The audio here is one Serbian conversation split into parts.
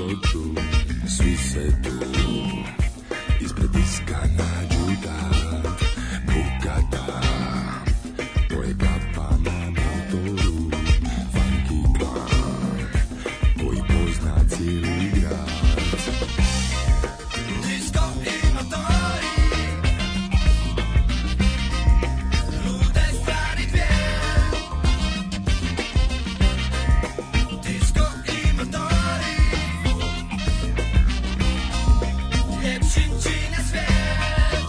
noću, svi se tu ispred diska nađu dan, Bugata, to je kapa na motoru, funky klan, koji pozna cijeli grad. Disko i motori, lude stvari dvije. Disko i motori, ljepšim čine svijet.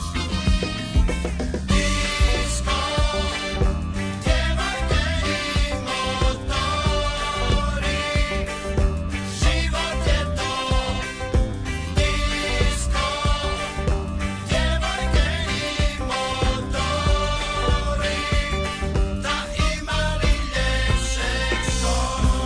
Disko, djevojke i motori, život je to. Disko, djevojke i motori, da imali ljepšeg što.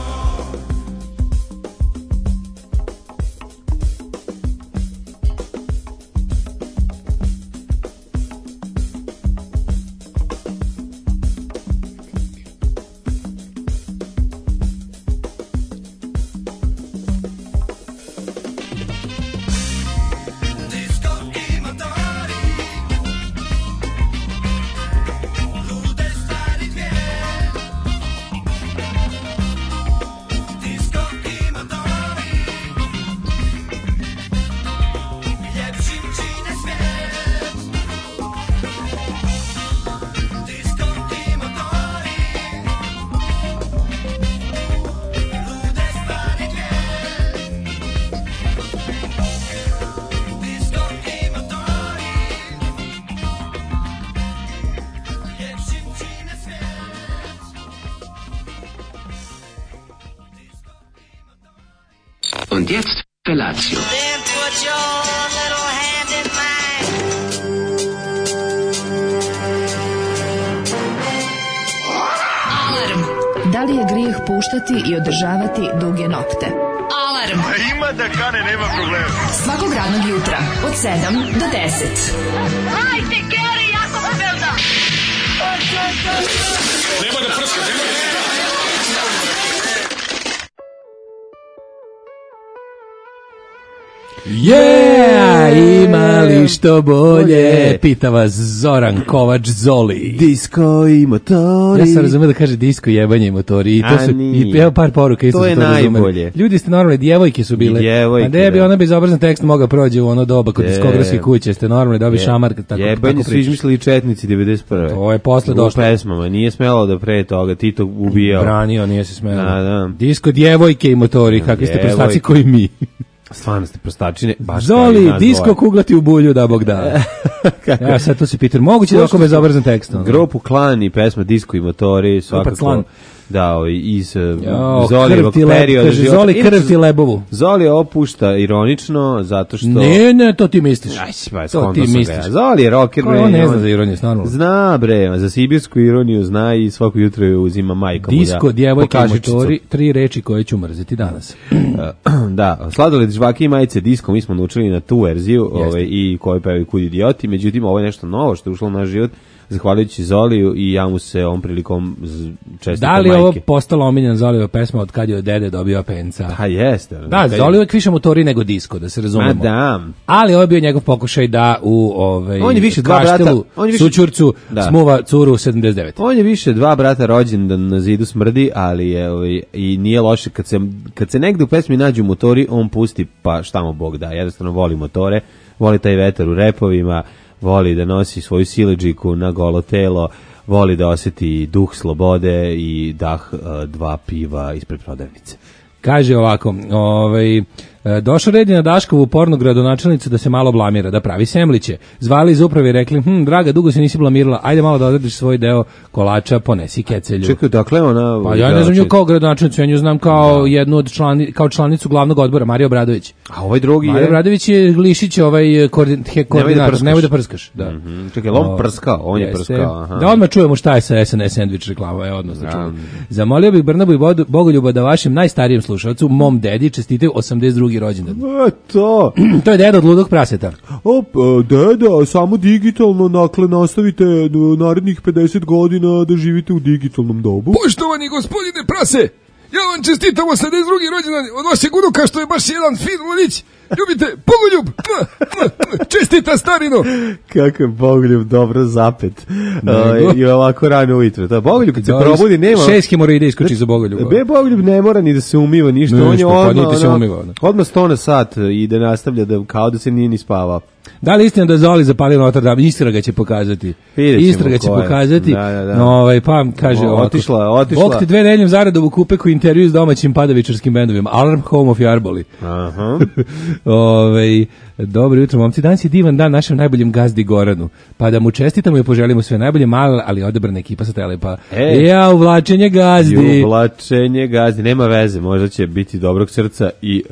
Disko i motori, lude stvari dvije. Disko i motori, ljepšim čine svijet. Disko i motori, lude stvari dvije. Disko i motori, ljepšim čine svijet. Und jetzt Felatio. Then put your little hand in mine. Alarm. Da li je grijeh puštati i održavati duge nokte? Alarm. Ima da kane, nema problema. Svakog radnog jutra od 7 do 10. Hajde, Geri, jako se velda. Imali što bolje, pita vas Zoran Kovač Zoli. Disko i motori. Ja sam razumio da kaže disko jebanje i motori. I to su, i evo par poruka isto to je to najbolje. razumeli. Ljudi ste normalni, djevojke su bile. Djevojke, a da bi ona bezobrazan tekst mogao prođe u ono doba kod diskografskih kuće, ste normalni, dobi šamar kad tako jebanje su izmislili četnici 91. To je posle došlo. U pesmama, nije smelo da pre toga Tito ubijao. Branio, nije se smelo. Da. Disko, djevojke i motori, kakvi ste Djevojke. prostaci koji mi. Stvarno ste prostačine. Baš kao i Zoli, nas disko dvoje. kuglati u bulju, da Bog da. Ja sad to se pitam, moguće da oko bezobrazan tekst. ono? Grupu Klan i pesma Disko i motori, svakako. Klan. Da, iz Jo, Zolijevog krv ti leb- perioda kaže, života. Zoli, krv Inače, ti lebovu. Zoli opušta ironično, zato što... Ne, to ti misliš. Pa, To ti misliš. Zoli je rocker, Ko on ne zna za ironiju, normalno. Zna, bre, za sibirsku ironiju zna i svako jutro je uzima majka mu da Disko, djevojke i pokažičicu. motori, 3 reči koje ću mrziti danas. Da, sladoled, žvake i majice Disko, mi smo naučili na tu verziju i koje pevaju Kud idioti, međutim ovo je nešto novo što je ušlo u naš život, zahvaljujući Zoliju i ja mu se ovom prilikom čestitam Da li je majke. ovo postala omiljena Zolijeva pesma od kad je od dede dobio penca? Ha, jeste. Da, Zoli uvek više motori nego disko, da se razumemo. Ma da. Ali ovo je bio njegov pokušaj da u On je više dva Kaštelu, brata, on je više- Sućurcu, Da. smuva curu 79. On je više dva brata rođendan na zidu smrdi, ali je i nije loše kad se negde u pesmi nađu motori, on pusti pa šta mu Bog da. Jednostavno voli motore, voli taj vetar u repovima, voli da nosi svoju siledžiku na golo telo, voli da osjeti duh slobode i dah dva piva ispred prodavnice. Kaže ovako, došao red je na Daškovu pornu gradonačelnicu da se malo blamira, da pravi semliće. Zvali iz uprave i rekli, draga, dugo se nisi blamirala, ajde malo da odradiš svoj deo kolača, ponesi kecelju. Čekaj, dakle ona... Pa ja ne znam nju kao gradonačelnicu, ja nju znam kao jednu od kao članicu glavnog odbora, Marija Obradović. A ovaj drugi Marija je... Obradović je Lišić, koordinator, nemoj da prskaš. Da. Čekaj, on prskao, on je prskao. Aha. Da odmah čujemo šta je sa SNS sandvič reklama, je odnosno čujemo. Zamolio bih Brnabu i Bogoljuba da vašem najstarijem slušalcu, mom dedi, čestitaju 82. rođendan. To je deda od ludog praseta. Deda, samo digitalno, dakle, nastavite narednih 50 godina da živite u digitalnom dobu. Poštovani gospodine prase, Ja vam čestitam 82. rođendan od vašeg unuka što je baš jedan fin mladić. Ljubite, Bogoljub! Čestita starino! Kako je Bogoljub dobro zapet. Nego. I ovako rano ujutro. To Bogoljub kad se probudi nema... 6 hemoroida iskoči za Bogoljuba. Bogoljub ne mora ni da se umiva ništa. Ne, On je ništa, pa odmah, niti se umiva. odmah sto na sat i da nastavlja da, kao da se nije ni spavao. Da li istina da je Zoli zapalio Notre Dame? Istraga će pokazati. Vidjet ćemo Istraga će ko je. pokazati. Da. Pa kaže ovako. Otišla. Bog te 2 nedeljom zaredom u kupeku intervju s domaćim padavičarskim bendovima. Alarm Home of Jarboli. Aha. Dobro jutro, momci. Danas je divan dan našem najboljem gazdi Goranu. Pa da mu čestitamo i poželimo sve najbolje, mala, ali odabrana ekipa sa Telepa. Uvlačenje gazdi. Uvlačenje gazdi. Nema veze, možda će biti dobrog srca i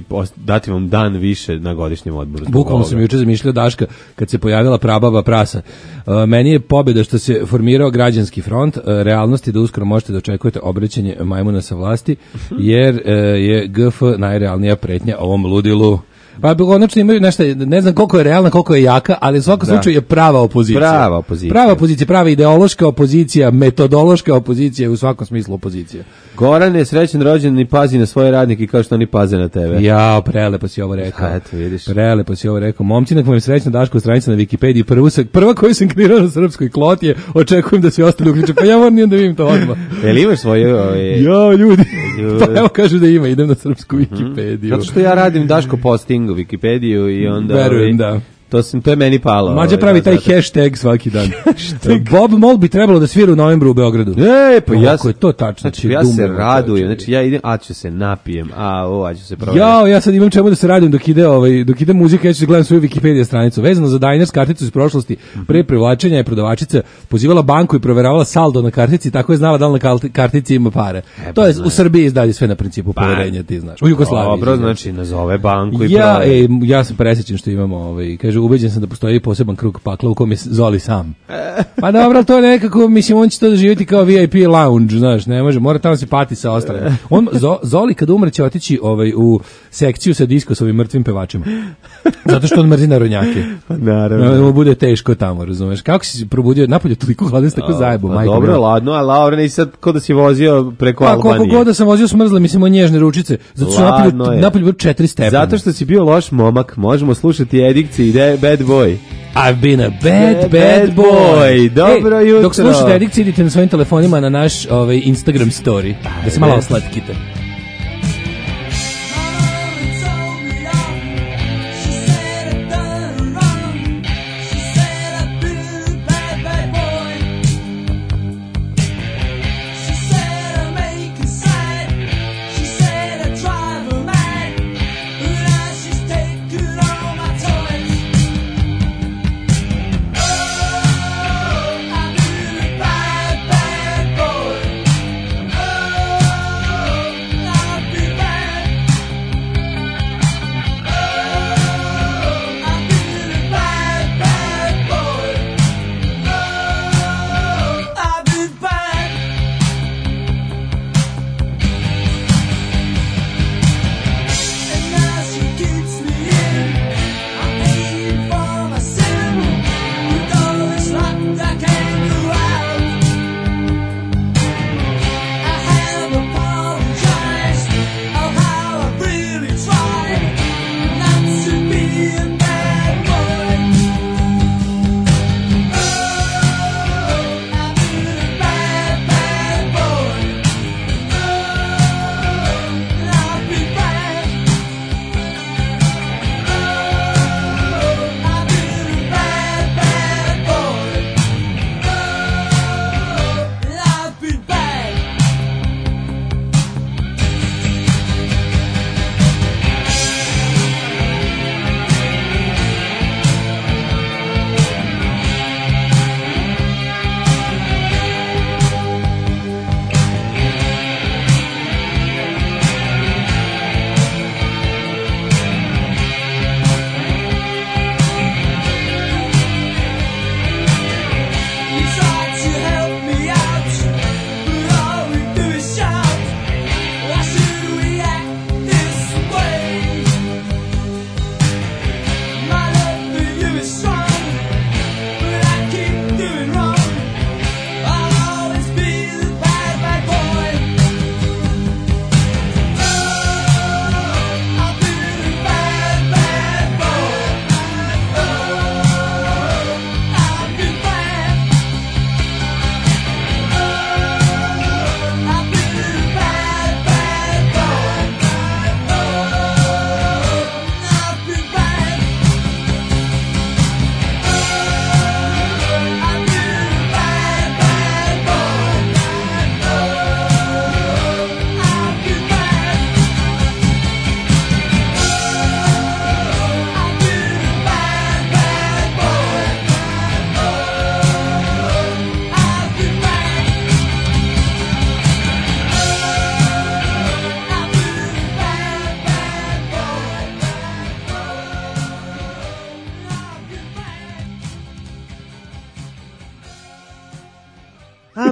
dati vam dan više na godišnjem odmoru. Bukvalno sam juče zamišljao Daška kad se pojavila prababa prasa. Meni je pobjeda što se formirao građanski front. Realnost je da uskoro možete da očekujete obraćanje majmuna sa vlasti, jer je GF najrealnija pretnja ovom ludilu. Pa konačno imaju nešto, ne znam koliko je realna, koliko je jaka, ali u svakom slučaju je prava opozicija. Prava opozicija, prava ideološka opozicija, metodološka opozicija, u svakom smislu opozicija. Goran je srećan rođendan i pazi na svoje radnike kao što oni paze na tebe. Ja, prelepo si ovo rekao. Eto, vidiš. Prelepo si ovo rekao. Momci, nek vam je srećna Daškova stranica na Wikipediji. Prva koju sam kreirao na srpskoj klot je, očekujem da svi ostali uključe. Pa ja moram da vidim to odmah. Jel imaš svoje... Ja, ljudi. Pa evo kažu da ima, idem na srpsku Wikipediju. Zato što ja radim Daško posting u Wikipediju i onda... Verujem, da. To je meni palo. Mađa pravi taj hashtag svaki dan. Bob Mould bi trebalo da svira u novembru u Beogradu. Pa ja je to tačno. Znači, ja se radujem. Znači, ja idem, ću se napijem, ću se provjeriti. Ja sad imam čemu da se radujem dok ide muzika, ja ću gledam svoju Wikipedia stranicu. Vezano za Diners karticu iz prošlosti, pre privlačenja je prodavačica pozivala banku i proveravala saldo na kartici, tako je znala da li na kartici ima pare. To je u Srbiji izdalje sve na principu poverenja, ti znaš. U Jugoslaviji. Dobro, znači, nazove banku i ja sam presrećen što imamo, kaže, ubeđen sam da postoji poseban krug pakla u kom je Zoli sam. Pa dobro, to je nekako, mislim, on će to doživjeti kao VIP lounge, znaš, ne može, mora tamo se pati sa ostalim. Zoli kad umre će otići u sekciju sa diskosovim mrtvim pevačima. Zato što on mrzi narodnjake. Naravno. Mu bude teško tamo, razumeš. Kako si se probudio, napolje toliko hladan, tako zajebu, majko. Dobro, ladno, a Laura ne sad ko da si vozio preko Albanije. Koliko god da sam vozio smrzle, mislim, o nježne ručice. Zato što napolje bilo 4 stepena. Zato što si bio loš momak, možemo slušati Edikci i Bad Boy. I've been a bad boy. Dobro jutro. Dok slušate Edikci, idite na svojim telefonima na naš Instagram story. Da se malo oslatkite.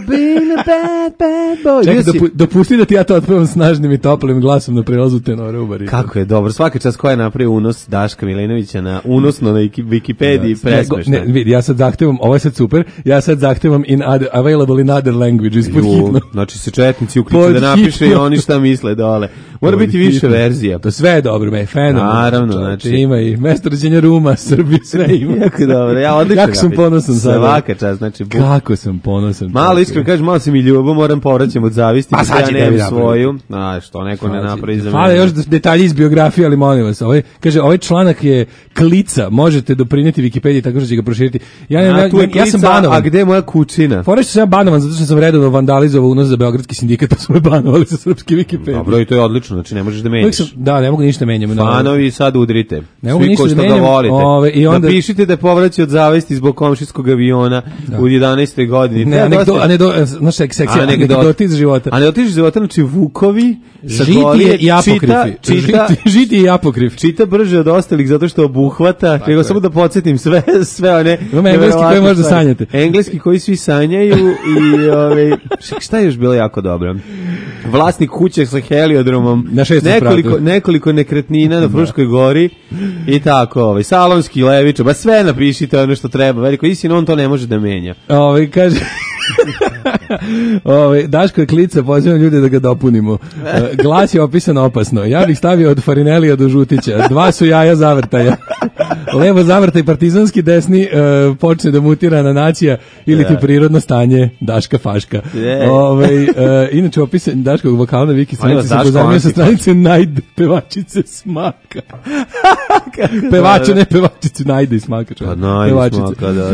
being a bad boy. Čekaj, Bio si- dopusti da ti ja to otpevam snažnim i toplim glasom na prelazu tenore u bariton. Kako je dobro, svaka čast koja je napravio unos Daška Milinovića na unosno na Wikipediji, presmešno. Ne, vidi, ja sad zahtevam, ovo je sad super, ja sad zahtevam available in other languages, pod hitno. Znači se četnici uključu Pod da napiše i hitno. oni šta misle dole. Mora Pod biti više hitno. verzija. To sve je dobro, me, fenomenalno. Naravno, Čovječe, znači- ima i mesto rođenja Ruma, Srbi, sve ima. Jako dobro, ja odlično. Jako sam ponosan sada. Svaka čast, znači Kako sam ponosan. malo čovječe. iskreno kažem, malo se mi ljubav, moram povraćam od zavisti, Pa da sad ja će nemam tebi napraviti. svoju. A što neko ne napravi za Fale mene. još detalji iz biografije, ali molim vas. Kaže, ovaj članak je klica, možete doprinijeti Wikipediji tako što će ga proširiti. A, tu je Ja sam klica, banovan. a gde je moja kućina? Fora što sam ja banovan, zato što sam redovno vandalizovao unos za Beogradski sindikat, pa su me banovali sa srpske Wikipedije. Dobro, i to je odlično, znači ne možeš da Uvijek menjaš. sam, da, ne mogu ništa menjam. Fanovi sad udrite. Ne mogu Svi ništa ko da što ga menjam, volite. i onda- Napišite da je povraćaj od zavesti zbog komšijskog aviona u 11. godini. Ne, To je dosta- znaš, seksija, Anegdot. anegdoti iz života. Anegdoti iz života, znači Vukovi sa Žitije Golije, i apokrifi. čita, Žitije i apokrif. čita brže od ostalih zato što obuhvata, nego samo da podsjetim sve one Ima engleski neverovatne koji možda stvari. sanjate. Engleski koji svi sanjaju i šta je još bilo jako dobro? Vlasnik kuće sa heliodromom, Na šestom spratu. nekoliko nekretnina na Fruškoj gori i tako, salonski levič, ba sve napišite ono što treba. Veliko istina, on to ne može da menja. Kaže Daško je klica, pozivam ljude da ga dopunimo. Glas je opisan opasno. Ja bih stavio od Farinelija do Žutića. 2 su jaja zavrtaja. Levo zavrtaj partizanski, desni počne da mutira na nacija ili ti prirodno stanje Daška Faška. Inače opisan Daškog vokala na Viki stranici se Daško pozamio sa Antifaš. stranice Najd pevačice Smaka. Pevača, ne pevačice, Najde i Smaka. Pa Najde i Smaka, da.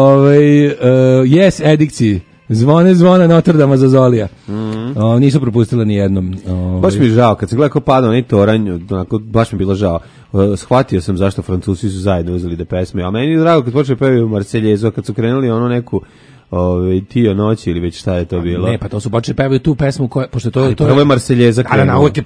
Yes, edikciji. Zvona Notre Dame za Zolija. Nisu propustila ni jednom. Baš mi je žao, kad se gleda kao pada onaj toranj, onako, baš mi je bilo žao. Shvatio sam zašto Francuzi su zajedno uzeli da pesme, a meni je drago kad počeli pevaju Marseljezu, a kad su krenuli ono neku Tio noći ili već šta je to bilo. Ne, pa to su počeli pevaju tu pesmu koja, pošto to je Prvo je Marseljeza krenula. uvijek je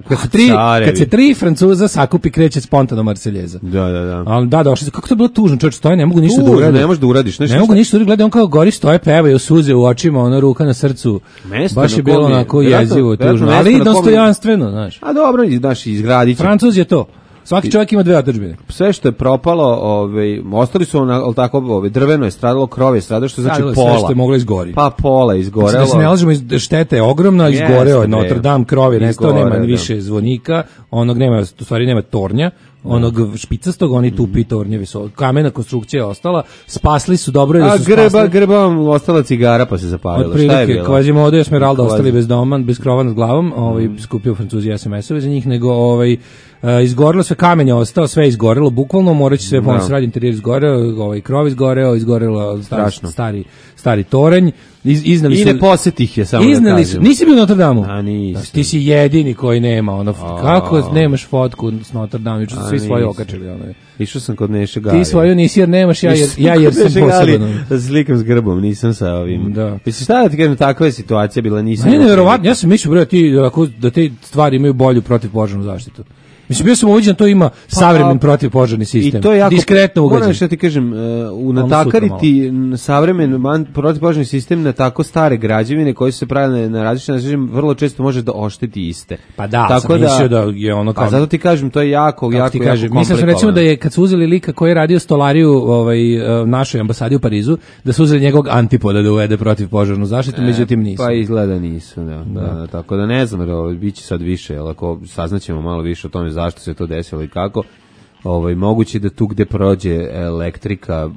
kad se tri Francuza sakupi, kreće spontano Marseljeza. Da. Ali da, došli, kako to je bilo tužno, čovječ, stoje, ne mogu ništa da urade. Ne možeš da uradiš. Ne mogu ništa da urade, gledaj, on kao gori stoje, pevaju, suze u očima, ona ruka na srcu. Mesto Baš na je bilo kom je- onako vjerojatno- jezivo, vjerojatno tužno, mesto ali na kom je- dostojanstveno, znaš. A dobro, znaš, izgradit će. Francuz je to. Svaki čovjek ima 2 otadžbine. Sve što je propalo, ostali su tako, drveno je stradalo, krov je stradalo, što znači Sve pola. što je moglo izgori. Pa pola je izgorelo. Da se ne lažemo, šteta je ogromna, Jeste, izgoreo je bre. Notre Dame, krov je nestao, Izgoreo, nema da. više zvonika, onog nema, u stvari nema tornja, onog špicastog, oni tupi tornjevi su, kamena konstrukcija je ostala, spasli su, dobro je da A su spasli. grba vam ostala cigara pa se zapalila. Šta je Otprilike, bilo? Quasimodo i Esmeralda Quasi. ostali bez doma, bez krova nad glavom, skupio Francuzi SMS-ove za njih, nego izgorelo sve, kamen je ostao, sve je izgorelo, bukvalno, moraće sve pomoći radi, interijer izgoreo, krov izgorelo, stari toranj, iznali I su... ne posetih je, samo da Iznali kažem. su, nisi bio u Notre Dame-u? A nisam. Ti si jedini koji nema, kako nemaš fotku s Notre Dame, juče su svi svoji nisam. okačili, Išao sam kod Neše Galije. Ti svoju nisi jer nemaš, ja jer sam poseban. Da se slikam s grbom, nisam sa ovim. Da. Mislim, šta da ti kažem, takva je situacija bila, nisam. Ne, nevjerovatno, ja sam mislio, bre, da te stvari imaju bolju protivpožarnu zaštitu. Mislim, bio sam uviđen, to ima savremen protivpožarni sistem. I to je jako, diskretno ugađen. moram što ti kažem, natakariti savremen protivpožarni sistem na tako stare građevine koje su se pravile na različite načine, vrlo često može da ošteti iste. Pa da, tako sam mislio da je ono kao... Pa zato ti kažem, to je jako Mislim sam recimo da je kad su uzeli lika koji je radio stolariju našoj ambasadi u Parizu, da su uzeli njegovog antipoda da uvede protivpožarnu zaštitu, međutim nisu. Pa izgleda nisu, da. Tako da ne znam, biće sad više, jel, ako saznaćemo malo više o tome zašto se to desilo i kako, moguće da tu gde prođe elektrika,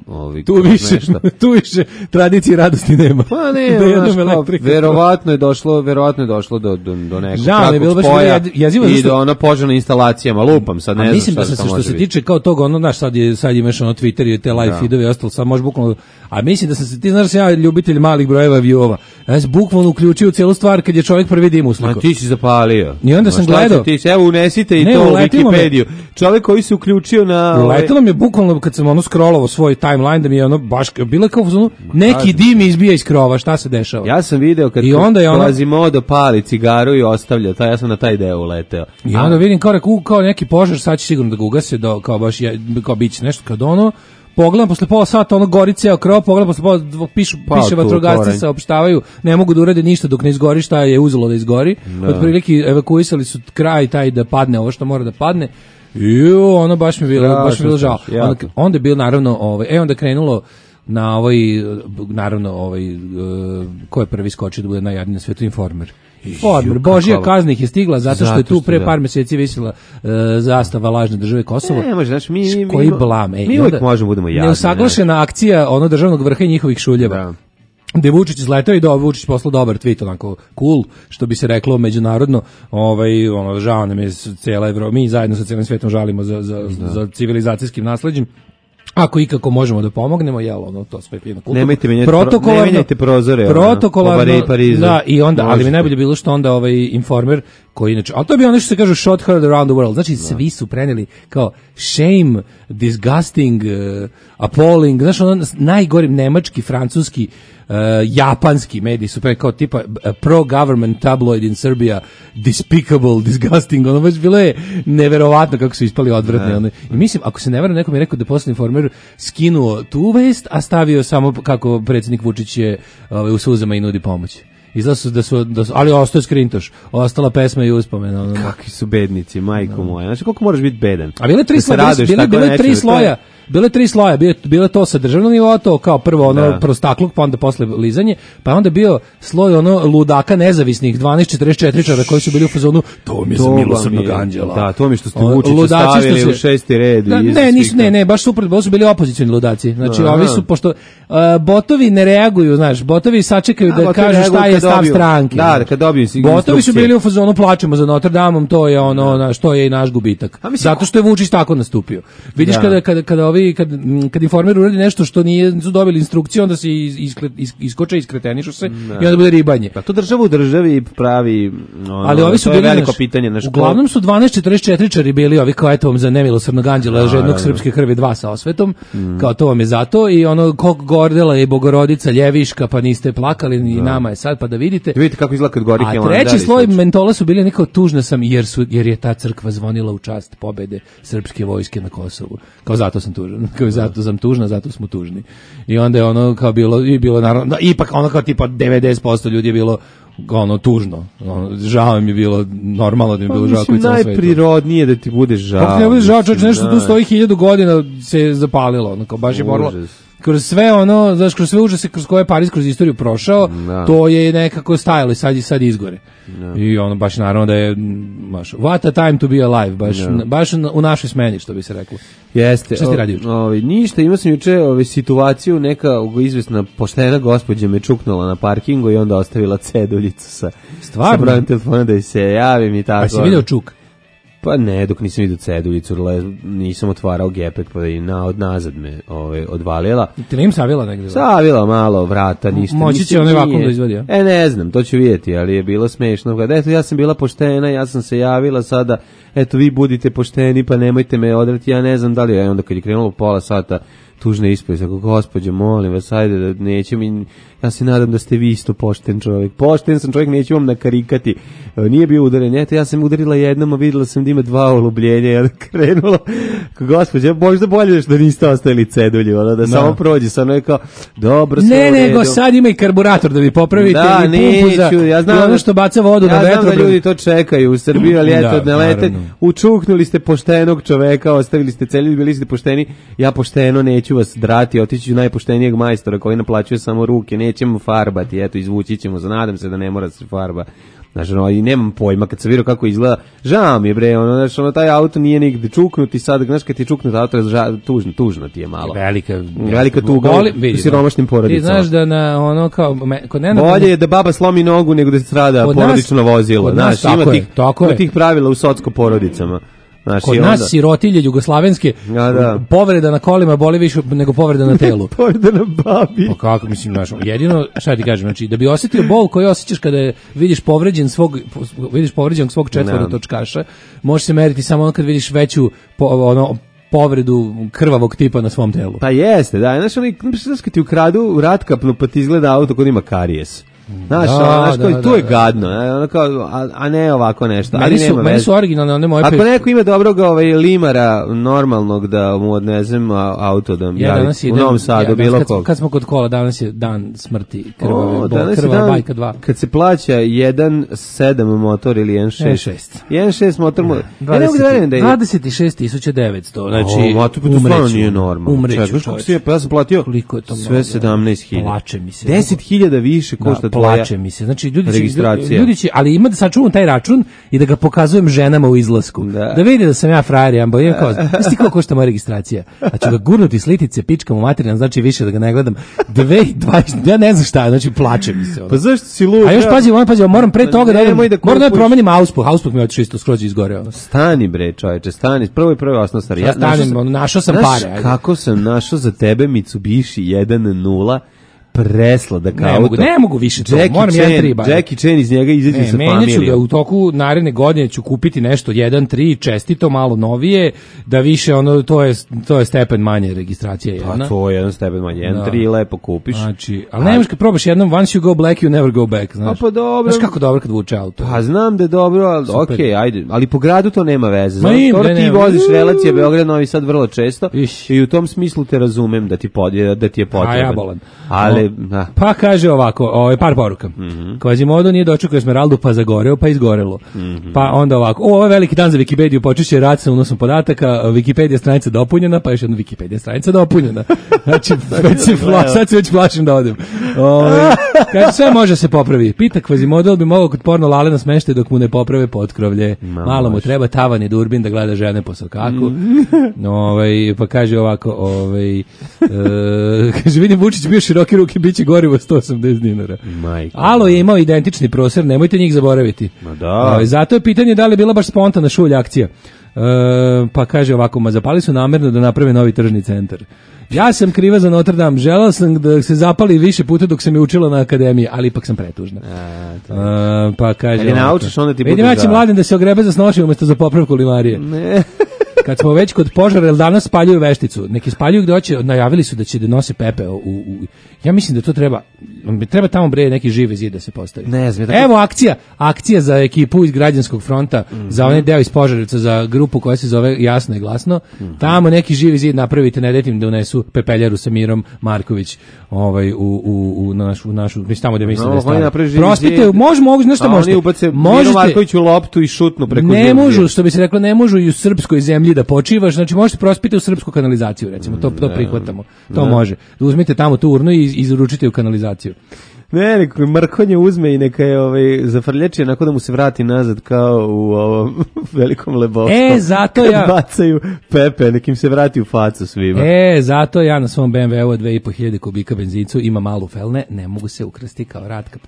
tu više tradicije i radosti nema. Pa ne, verovatno je došlo do nekog kratkog spoja i do ono požarne instalacijama, lupam sad, ne znam mislim da što se tiče kao toga, ono, znaš, sad imaš ono Twitter i te live feedove i ostalo, sad možeš bukvalno, a mislim da ti znaš da sam ja ljubitelj malih brojeva viewova, ja sam bukvalno uključio cijelu stvar kad je čovjek prvi dim usliko. Ma ti si zapalio. I onda sam gledao. Evo, unesite i to u Wikipediju. Čovjek koji se uključio na... Uletelo mi je bukvalno kad sam ono scrollovao svoj timeline da mi je ono baš bilo kao neki dim izbija iz krova, šta se dešava. Ja sam video kad Quasimodo pali cigaru i ostavlja, ja sam na taj deo uleteo. I onda vidim kao neki požar, sad će sigurno da ga ugase, kao baš kao biće nešto kad ono pogledam posle pola sata, ono gori ceo krov, pogledam posle pola, piše tu, vatrogasci, toranj. saopštavaju, ne mogu da urade ništa dok ne izgori šta je uzelo da izgori. Otprilike evakuisali su kraj taj da padne ovo što mora da padne. Ono baš mi je bilo žao. Onda je bilo naravno, onda krenulo na ko je prvi skočio da bude najjadniji na svetu, Informer. Božija kazna ih je stigla zato što je tu pre par meseci visila zastava lažne države Kosovo. Ne, može, znaš, koji blam. Mi uvijek možemo budemo jadni. Neusaglašena akcija državnog vrha i njihovih šuljeva. Da. Gde Vučić izletao i Vučić poslao dobar tweet, onako cool, što bi se reklo međunarodno, žao nam je cijela Evropa, mi zajedno sa cijelim svetom žalimo za civilizacijskim nasleđem. Ako ikako možemo da pomognemo, to sve fino kulturno. Ne menjajte prozore. Protokolarno, da, i onda, ali mi najbolje bilo što onda Informer, koji inače, ali to je bio ono što se kažu shot heard around the world, znači svi su preneli kao shame, disgusting, appalling, znaš, najgori nemački, francuski, japanski mediji su pre kao tipa pro-government tabloid in Serbia, despicable, disgusting, baš bilo je neverovatno kako su ispali odvratni. I mislim, ako se ne varam, neko mi je rekao da posle Informer skinuo tu vest, a stavio samo kako predsjednik Vučić je u suzama i nudi pomoć. Izgleda da su, ali ostao je skrintoš, ostala pesma i uspomena. Kakvi su bednici, majko moja. Znači, koliko moraš biti bedan? A bile tri sloja, bilo je to sa državnog nivoa, to kao prvo prostakluk, pa onda posle lizanje, pa onda bio sloj ludaka nezavisnih 1244-čara koji su bili u fazonu, to mi je za milosrdnog anđela. Da, to mi što ste Vučića stavili u šesti red. Ne, baš super, bo su bili opozicioni ludaci. Znači, ovi su, pošto botovi ne reaguju, znaš, botovi sačekaju da kažu šta je stav stranke. Da, kad dobiju botovi su bili u fazonu, plačemo za Notre Damom, to je što je i naš gubitak. Zato što je Vučić tako nastupio. Vidiš kad Informer uradi nešto što nisu dobili instrukciju, onda se iskoče, iskretenišu se i onda bude ribanje. Pa to država u državi pravi, ali ovi su bili veliko pitanje. Uglavnom su 1244-čari bili ovi kao eto vam za nemilosrdnog anđela, žednog srpske krvi 2 sa osvetom, kao to vam je zato i kog Gordela i Bogorodica Ljeviška, pa niste plakali ni nama je sad, pa da vidite. Vidite kako izgleda kad gori Hilandar. A treći sloj mentola su bili nekao tužna sam jer je ta crkva zvonila u čast pobede srpske vojske na Kosovu. Kao zato sam tužan. Zato sam tužna, zato smo tužni. I onda je kao bilo naravno, ipak kao tipa 90% ljudi je bilo tužno. Žao mi je bilo, normalno da mi je bilo žao koji celom svetu. Najprirodnije da ti bude žao. Kako ne bude žao, čovječ, nešto tu stoji 1000 godina se zapalilo, kao baš je moralo. Kroz sve kroz sve užase kroz koje je Pariz kroz istoriju prošao, to je nekako stajalo i sad izgore. I baš naravno da je what a time to be alive, baš u našoj smeni, što bi se reklo. Jeste. Šta si radio juče? Ništa, imao sam juče situaciju, neka izvesna poštena gospođa me čuknula na parkingu i onda ostavila ceduljicu sa brojem telefona da se javim i tako. Pa si vidio čuk? Pa ne, dok nisam vidio ceduljicu, nisam otvarao gepek, pa i odnazad me odvalila. Ti li im savila negdje? Savila malo vrata, ništa. Moći će onaj vakum da izvodi, ja? Ne znam, to ću vidjeti, ali je bilo smešno. Eto, ja sam bila poštena, ja sam se javila sada, eto, vi budite pošteni, pa nemojte me odrati, ja ne znam da li je. Onda kad je krenulo pola sata, tužne ispovesti, ako gospođo, molim vas, ajde da neće mi, ja se nadam da ste vi isto pošten čovjek. Pošten sam čovjek, neću vam nakarikati. Nije bio udaren, eto, ja sam udarila jednom, a vidjela sam da ima 2 olubljenja, ja da krenulo, gospođo, možda bolje da niste ostavili cedulju, da samo prođe, samo je kao, dobro, sve u redu. Nego sad ima i karburator da vi popravite, ili pumpu za, ja znam, ono što baca vodu na vetru. Ja znam da ljudi to čekaju u Srbiji, ali eto, ne lete, učuknuli ste poštenog čoveka, ostavili ste cedulju, bili ste pošteni, ja pošteno neću vas drati, otići ću najpoštenijeg majstora koji naplaćuje samo ruke, nećemo farbati, eto, izvući ćemo, nadam se da ne mora se farba. Znači, i nemam pojma, kad sam vidio kako izgleda, žao mi je, bre, taj auto nije nigde čuknuti, sad, znaš, kad ti je čuknut auto, tužno ti je malo. Velika tuga u siromašnim porodicama. Ti znaš da na kod bolje je da baba slomi nogu nego da se strada porodično vozilo, znaš, ima tih pravila u socko porodicama. Kod nas sirotilje jugoslavenske, povreda na kolima boli više nego povreda na telu. Povreda na babi. Pa kako, mislim, jedino, šta ti kažem, znači, da bi osjetio bol koji osjećaš kada vidiš povređenog svog četvorotočkaša, može se meriti samo kad vidiš veću povredu krvavog tipa na svom telu. Pa jeste, da, znaš, kad ti ukradu ratkapnu, pa ti izgleda auto kod ima karijes. Znaš, tu je gadno, ono kao, a ne ovako nešto. Meni su originalne one moje... Ako neko ima dobrog limara normalnog da mu odnezem auto da mi javi u Novom Sadu, bilo kog. Kad smo kod kola, danas je dan smrti, krvava bajka 2. Kad se plaća 1.7 motor ili 1.6. 1.6 motor... 26.900, znači umreću čovječ. Pa ja sam platio sve 17.000. Plače mi se. 10.000 više košta tvoja plače mi se. Znači, ljudi će, ali ima da sačuvam taj račun i da ga pokazujem ženama u izlasku. Da vidi da sam ja frajer, jambo. Znaš ti koliko košta moja registracija? A ću ga gurnuti slitice, pičkam u materijan, znači više da ga ne gledam. 2.20, ja ne znam šta, znači plače mi se. Pa zašto si lud? A još pazi, moram pre toga da moram da promenim Auspuh mi je otišao isto skroz izgoreo. Stani bre, čoveče, stani. Prvo osnovno stvari. Ja našao sam pare. Kako sam našao za tebe Mitsubishi 1.0 presladak auto. Ne mogu više to. Moram 1.3. Jackie Chan iz njega izađe sa familijom. Menjaću ga u toku naredne godine, ću kupiti nešto 1.3 čestito, malo novije, da više to je stepen manje registracije. Pa to je jedan stepen manje. 1.3 lepo kupiš. Znači, ali ne možeš kad probaš jednom, once you go black, you never go back. Znaš, pa dobro. Znaš kako dobro kad vuče auto. Pa znam da je dobro, ali okej, ajde. Ali po gradu to nema veze. Skoro ti voziš relacije Beograd-Novi Sad vrlo često i u tom smislu te razumem da ti je potreban. Pa kaže ovako, par poruka. Quasimodo nije dočekao Esmeraldu, pa zagoreo, pa izgorelo. Pa onda ovako, ovo je veliki dan za Wikipediju, počeće rad sa unosom podataka, Wikipedia stranica dopunjena, pa još jedna Wikipedia stranica dopunjena. Znači, sad se već plašim da odem. Kaže, sve može se popravi. Pita Quasimodo bi mogao kod porno lale na smeštaj dok mu ne poprave potkrovlje. Malo mu treba tavan i durbin da gleda žene po sokaku. Pa kaže ovako, kaže, vidim Vučić bio široki ruke, biće gorivo 180 dinara. Alo je imao identični proser, nemojte njih zaboraviti. Zato je pitanje da li je bila baš spontana šulj akcija. Pa kaže ovako, zapali su namerno da naprave novi tržni centar. Ja sam kriva za Notre Dame, želao sam da se zapali više puta dok sam je učila na akademiji, ali ipak sam pretužna. Pa kaže vidim ja će mladen da se ogrebe za snoši umjesto za popravku limarije. Kad smo već kod požara, jer danas spaljuju vešticu. Neki spaljuju gde hoće, najavili su da će da nose pepeo ja mislim da to treba tamo bre neki živi zid da se postavi. Evo akcija za ekipu iz Građanskog fronta, za onaj deo iz Požarevca, za grupu koja se zove Jasno i glasno. Tamo neki živi zid napravite, ne dajte im da unesu pepeljaru sa Mirom Marković u našu tamo da mislim da je stano. Prospite, mogu nešto možete. Miro Marković u loptu i šutnu preko zemlje. Ne možu, što bi se reklo, ne možu i u srpskoj zemlji da počivaš, znači možete prospiti u srpsku kanalizaciju, recimo, to prihvatamo. To može. Da uzmite tamo tu urnu i izuručite u kanalizaciju. Ne, Mrkonje uzme i neka je zafrlječi onako da mu se vrati nazad kao u ovom velikom lebovskom. Zato kad bacaju pepe, nekim se vrati u facu svima. Zato ja na svom BMW-u 2.500 kubika benzincu ima malu felne, ne mogu se ukrasti kao Ratka.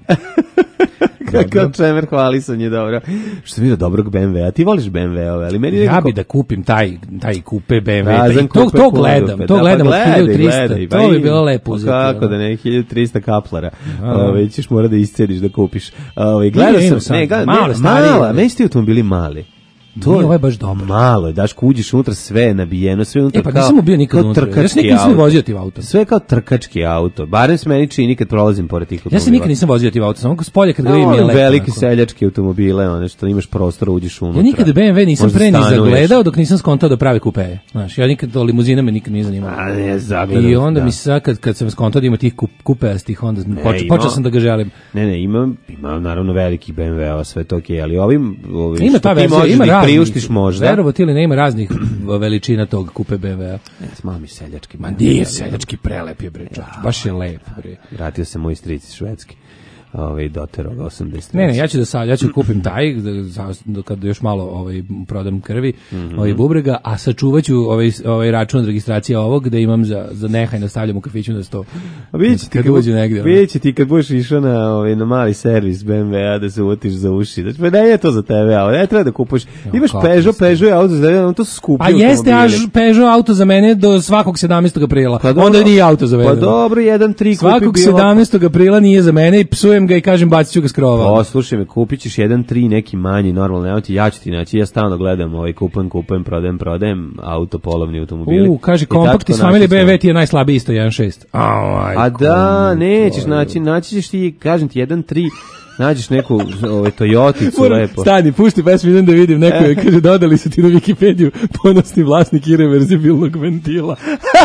Kao čemer hvalisanje, dobro. Što sam vidio dobrog BMW-a, ti voliš BMW-ove, ali meni ja bi da kupim taj kupe BMW, to gledam od 1300, to bi bilo lepo uzeti. Kako da ne, 1300 kaplara, ćeš mora da iscediš da kupiš. Gledao sam, mala, meni su ti automobili mali. To je baš dobro. Malo je, daš kuđiš unutra, sve je nabijeno, sve unutra pa nisam bio nikad unutra. Ja se nikad nisam vozio tim autom. Sve kao trkački auto. Barem se meni čini kad prolazim pored tih automobila. Ja se nikad nisam vozio tim autom, samo s polja kad vidim je lepo. Velike seljačke automobile, one što imaš prostor, uđeš unutra. Ja nikad BMW nisam pre ni zagledao dok nisam skontao da prave kupeje. Znaš, ja nikad to limuzina me nikad nije zanimalo. I onda mi se kad sam skontao da ima tih kupejastih, onda počeo sam da ga želim. Ne, imam naravno veliki BMW-a, sve to okej, ali ovim ima ta verzija, ima priuštiš možda. Verovati ili ne, ima raznih veličina tog kupe BMW-a. Mami seljački. Ma nije seljački, prelep je bre, baš je lep bre. Vratio se moj stric iz Švedske. Doterog 80. Ne, ja ću kupim taj kad još malo prodam krvi, bubrega, a sačuvaću ovaj račun registracije ovog da imam za nehajno stavljam u kafiću na 100. A vidite ti kad budeš išao na mali servis BMW-a da se uvatiš za uši. Znači, ne je to za tebe, a ne treba da kupuješ. Imaš Peugeot je auto za tebe, on to su skupi automobili. A jeste Peugeot auto za mene do svakog 17. aprila. Onda nije auto za mene. Pa dobro, 1.3 kupi svakog 17. aprila nije za mene i psujem zovem ga i kažem bacit ću ga s krova. Poslušaj me, kupit ćeš 1.3 neki manji, normalno, evo ti, ja ću ti naći, ja stalno gledam, kupujem, prodajem, auto, polovni automobili. Kaže, I kompakt tako iz familije naći BMW ti je najslabiji isto 1.6. A da, nećeš naći ćeš ti, kažem ti, 1.3, nađeš neku Toyoticu lepo. Stani, pušti pesmu, idem da vidim, neko je, kaže, dodali su ti na Wikipediju ponosni vlasnik irreverzibilnog ventila.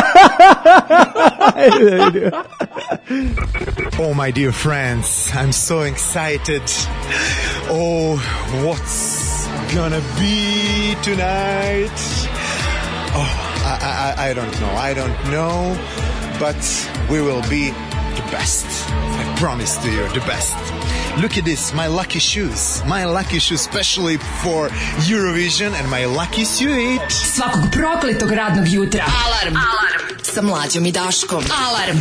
Oh, my dear friends, I'm so excited. Oh, what's gonna be tonight? Oh, I don't know, but we will be the best. I promise to you, the best. Look at this, my lucky shoes, especially for Eurovision, and my lucky suit. Svakog prokletog radnog jutra. Alarm sa Mlađom i Daškom. Alarm.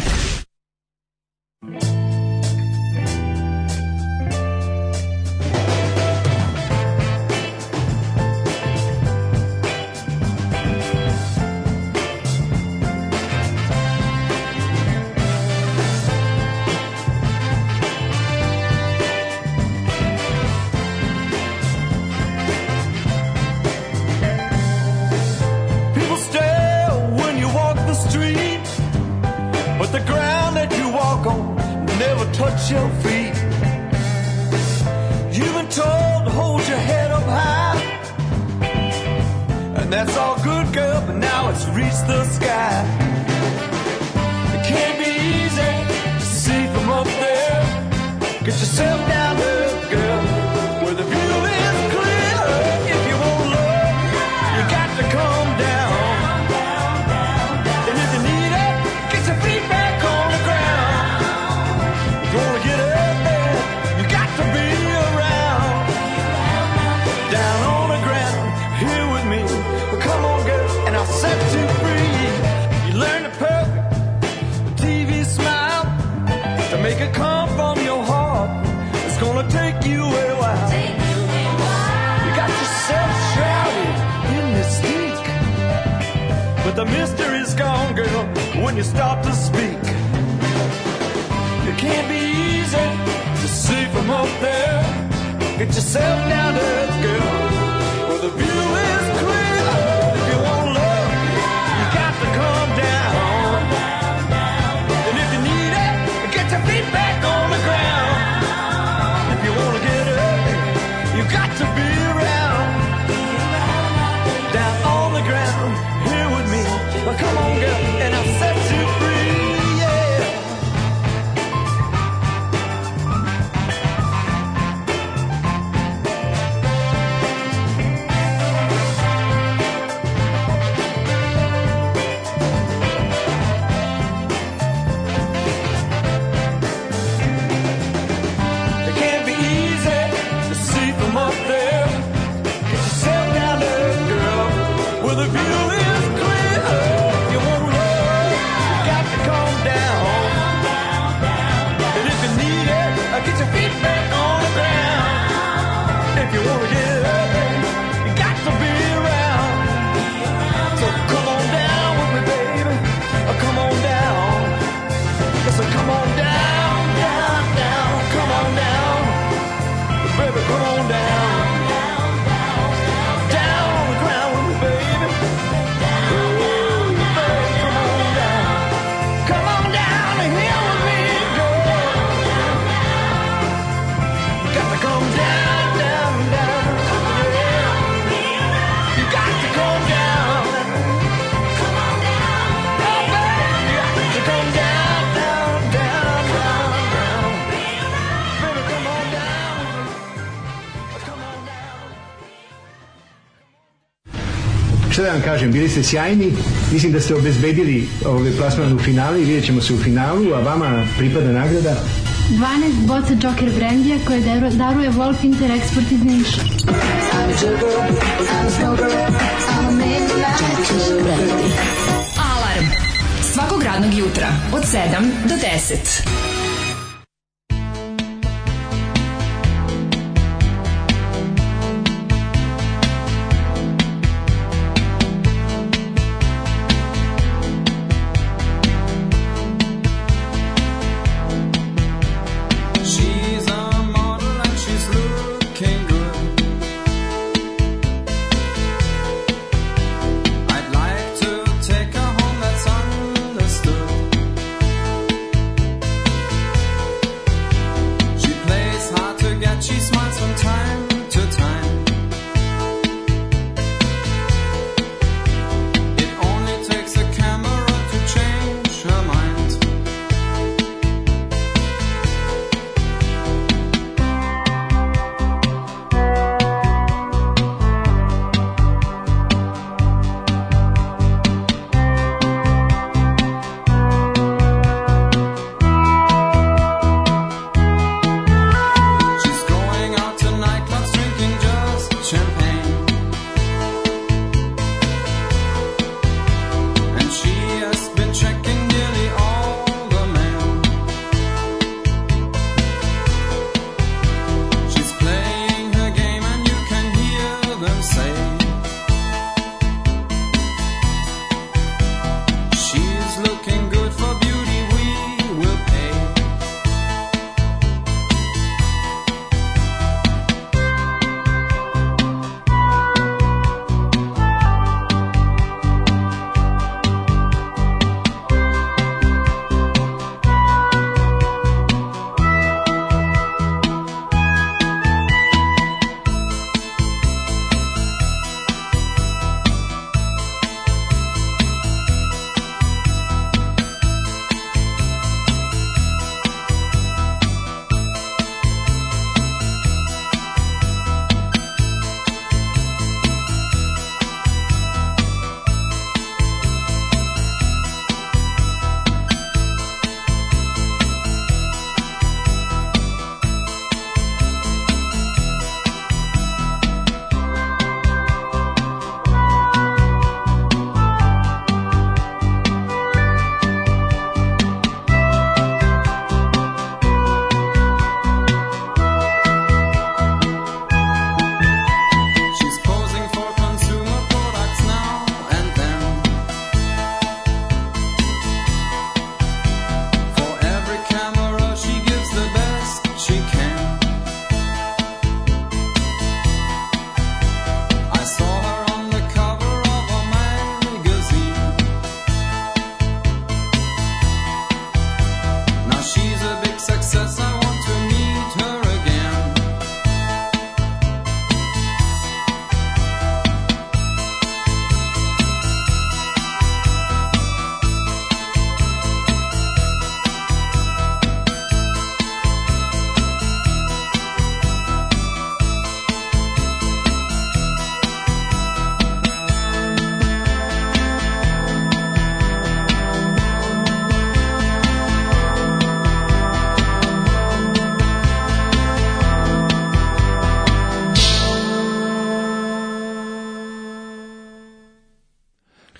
Touch your feet. You've been told to hold your head up high, and that's all good, girl, but now it's reached the sky. It can't be easy to see from up there. Get yourself down there, girl, where the view is clear. If you want love, you got to come down. And if you need it, get your feet back on the ground. Gonna get up there, you got to be around. Down on the ground, here with me. Well, come on, girl, and I'll set you free. You learn the perfect TV smile to make it come from your heart. It's gonna take you a while. You got yourself shrouded in mystique, but the mystery's gone, girl, when you start to speak. It can't be easy to see from up there. Get yourself down to earth, girl, where the view is clear. If you want love, you got to come down. And if you need it, get your feet back on the ground. If you want to get up, you got to be around. Down on the ground, here with me. Well, come on, girl, and I'll set you free. Šta da vam kažem, bili ste sjajni, mislim da ste obezbedili plasman u finalu i vidjet ćemo se u finalu, a vama pripada nagrada 12 boca Joker brandija koje daruje Wolf Inter Export iz Niša. Alarm svakog radnog jutra od 7 do 10. She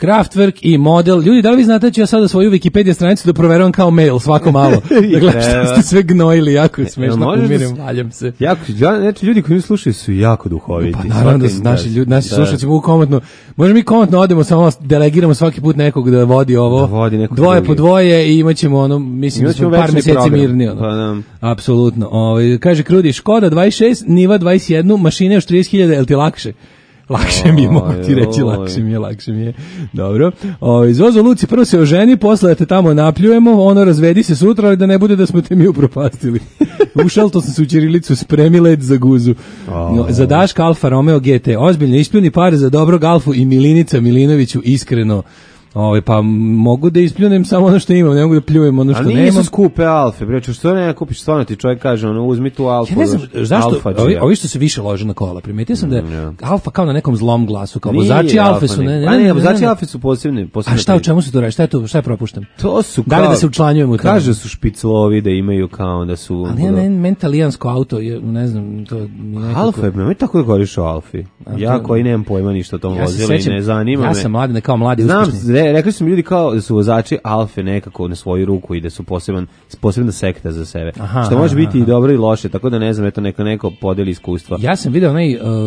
Kraftwerk i Model. Ljudi, da li vi znate da ću ja sada svoju Wikipedia stranicu da proveravam kao mail svako malo? Da gledam što ste sve gnojili, jako je smešno, umirim, valjam se. Znači, ljudi koji mi slušaju su jako duhoviti. Pa naravno da naši slušalci mogu komotno, možemo mi komotno odemo, samo delegiramo svaki put nekog da vodi ovo, dvoje po dvoje i imat ćemo ono, mislim, par meseci mirni. Apsolutno. Kaže Krudi, Škoda 26, Niva 21, mašine još 30.000, jel ti lakše? Lakše mi je, mogu ti reći, lakše mi je. Dobro. Zozo Luci, prvo se oženi, posle da te tamo napljujemo, ono razvedi se sutra, ali da ne bude da smo te mi upropastili. Ušalto sam se u ćirilicu, spremi led za guzu. Za Daška Alfa Romeo GT, ozbiljno ispljuni pare za dobrog Alfu i Milinica Milinoviću, iskreno. Pa mogu da ispljunem samo ono što imam, ne mogu da pljujem ono što nemam. Ali nisu skupe Alfe, bre, što ne kupiš, stvarno ti čovjek kaže, uzmi tu Alfu. Ja ne znam, zašto, ovi što se više lože na kola, primetio sam da je Alfa kao na nekom zlom glasu, kao vozači Alfe su, vozači Alfe su posebni. A šta, u čemu se to radi, šta je propuštam? To su kao, da li da se učlanjujem u to? Kaže su špiclovi da imaju kao da su... Ali meni talijansko auto, ne znam, to mi nekako... Alfa, me tako da govoriš o Alfi. Ja koji nemam pojma ništa o tom vozilu i ne zanima me. Ja sam mladi, kao mladi uspješni. Rekli su mi ljudi kao da su vozači Alfe nekako na svoju ruku i da su posebna sekta za sebe. Što može biti i dobro i loše, tako da ne znam, eto neko podeli iskustva. Ja sam video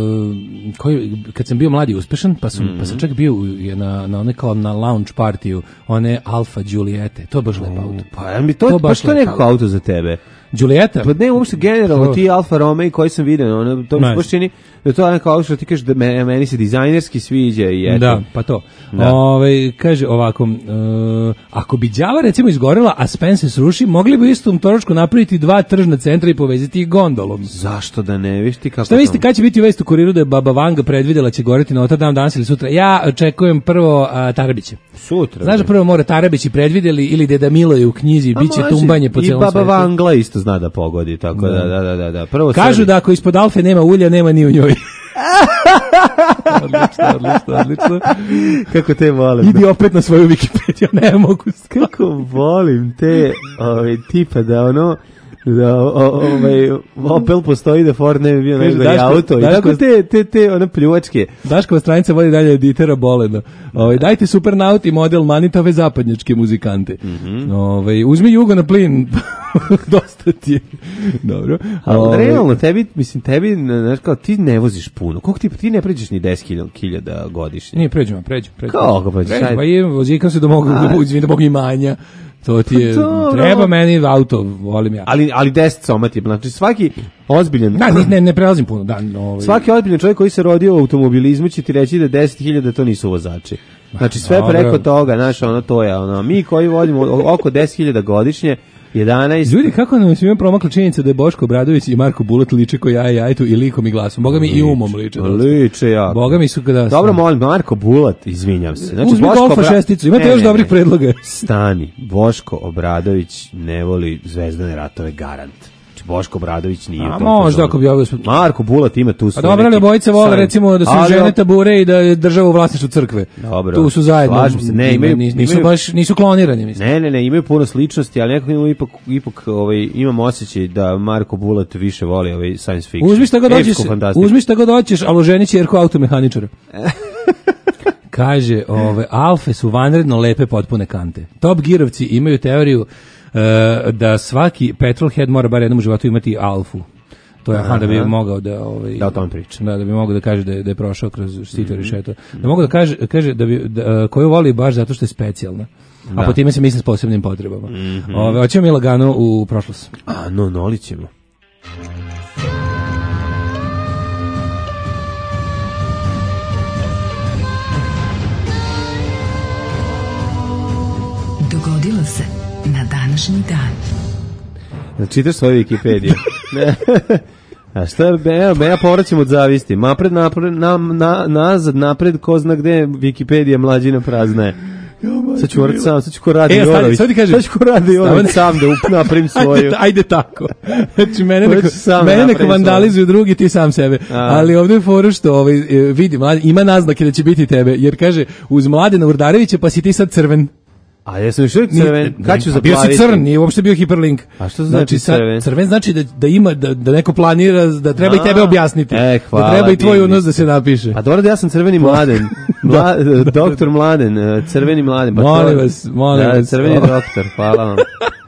kad sam bio mladi i uspešan, pa sam čak bio na onaj kao na lounge partiju, one Alfa Giuliette. To je baš lepo auto. Pa što je nekako auto za tebe? Giulietta? Pa ne, uopšte generalno, ti Alfa Romeo koji sam vidio, to mi se baš čini da to je neko auto što ti kažeš da meni se dizajnerski sviđa i eto. Da, pa to. Kaže ovako, ako bi đava recimo izgorela, a Spencer sruši, mogli bi u istom točku napraviti 2 tržna centra i povezati ih gondolom. Zašto da ne, viš ti kako... Šta mislite, kad će biti u vesti u kuriru da je Baba Vanga predvidela će goreti Notre Dame danas ili sutra? Ja očekujem prvo Tarabiće. Sutra. Znaš da prvo mora Tarabići predvideli ili Deda Milo je u knjizi, bit će tumbanje po celom svetu. I Baba Vangla isto zna da pogodi, tako da. Prvo kažu da ako ispod Alfe nema ulja, nema ni u njoj. Odlično. Kako te volim. Idi opet na svoju Wikipediju, ne mogu. Kako volim te tipa da ono Opel postoji da Ford ne bi bio nego auto. I tako te one pljuvačke. Daškova stranica vodi dalje Ditera Bolena. Dajte Supernaut i Model manitave zapadnjačke muzikante. Uzmi Jugo na plin. Dosta ti je. Dobro. Ali realno, tebi, znaš kao, ti ne voziš puno. Koliko ti ne pređeš ni 10.000 godišnje? Nije, pređem. Kako pređeš? Pa vozikam se da mogu imanja. To ti je, treba meni auto, volim ja. Ali 10 somati, znači svaki ozbiljan... Ne prelazim puno, da. Svaki ozbiljan čovjek koji se rodio u automobilizmu će ti reći da 10.000 to nisu vozači. Znači sve preko toga, znaš, to je, mi koji vodimo oko 10.000 godišnje, 11... Ljudi, kako nam svima promakla činjenica da je Boško Obradović i Marko Bulat liče ko ja i Jajtu i likom i glasom. Boga mi i umom liče. Liče jako. Boga mi su kada... Dobro, molim, Marko Bulat, izvinjam se. Znači, uzmi Golfa šesticu, imate još dobrih predloga. Stani, Boško Obradović ne voli Zvezdane ratove, garant. Boško Obradović nije to. Možda ako bi ovo... Marko Bulat ima tu svoje... A dobro, ali obojice vole recimo da su žene tabure i da je država u vlasništvu crkve. Dobro. Tu su zajedno. Slažem se. Nisu klonirani, mislim. Ne, imaju puno sličnosti, ali nekako ipak imam osjećaj da Marko Bulat više voli science fiction. Uzmi šta god hoćeš, ali oženi ćerku automehaničara. Kaže, Alfe su vanredno lepe potpune kante. Top Gearovci imaju teoriju da svaki petrolhead mora bar jednom u životu imati Alfu. To je da bi mogao da da o tom priča. Da bi mogao da kaže da je prošao kroz sito rešeto. Da mogu da kaže da bi koju voli baš zato što je specijalna. A po time se misli s posebnim potrebama. Hoćemo mi lagano u prošlost. Nolićemo. Dogodilo se na današnji dan. Čitaš svoju Wikipediju. A šta, ja povraćam od zavisti. Nazad, napred, ko zna gde Wikipedija mlađina prazna je. Sad ću morat sam, sad ću ko Radi Jorović. Sad ću ko Radi Jorović sam da napravim svoju. Ajde tako. Znači, mene neko vandalizuju drugi, ti sam sebe. Ali ovdje je fora što vidi, ima naznake da će biti tebe, jer kaže, uz Mladena Urdarevića pa si ti sad crven. A jesam još uvijek crven, kad ću zaplaviti? Bio si crn, nije uopšte bio hiperlink. A što znači crven? Crven znači da ima, da neko planira, da treba i tebe objasniti. Hvala. Da treba i tvoj unos da se napiše. A dobro da ja sam crveni mladen. Doktor Mladen, crveni mladen. Pa molim vas. Crveni doktor, hvala vam.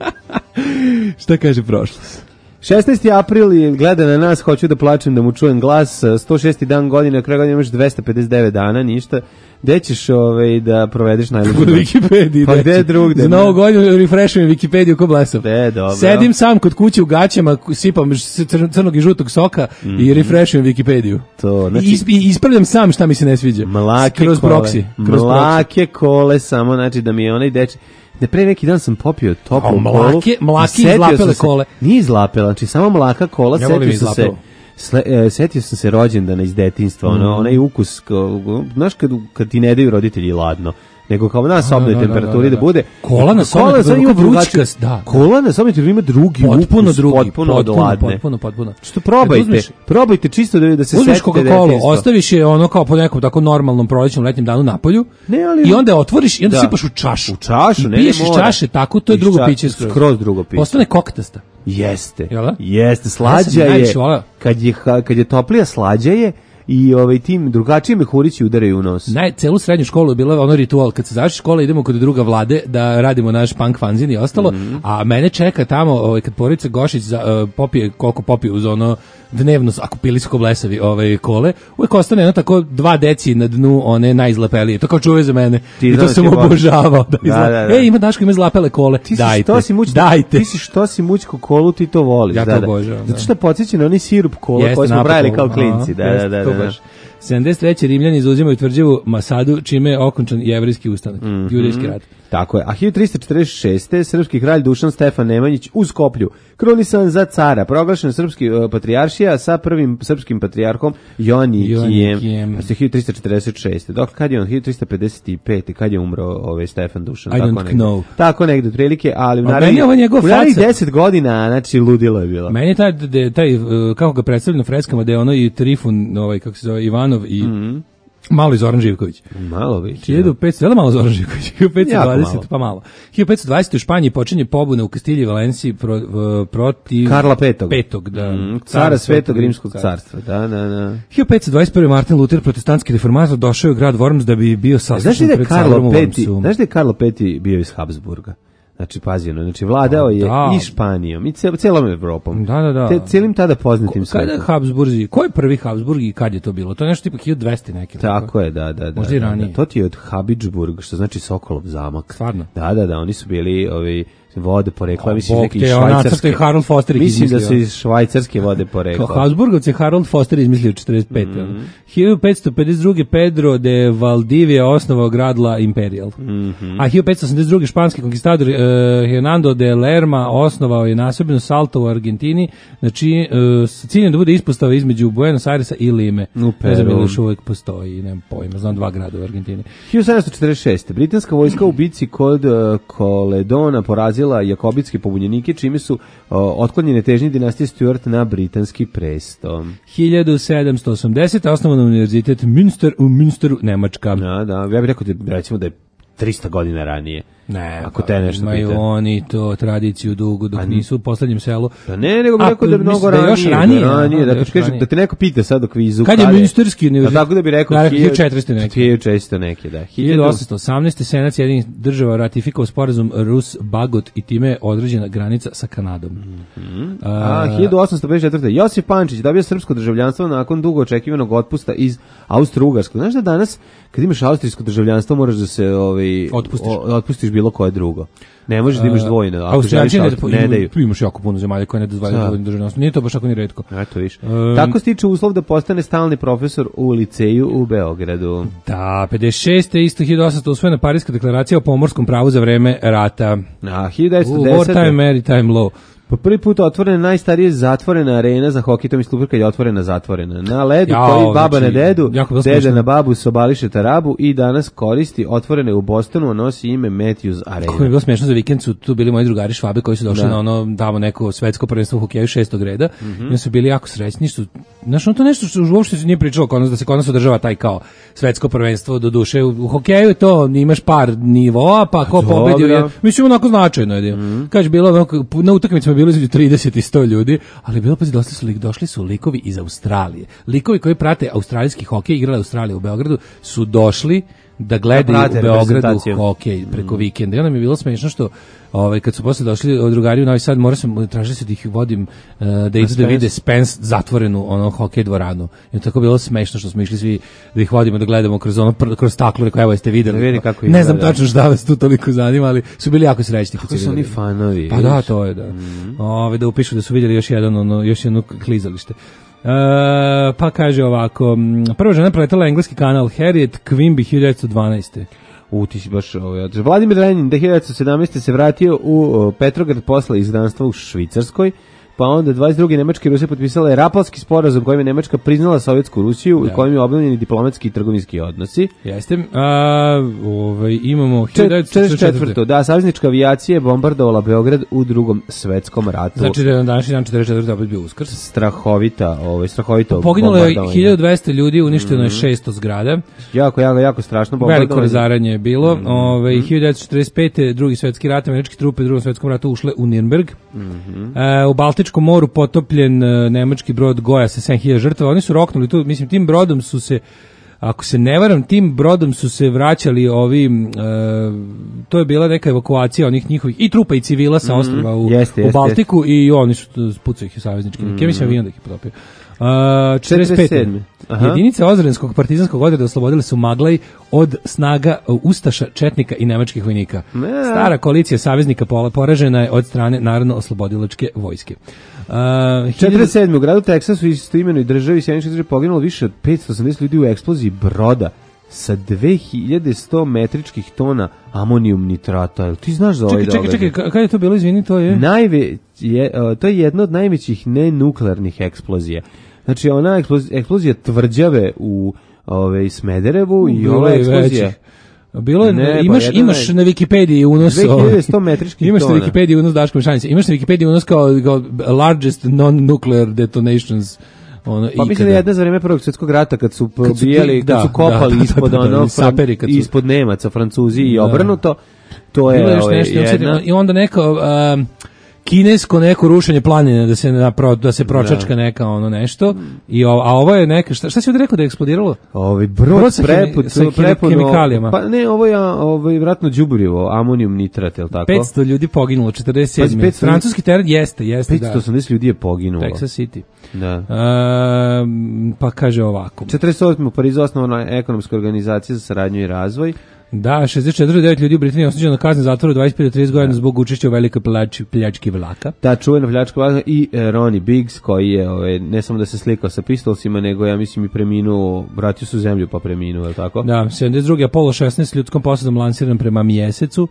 Šta kaže prošlost? 16. april je gleda na nas, hoću da plačem da mu čujem glas, 106. dan godine, na kraju godine imaš 259 dana, ništa. Gde ćeš da provedeš najluđu? U Wikipediji. Pa gde drugde? Za novu godinu refreshujem Wikipediju ko blesav. Dobro. Sedim sam kod kuće u gaćama, sipam crnog i žutog soka i refreshujem Wikipediju. To, znači, I ispravljam sam šta mi se ne sviđa. Kroz proxy. Mlake kole, samo znači da mi je onaj deči. Ne, pre neki dan sam popio toplu kolu. Mlake izlapele kole. Nije izlapela, znači samo mlaka kola, setio sam se rođendana iz detinjstva, onaj ukus, znaš kad ti ne daju roditelji ladno, nego kao na sobnoj temperaturi da bude. Kola na sobnoj temperaturi, kola na sobnoj temperaturi ima drugi ukus, potpuno od ladne. Potpuno. Što probajte čisto da se uzmeš Coca-Cola, ostaviš je ono kao po nekom tako normalnom prolećnom letnjem danu na polju i onda otvoriš i onda sipaš u čašu. U čašu, ne piješ iz čaše, tako, to je drugo piće. Skroz drugo piće. Postane koktasta. Jeste, slađa je. Kad je toplija, slađa je. I tim drugačije mehurići udaraju u nos. Celu srednju školu je bila ono ritual, kad se završi škola idemo kod druga Vlade da radimo naš punk fanzin i ostalo, a mene čeka tamo kad porodica Gošić popije koliko popije uz ono dnevno, ako pili su ko blesavi kole, uvijek ostane jedno tako 2 deci na dnu one najizlepelije. To kao čuve za mene. I to sam obožavao. Ima Daško, ima izlapele kole. Dajte. Ti si što si mućku kolu, ti to voliš. Ja to obožavam. Zato što podsjeća na onaj sirup kola koji smo brajali kao klinci. Da. 73. Rimljani zauzimaju tvrđavu Masadu, čime je okončan jevrejski ustanak, judejski rat. Tako je. A 1346. srpski kralj Dušan Stefan Nemanjić u Skoplju krunisan za cara, proglašen srpski patrijaršija sa prvim srpskim patrijarhom Joanikijem. 1346. Dok kad je on 1355. kad je umro Stefan Dušan? I don't know. Tako negde otprilike, ali u narednih 10 godina, znači ludilo je bilo. Meni je taj kako ga predstavljaju na freskama, da je ono i Trifun, kako se zove, Ivanov i malo Zoran Živković. Malo već. 1500, da malo Zoran Živković. 1520, pa malo. 1520 u Španiji počinje pobuna u Kastilji i Valenciji protiv Karla V. Cara Svetog Rimskog carstva. Da. 1521. Martin Luther, protestantski reformator, došao u grad Worms da bi bio saslušan pred Saborom u Wormsu. Znaš da je Karlo V. bio iz Habsburga? Znači, pazi, vladao je i Španijom, i celom Evropom. Da. Cijelim tada poznatim svetom. Kada Habsburzi, ko je prvi Habsburg i kad je to bilo? To je nešto tipa 1200 neki. Tako je, da. Možda i ranije. To ti je od Habsburg, što znači Sokolov zamak. Stvarno? Da, oni su bili vode porekla, mislim neki švajcarske. Harold Foster mislim da su iz švajcarske vode porekla. Habsburgovce Harold Foster izmislio 45. 1552. Pedro de Valdivia osnovao grad La Imperial. A 1582. španski konkistador Hernando de Lerma osnovao je naseobinu Salto u Argentini, znači s ciljem da bude ispostava između Buenos Airesa i Lime. Ne znam ili još uvijek postoji, nemam pojma, znam 2 grada u Argentini. 1746. Britanska vojska u bici kod Koledona porazila jakobitske pobunjenike, čime su otklonjene težnje dinastije Stuart na britanski presto. 1780. osnovan univerzitet Münster u Münsteru, Nemačka. Da, ja bih rekao recimo da je 300 godina ranije. Ne, ako te nešto imaju pita. Oni to tradiciju dugu dok nisu u poslednjem selu. Pa ne, nego bih rekao da je mnogo ranije. Da te neko pita sad o kvizu. Kad je Münsterski univerzitet? Tako da bih rekao 1400 neki. 1400 neki, da. 1818. Senat Sjedinjenih država ratifikovao sporazum Rus-Bagot i time je određena granica sa Kanadom. 1854. Josip Pančić dobio srpsko državljanstvo nakon dugo očekivanog otpusta iz Austro-Ugarskog. Znaš da danas kad imaš austrijsko državljanstvo moraš da se otpustiš bilo koje drugo. Ne možeš da imaš dvojno. Austrijanci ne daju. Imaš jako puno zemalja koje ne dozvoljavaju dvojno državljanstvo. Nije to baš tako ni retko. Eto viš. Tako stiče uslov da postane stalni profesor u liceju u Beogradu. Da, 56. isto 1800 usvojena Pariska deklaracija o pomorskom pravu za vreme rata. 1910. Wartime Maritime Law. Po prvi put otvorena najstarije zatvorena arena za hokej, to mi sluper kad je otvorena zatvorena. Na ledu koji baba na dedu, deda na babu sobališe tarabu i danas koristi otvorene u Bostonu, a nosi ime Matthews Arena. Kako mi je bilo smiješno, za vikend su tu bili moji drugari Švabe koji su došli na ono tamo neko svetsko prvenstvo u hokeju 6. reda i oni su bili jako srećni. Znaš, ono to nešto što uopšte se nije pričalo kod nas, da se kod nas održava taj kao svetsko prvenstvo, do duše. U hokeju je to, imaš par nivoa, pa ko pobedio, mislim onako značajno je. Kaže, bilo na utakmicama bilo između 30 i 100 ljudi, ali bilo došli su likovi iz Australije. Likovi koji prate australijski hokej, igrali Australija u Beogradu, su došli da gledaju u Beogradu hokej preko vikenda. I onda mi je bilo smiješno što kad su posle došli drugari u Novi Sad, tražili se da ih vodim da idu da vide Spence zatvorenu hokej dvoranu. I tako bilo smiješno što smo išli svi da ih vodimo da gledamo kroz staklo, rekao evo jeste videli. Ne znam tačno šta vas tu toliko zanima, ali su bili jako srećni. Kako su oni fanovi. Pa da, to je da. Da upišu da su vidjeli još jedno klizalište. Pa kaže ovako, prva žena preletala engleski kanal Harriet Quimby 1912. Ti si baš Vladimir Lenin 1917. se vratio u Petrograd posle izgnanstva u Švicarskoj, pa onda 22. Nemačka i Rusija potpisala je Rapalski sporazum kojim je Nemačka priznala Sovjetsku Rusiju i kojim je obnovljeni diplomatski i trgovinski odnosi. Jeste. Imamo 1944. Da, saveznička avijacija je bombardovala Beograd u Drugom svetskom ratu. Znači da je današnji dan 44. opet bio Uskrs. Strahovito poginulo je 1200 ljudi, uništeno je 600 zgrada. Jako strašno bombardovanje. Veliko razaranje je bilo. 1945. Drugi svetski rat, američke trupe u Drugom svetskom ratu ušle u Nürnberg. U Baltičkom moru potopljen nemački brod Goja sa 7000 žrtava. Oni su roknuli tu, mislim, tim brodom su se, ako se ne varam, tim brodom su se vraćali to je bila neka evakuacija onih njihovih i trupa i civila sa ostrva u Baltiku i oni su pucali ih saveznički. Ja mislim avion da ih potopio. 45. Jedinice Ozrenskog partizanskog odreda oslobodile su Maglaj od snaga ustaša, četnika i nemačkih vojnika. Stara koalicija saveznika poražena je od strane Narodno-oslobodilačke vojske. 47. u gradu Teksasu istoimenoj državi Sjedinjenih Država poginulo više od 580 ljudi u eksploziji broda sa 2100 metričkih tona amonijum nitrata. Jel ti znaš za ovaj događaj? Čekaj, kada je to bilo, izvini, to je? To je jedna od najvećih nenuklearnih eksplozija. Znači, ona eksplozija tvrđave u Smederevu i ova eksplozija... Bilo je, imaš na Wikipediji unos 2100 metričkih tona. Imaš na Wikipediji unos Daško Mešanice. Imaš na Wikipediji unos kao largest non-nuclear detonations. Pa mislim da je jedna za vreme Prvog svjetskog rata kad su probijali, kad su kopali ispod Nemaca, Francuzi i obrnuto. To je jedna... I onda neko... kinesko neko rušenje planine da se pročačka neka nešto a ovo je neka šta si ovdje rekao da je eksplodiralo? Brod sa hemikalijama. Pa ne, ovo je vratno đubrivo, amonijum nitrat, je li tako? 500 ljudi poginulo 47. Francuski teren jeste 580 ljudi je poginulo. Texas City. Da. Pa kaže ovako. 48. u Parizu osnovana ekonomska organizacija za saradnju i razvoj. Da, 64,9 ljudi u Britaniji osuđeno na kazne zatvora 25 do 30 godina zbog učešća u velikoj pljački vlaka. Da, čuvena pljačka vlaka i Ronnie Biggs koji je ne samo da se slikao sa Pistolsima, nego ja mislim i preminuo, vratio su zemlju pa preminuo, je li tako? Da, 72. Apollo 16 ljudskom posadom lansiran prema Mjesecu.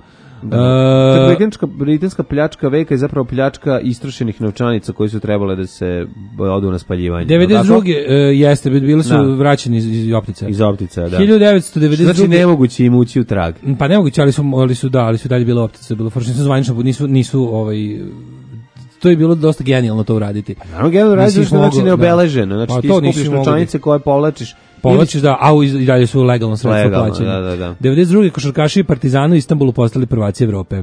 Britanska pljačka veka je zapravo pljačka istrošenih novčanica koji su trebale da se odu na spaljivanje. 92. Jeste, bili su vraćeni iz optica. Iz optica, da. 1992. Znači nemoguće im ući u trag. Pa nemoguće, ali su dalje bilo optica, bilo foršnično zvanično, nisu to je bilo dosta genijalno to uraditi. Naravno genijalno raditi, znači neobeleženo. Znači ti skupiš novčanice koje povlačiš, da, a i dalje su legalno sredstvo plaćanja. Da. 92. košarkaši i Partizanu u Istanbulu postali prvaci Evrope.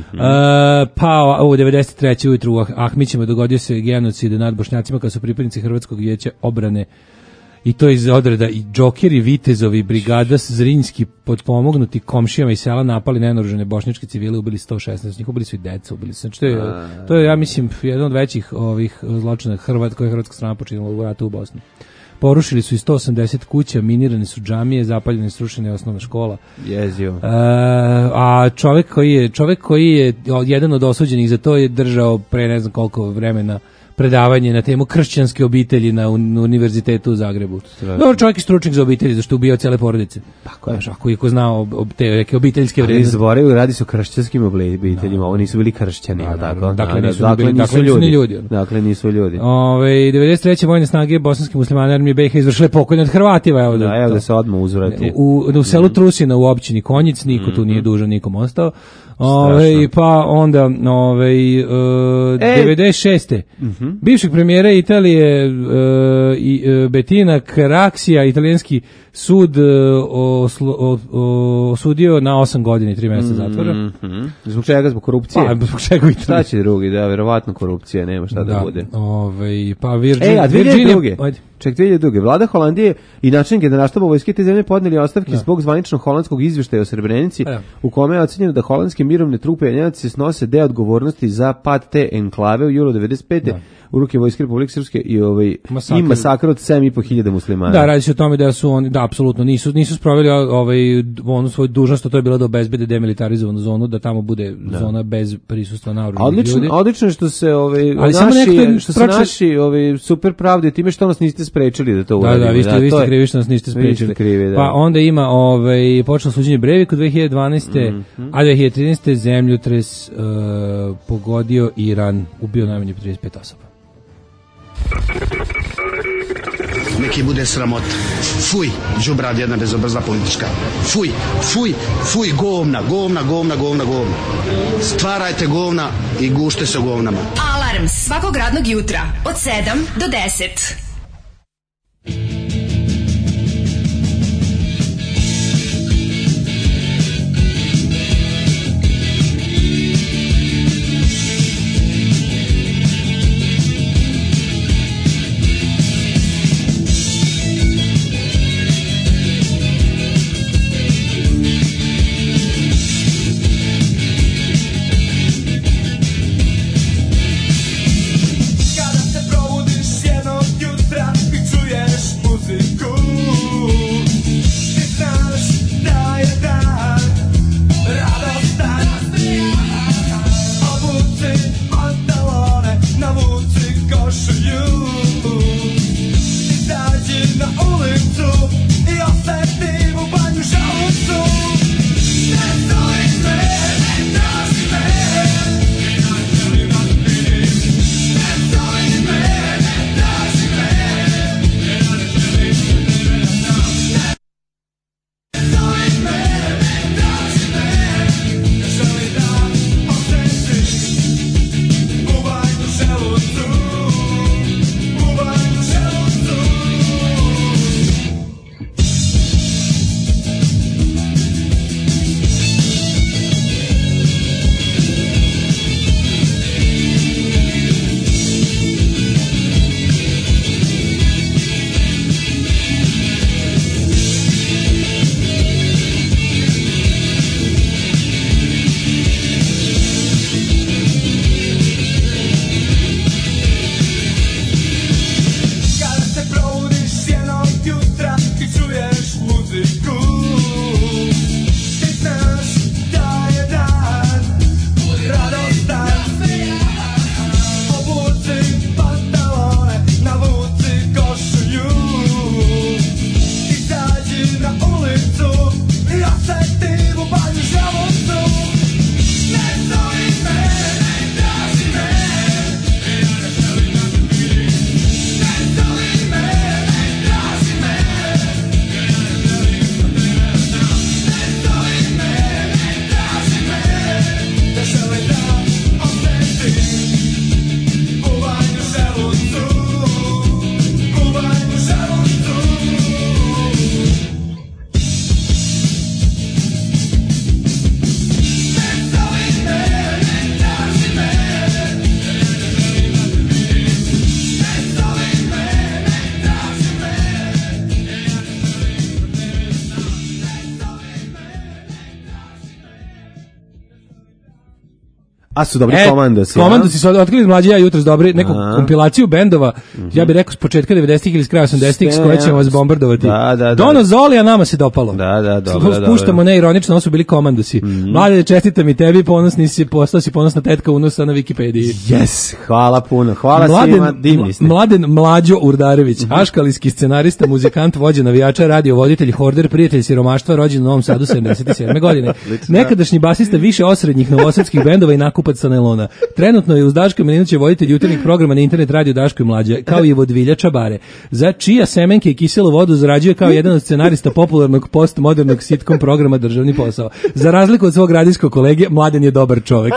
Pa u 93. ujutru u Ahmićima dogodio se genocid nad Bošnjacima kada su pripadnici Hrvatskog vijeća obrane i to iz odreda i Džokeri, Vitezovi, brigada Zrinjski potpomognuti komšijama iz sela napali nenaoružane bošnjačke civile, ubili 116 njih, ubili su i deca, znači to je ja mislim jedan od većih ovih zločina koje je hrvatska strana počinila u ratu u Bosni. Porušili su i 180 kuća, minirane su džamije, zapaljene, srušene osnovna škola. Jezio. A čovjek koji je jedan od osuđenih za to je držao pre ne znam koliko vremena predavanje na temu kršćanske obitelji na univerzitetu u Zagrebu. Dobar čovjek i stručnjak za obitelji, zašto je ubijao cele porodice. Tako je. Ako je ko znao te neke obiteljske vrednosti. Ali zaboravili, radi se o kršćanskim obiteljima, ovo nisu bili kršćani, tako? Dakle, nisu ljudi. Dakle, nisu ljudi. 93. vojne snage bosanske muslimane armije BiH izvršile pokolj nad Hrvatima. Evo da se odmah uzvrati. U selu Trusina u općini Konjic, niko tu nije dužan, nikom ostao. Pa onda 96. Bivšeg premijera Italije Bettina Craxia, italijanski sud osudio na 8 godina i 3 mjeseca zatvora. Zbog čega? Zbog korupcije? Pa, zbog čega Italije? Šta će drugi? Da, verovatno korupcija, nema šta da bude. Pa Virginia... 2002. Vlada Holandije i načelnik Generalštaba vojske te zemlje podneli ostavke zbog zvaničnog holandskog izveštaja o Srebrenici, u kome je ocenjeno da holandske mirovne trupe Aljenaci snose deo odgovornosti za pad te enklave u julu 95. u ruke Vojske Republike Srpske i masakr od 7.500 muslimana. Da, radi se o tome da su oni, da, apsolutno nisu sproveli onu svoju dužnost, a to je bilo da obezbede demilitarizovanu zonu, da tamo bude zona bez prisustva naoružanih ljudi. Odlično što se naši super pravde time što nas niste sprečili da to uradimo. Da, vi ste krivi što nas niste sprečili. Pa onda ima počelo suđenje Breivik u 2012. A 2013. zemljotres pogodio Iran, ubio najmanje 35 osoba. Neki bude sramota. Fuj, đubrad jedna bezobrazna politička. Fuj, fuj, fuj, govna. Stvarajte govna i gušte se govnama. Alarm svakog radnog jutra od 7 do 10. A su dobri komandosi. Komandosi su otkrili mlađi ja jutros dobri neku kompilaciju bendova, ja bih rekao s početka 90-ih ili s kraja 80-ih, s koje ćemo vas bombardovati. Dono Zoli, a nama se dopalo. Dobro. Spuštamo neironično, ovo su bili komandosi. Mlade, čestitam i tebi, postao si ponosna tetka unosa na Wikipediji. Yes, hvala puno. Hvala svima, divni ste. Mladen Mlađo Urdarević, aškalijski scenarista, muzikant, vođa navijača, radio voditelj, horder, prijatelj siromaštva, rođen u Novom Sadu 77. godine. Nekadašnji basista više osrednjih novosadskih bendova i nakupac sa nailona. Trenutno je uz Daška Milinovića voditelj jutarnjih programa na internet radio Daško i Mlađa, kao i vodvilja Čabare. Za čija semenke i kiselu vodu zarađuje kao jedan od scenarista popularnog postmodernog sitcom programa Državni posao. Za razliku od svog radijskog kolege, Mladen je dobar čovek.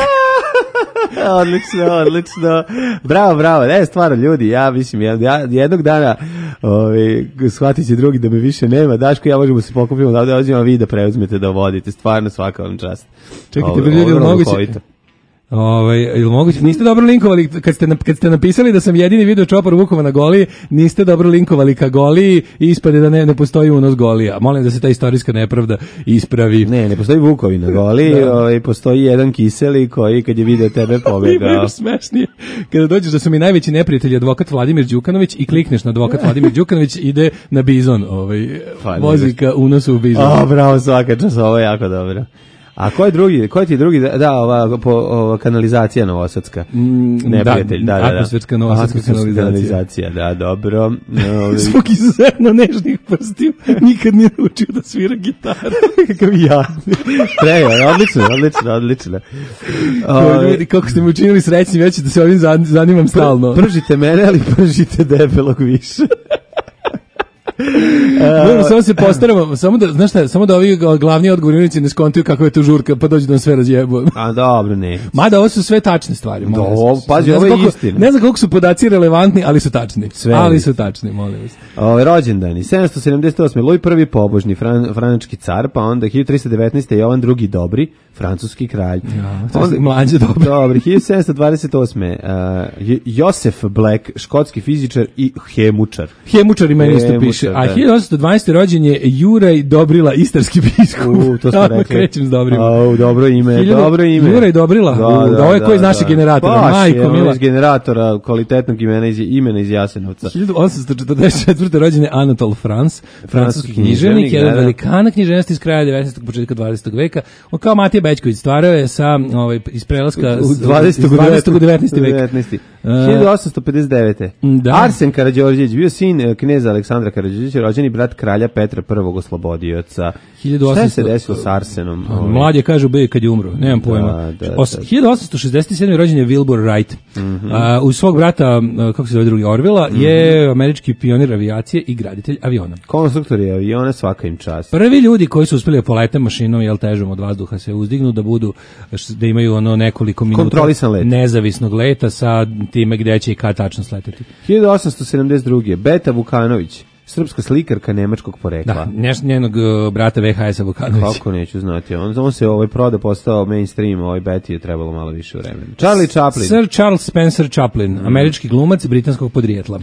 Odlično. Bravo. Ne, stvarno, ljudi, ja mislim, jednog dana shvatit će drugi da me više nema. Daško, ja možemo se pokupiti da ovdje vi da preuzmete da vodite. Stvarno, svaka vam čast. Čekajte, ljudi, ili moguće, niste dobro linkovali kad ste napisali da sam jedini video čopar Vukova na Goliji, niste dobro linkovali ka Goliji i ispade da ne postoji unos Golija. Molim da se ta istorijska nepravda ispravi. Ne postoji Vukovi na Goliji, postoji jedan kiseli koji kad je video tebe pobegao. Ima još smešnije. Kada dođeš da su mi najveći neprijatelji advokat Vladimir Đukanović i klikneš na advokat Vladimir Đukanović, ide na Bizon, vozi ka unosu u Bizon. Bravo, svaka čast, ovo je jako dobro. A ko je ti drugi, ova kanalizacija novosadska, neprijatelj, da. Atmosferska novosadska kanalizacija, da, dobro. Zbog izuzetno nežnih prstiju, nikad nije naučio da svira gitaru. Kakav ja. Odlično. Ljudi, kako ste mi učinili srećni, već da se ovim zanimam stalno. Pržite mene, ali pržite debelog više. Samo se postaramo, samo da ovi glavni odgovornici ne skontuju kako je to žurka, pa dođu da nam sve razjebu. A dobro, ne. Mada ovo su sve tačne stvari. Pazi, ovo je istina. Ne znam koliko su podaci relevantni, ali su tačni. Ali su tačni, molim vas. Rođendani, 778. Louis I pobožni, frančki car, pa onda 1319. Jovan II Dobri, francuski kralj. Mlađe dobro. Dobri, 1728. Josef Black, škotski fizičar i hemučar. Hemučar i meni isto piše. A 1812. rođen je Juraj Dobrila, istarski biskup. To smo rekli. Krećem s Dobrima. Dobro ime. Juraj Dobrila. Ovo je ko iz našeg generatora. Majko mila. Iz generatora kvalitetnog imena iz Jasenovca. 1844. rođen je Anatol France, francuski književnik, jedan velikana književnosti iz kraja 19. početka 20. veka. On kao Matija Bećković stvarao je iz prelaska u 20. u 19. veka. 1859. Arsen Karađorđević bio sin kneza Aleksandra Karađorđevića, rođeni brat kralja Petra I Oslobodioca. Šta je se desilo s Arsenom? Mlad je, kažu, bio kad je umro, nemam pojma. 1867. rođen je Wilbur Wright. Uz svog brata, kako se zove drugi, Orvila, je američki pionir avijacije i graditelj aviona. Konstruktori aviona, svaka im čast. Prvi ljudi koji su uspjeli poletem mašinom, težom od vazduha se uzdignu, da imaju nekoliko minuta nezavisnog leta sa time gde će i kad tačno sleteti. 1872. Beta Vukanović, srpska slikarka nemačkog porekla. Da, njenog brata VHS-a Vukanovića. Kako neću znati. On se prodao, postao mainstream, Betty je trebalo malo više vremena. Charlie Chaplin. Sir Charles Spencer Chaplin, američki glumac britanskog podrijetla.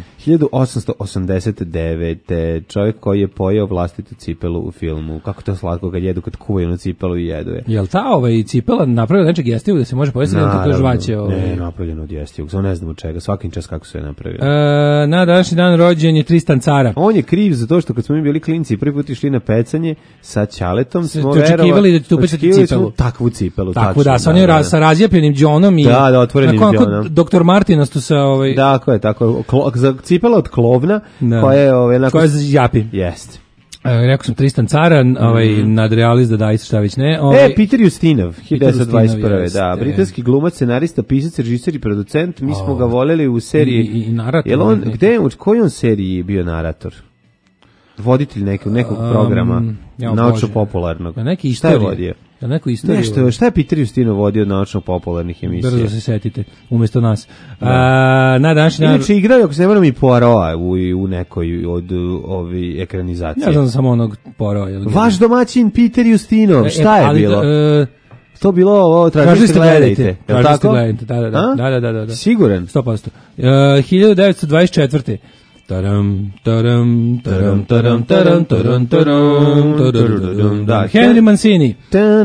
1889. Čovjek koji je pojeo vlastitu cipelu u filmu. Kako to slatko kad jedu, kad kuvaju na cipelu i jedu je. Jel ta cipela napravila nečeg jestivog da se može pojesti ili tako žvaće? Ne, napravljeno od jestivog. Samo ne znam od čega. Svakim čas kako se je napravilo. Na današnji dan rođen je Tristan Cara. On je kriv za to što kad smo mi bili klinci i prvi put išli na pecanje sa ćaletom smo očekivali da će tu upecati cipelu. Takvu cipelu. Tako da, sa onim sa razjepljenim džonom i otvorenim džonom. Doktor Martinastu sa Tako je, tako. Cipela od klovna koja je koja japi. Jeste. Rekao sam Tristan Cara, nadrealist da dajte šta već ne. Peter Ustinov, 1921. Da, britanski glumac, scenarista, pisac, režiser i producent. Mi smo ga voljeli u seriji. I narator. U kojoj on seriji bio narator? Voditelj nekog programa, naučno-popularnog. Šta je vodio? Šta je Peter Ustinov vodio od naučno-popularnih emisija? Brzo se setite, umjesto nas. Na današnji dan... Inače, igraju, ako se ne moram, i Poirot u nekoj od ekranizacije. Ja znam samo onog Poirot. Vaš domaćin Peter Ustinov, šta je bilo? To bilo ovo, tražili ste gledajte. Da. Siguran? 100%. 1924. Taram, taram, taram, taram, taram, taram, taram, taram, da, Henry Mancini.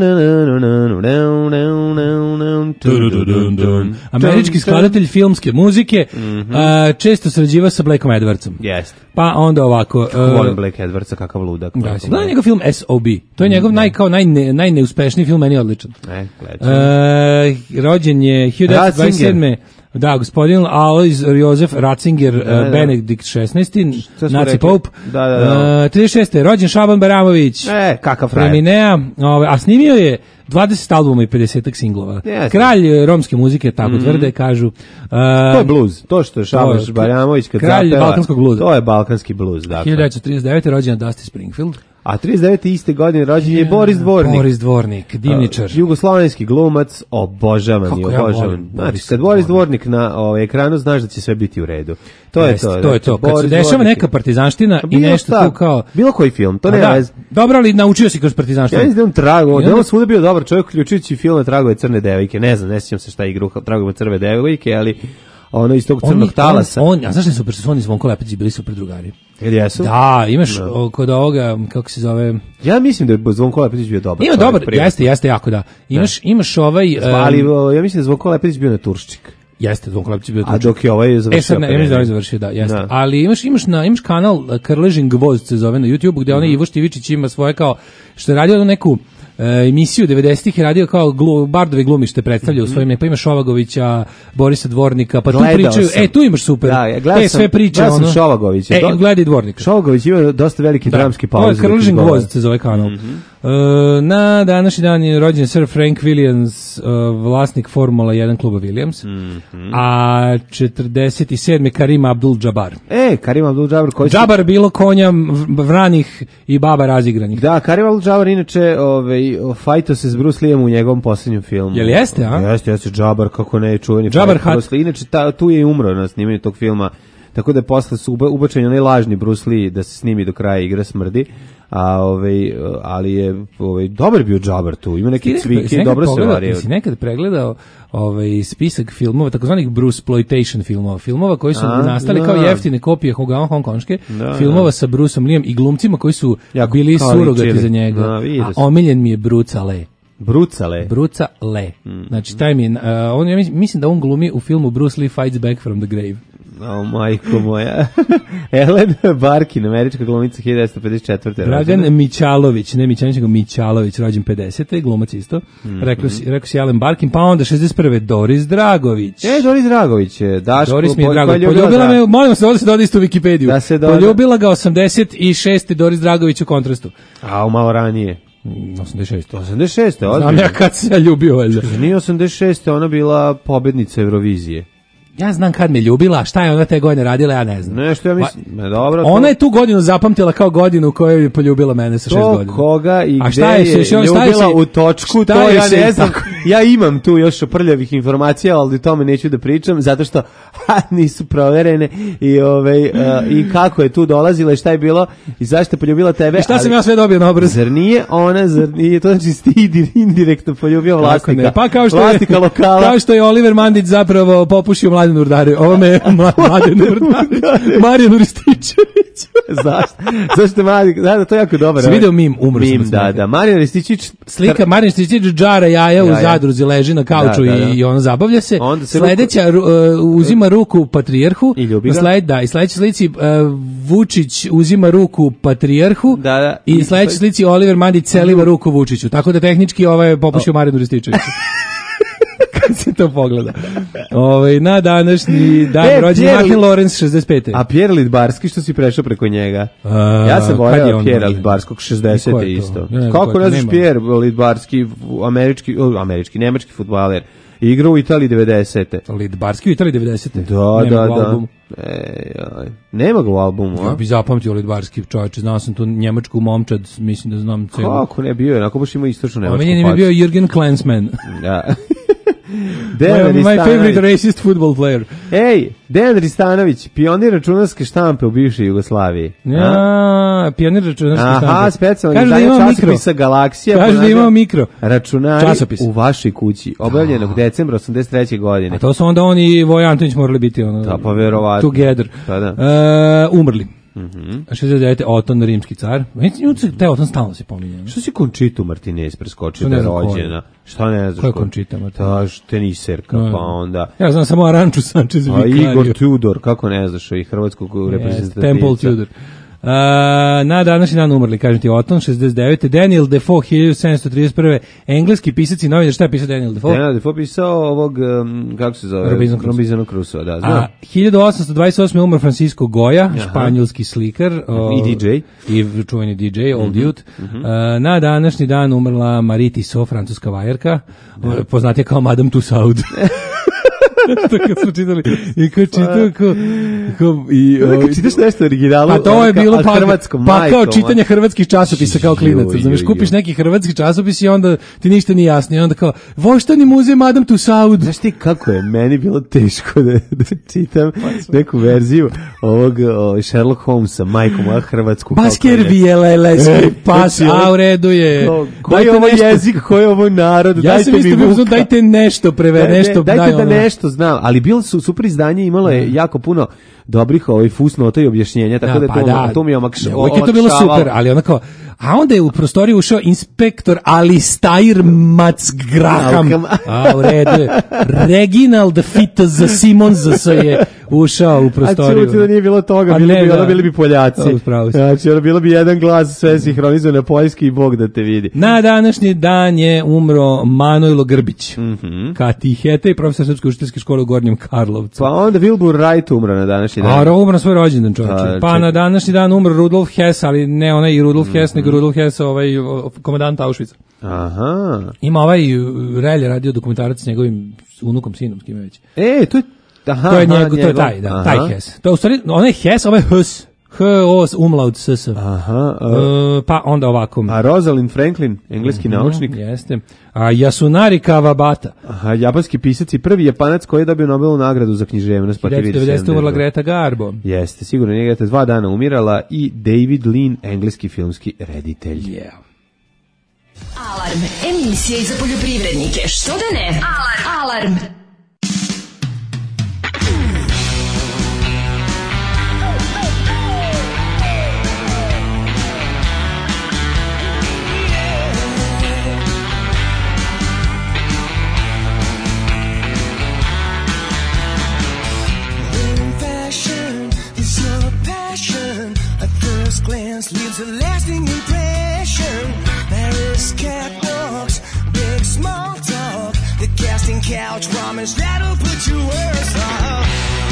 Američki skladatelj filmske muzike, često sarađivao sa Blackom Edwardsom. Jeste. Pa onda ovako... volim Black Edwardsa, kakav ludak. Da, si gledao njegov film S.O.B. To je njegov najneuspešniji film, meni je odličan. Rođen je 1927. Da, gospodin Alois Josef Ratzinger, Benedikt XVI, Naci Pope. 36. rođen Šaban Baramović. Kakav frajer. Preminea, a snimio je 20 albuma i 50 singlova. Kralj romske muzike, tako tvrde, kažu. To je bluz. To što je Šaban Baramović kad kralj zapeva. balkanskog bluza. To je balkanski bluz. 1939. rođen Dusty Springfield. A 39. iste godine rođen je Boris Dvornik. Boris Dvornik, divničar. Jugoslovenski glumac, obožavan i obožavan. Znači, kad Boris Dvornik na ekranu, znaš da će sve biti u redu. To je to. To je to. Kad se dešava neka partizanština i nešto tu kao... Bilo koji film, to nema veze. Dobro, ali naučio si kroz partizanštinu. Ja mislim da on svuda bio dobar čovjek, uključujući film Tragove crne devojke. Ne znam, ne sjećam se šta je igra Tragove crne devojke, ali ono iz tog crnog talasa. A znaš ne super, što su oni Zvonko Lepić bili super drugari. Jel jesu? Da, imaš kod ovoga, kako se zove... Ja mislim da je Zvonko Lepić bio dobar. Ima dobar, jeste jako da. Imaš ovaj... Ali ja mislim da je Zvonko Lepić bio naturščik. Jeste, Zvonko Lepić bio naturščik. A dok je ovaj završio... završio, da, jeste. Ali imaš kanal Krležin Gvozd se zove na YouTube, gde onaj Ivo Štivičić ima svoje kao, što je radio neku emisiju 90-ih je radio kao Bardove glumište predstavlja u svojim, pa imaš Šovagovića, Borisa Dvornika, pa tu pričaju, tu imaš super, te sve priče. Ja sam Šovagovića. Gledaj Dvornika. Šovagović ima dosta veliki dramski pauze. Ovo je Krležin Gvozd se zove kanal. Na današnji dan je rođen Sir Frank Williams, vlasnik Formula 1 kluba Williams, a 47. Karim Abdul-Jabbar. Karim Abdul-Jabbar koji Džabar bilo konja vranih i baba razigranih. Da, Karim Abdul-Jabbar inače fajto se s Bruce Leeom u njegovom posljednjem filmu. Jel jeste, a? Jeste, Džabar, kako ne, čuveni Džabar Bruce Lee. Inače, tu je i umro na snimanju tog filma, tako da je posle su ubačen onaj lažni Bruce Lee da se snimi do kraja Igra smrdi. Ali je dobar bio Džabar tu, ima neke cvike, dobro se vario. Si nekad pregledao spisak filmova, takozvanih Bruceploitation filmova koji su nastali kao jeftine kopije hongkonške, filmova sa Bruceom Leeom i glumcima koji su bili surogati za njega. A omiljen mi je Bruce Ale. Bruce Le. Znači, taj mi je, mislim da on glumi u filmu Bruce Lee Fights Back from the Grave. Majko moja. Ellen Barkin, američka glumica 1954. Dragan Mićalović, ne Mićanić, nego Mićalović, rođen 50. glumac isto. Rekao si Ellen Barkin, pa onda 61. Doris Dragović. Doris Dragović je. Doris mi je Dragović. Poljubila me, molim se, ovdje se doda isto u Wikipediju. Poljubila ga 86. Doris Dragović u Kontrastu. A malo ranije. 86. Znam ja kad se ja ljubio. Nije 86. ona bila pobednica Eurovizije. Ja znam kad me ljubila, šta je ona te godine radila, ja ne znam. Nešto ja mislim, dobro. Ona je tu godinu zapamtila kao godinu u kojoj je poljubila mene sa 6 godina. To koga i gde je ljubila u točku, to ja ne znam. Ja imam tu još prljavih informacija, ali o tome neću da pričam, zato što nisu proverene i kako je tu dolazila i šta je bilo i zašto je poljubila tebe. I šta sam ja sve dobio na obraz? Zar nije to znači ti indirektno poljubio vlasnika. Pa vlasnika lokala. Kao što je Oliver Mandić zapravo popušio Mladen Urdarev. Ovo me Mladen Urdarev. Marijan Rističević. Zašto Mladen? Da, to je jako dobro. Si video mim, umro sam. Da. Marijan Rističić. Slika Marijan Rističić džara jaja u zadruzi, leži na kauču i on zabavlja se. Sledeća uzima ruku patrijarhu. I ljubi ga. I sledeća slici Vučić uzima ruku patrijarhu. I sledeća slici Oliver Mandić celiva ruku Vučiću. Tako da tehnički je popušio Marijanu Rističeviću. Kad se to pogleda. Na današnji dan rođen Martin Lorenz 65. A Pierre Lidbarski, što si prešao preko njega? Ja sam voleo Pierre Lidbarskog 60. isto. Kako ne znaš Pierre Lidbarski, nemački fudbaler, igrao u Italiji 90. Lidbarski u Italiji 90. Da. Nema ga u albumu, a? Ja bi zapamtio Lidbarski čovječe, znao sam tu njemačku momčad, mislim da znam celo. Kako ne bio je, onako baš ima istočno nemačku facu. Omenjen mi je bio Jürgen Klinsmann. Da. My favorite racist football player. Ej, Dejan Ristanović, pionir računarske štampe u bivšoj Jugoslaviji. Ja, pionir računarske štampe. Aha, specijalno izdanje časopisa Galaksija. Kaže da imao mikro. Računari časopis u vašoj kući, objavljenog decembra 83. godine. A to su onda oni i Voja Antonić morali biti ono. Da, pa verovatno. Together. Pa da. Umrli. 69. Oton, rimski car. Te Oton stalno se pominje. Što si Cončitu Martinez preskočio da je rođena? Šta ne znaš? Ko je Cončita Martinez? Teniserka, pa onda... Ja znam samo Aranču Sanchez Vicario. Igor Tudor, kako ne znaš, i hrvatskog reprezentativca. Temple Tudor. Na današnji dan umrli, kažem ti, Oton, 69. Daniel Defoe, 1731. Engleski pisac i novinar. Šta je pisao Daniel Defoe? Daniel Defoe pisao ovog, kako se zove? Robinson Crusoe, da, znam. 1828. umr Francisco Goya, španjolski slikar. I DJ. I čuveni DJ, Old Youth. Na današnji dan umrla Marie Tissot, francuska vajarka, poznatija kao Madame Tussaud. To kad smo čitali i kad čitao kad čitaš nešto originalno, pa to je bilo pa kao čitanje hrvatskih časopisa kao klinac, znaš, kupiš neki hrvatski časopis i onda ti ništa nije jasno i onda kao Voštani muzej Madame Tussaud. Znaš ti kako je meni bilo teško da čitam neku verziju ovog Sherlock Holmesa, majko moja hrvatsku. Baskerville, pas, a u redu je. Koji je ovo jezik, koji je ovo narod, dajte mi Vuka. Dajte nešto nešto. Dajte da nešto znam, ali bilo su super izdanje, imalo je jako puno dobrih fusnota i objašnjenja, tako da to mi je olakšavalo. Uvijek je to bilo super, ali onako, a onda je u prostoriju ušao inspektor Alistair Matsgraham. A u redu je. Reginald Fitz Simons je ušao u prostoriju. A čuti da nije bilo toga, bili bi Poljaci. Znači, bilo bi jedan glas, sve sinhronizovan na poljski i Bog da te vidi. Na današnji dan je umro Manojlo Grbić, katiheta i profesor srpske učiteljske škole u Gornjem Karlovcu. Pa onda Wilbur Wright umro na današnji dan. A umro svoj rođendan, čovječe. Pa na današnji dan umro Rudolf Hess, ali ne onaj i Rudolf Hess, nego Rudolf Hess, komandant Auschwitza. Aha. Ima Relje radio dokumentarac s njegovim unukom, sinom, s kime već. To je... Aha, to je njegov, to je taj, da, taj Hess. To je u stvari, onaj Hess, ovaj Hus. H-O, umlaut S-S. Pa onda ovako. A Rosalind Franklin, engleski naučnik. Jeste. A Yasunari Kawabata. Aha, japanski pisac i prvi Japanac koji je dobio Nobelovu nagradu za književnost. 1990. umrla Greta Garbo. Jeste, sigurno nije Greta 2 dana umirala i David Lean, engleski filmski reditelj. Alarm, emisija za poljoprivrednike. Što da ne? Alarm. Glance leaves a lasting impression. Paris catwalks, big small talk, the casting couch promise that'll put you worse off.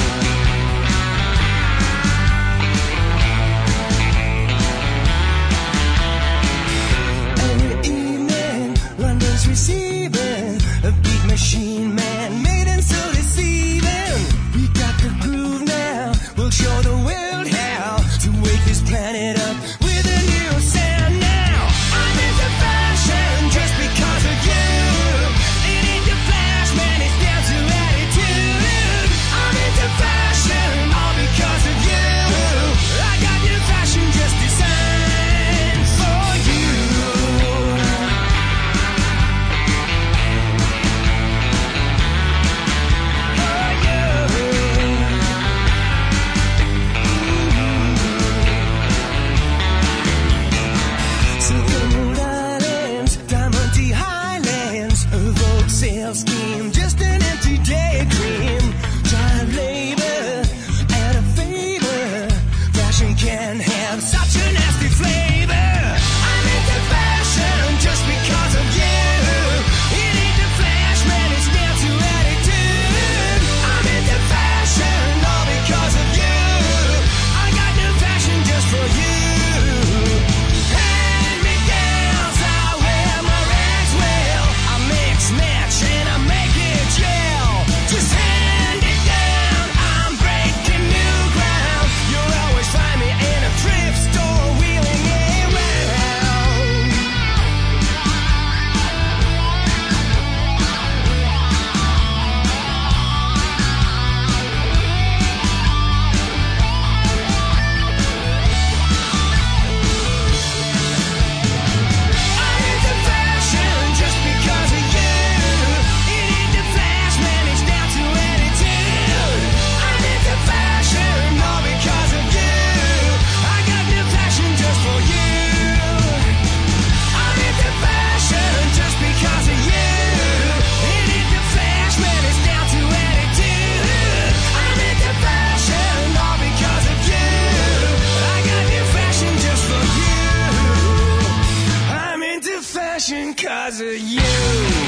An evening, London's receiving a beat machine man made him so deceiving. We got the groove now, we'll show the world how to wake this planet up with a new sound now. I'm into fashion just because of you. It ain't the flash, man, it's down to attitude. because of you.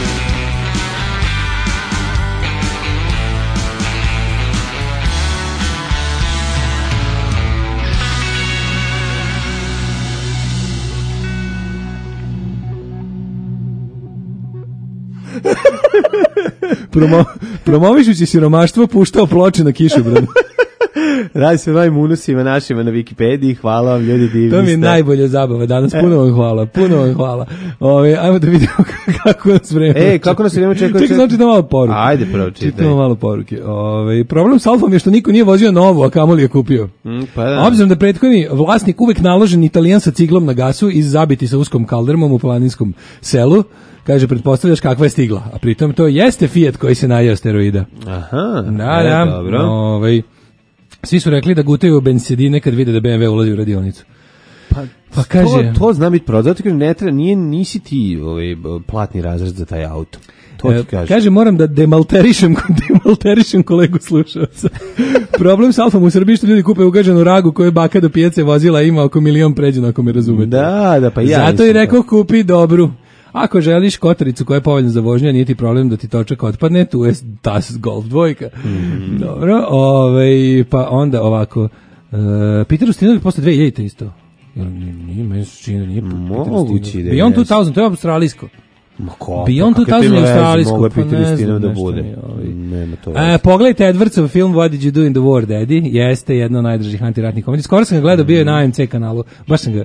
Promovišući siromaštvo puštao ploče na kišobranu. Radi se o novim unusima našima na Wikipediji, hvala vam ljudi, divni ste. To mi je najbolja zabava danas, puno vam hvala. Ajmo da vidimo kako nas vreme. Kako nas vreme čeka? Čekaj, znači da malo poruke. Ajde, pročitaj. Čitamo malo poruke. Problem s Alfom je što niko nije vozio novu, a kamoli je kupio. Pa da. Obzirom da prethodni vlasnik uvek naložen Italijan sa ciglom na gasu i zabiti sa uskom kaldrmom u planinskom selu, kaže, pretpostavljaš kakva je stigla. A pritom to jeste Fiat koji se najeo steroida. Aha, da. Dobro. Svi su rekli da gutaju bensedine kad vide da BMW ulazi u radionicu. Pa kaže, to zna biti prozor, ne treba, nisi ti platni razred za taj auto. To ti kaže. Kaže, moram da demalterišem kolegu slušalca. Problem s Alfom u Srbiji što ljudi kupe ugaženu ragu koju baka do pijace vozila ima oko 1.000.000 pređeno, ako me razumete. Da, pa ja. Zato i rekao kupi dobru. Ako želiš kotaricu koja je povoljna za vožnju, nije ti problem da ti točak otpadne, tu je Das Golf 2. Dobro, pa onda ovako, Peter Ustinov posle 2000 isto. Nije meni se čini da nije mogući da je. Beyond 2000, to je australijsko. Beyond 2000 je australijsko. Mogu Peter Ustinov da bude. Nema to. Pogledajte Edwardsov film What Did You Do in the War, Daddy? Jeste jedna od najdražih antiratnih komedija. Skoro sam ga gledao, bio je na AMC kanalu. Baš sam ga,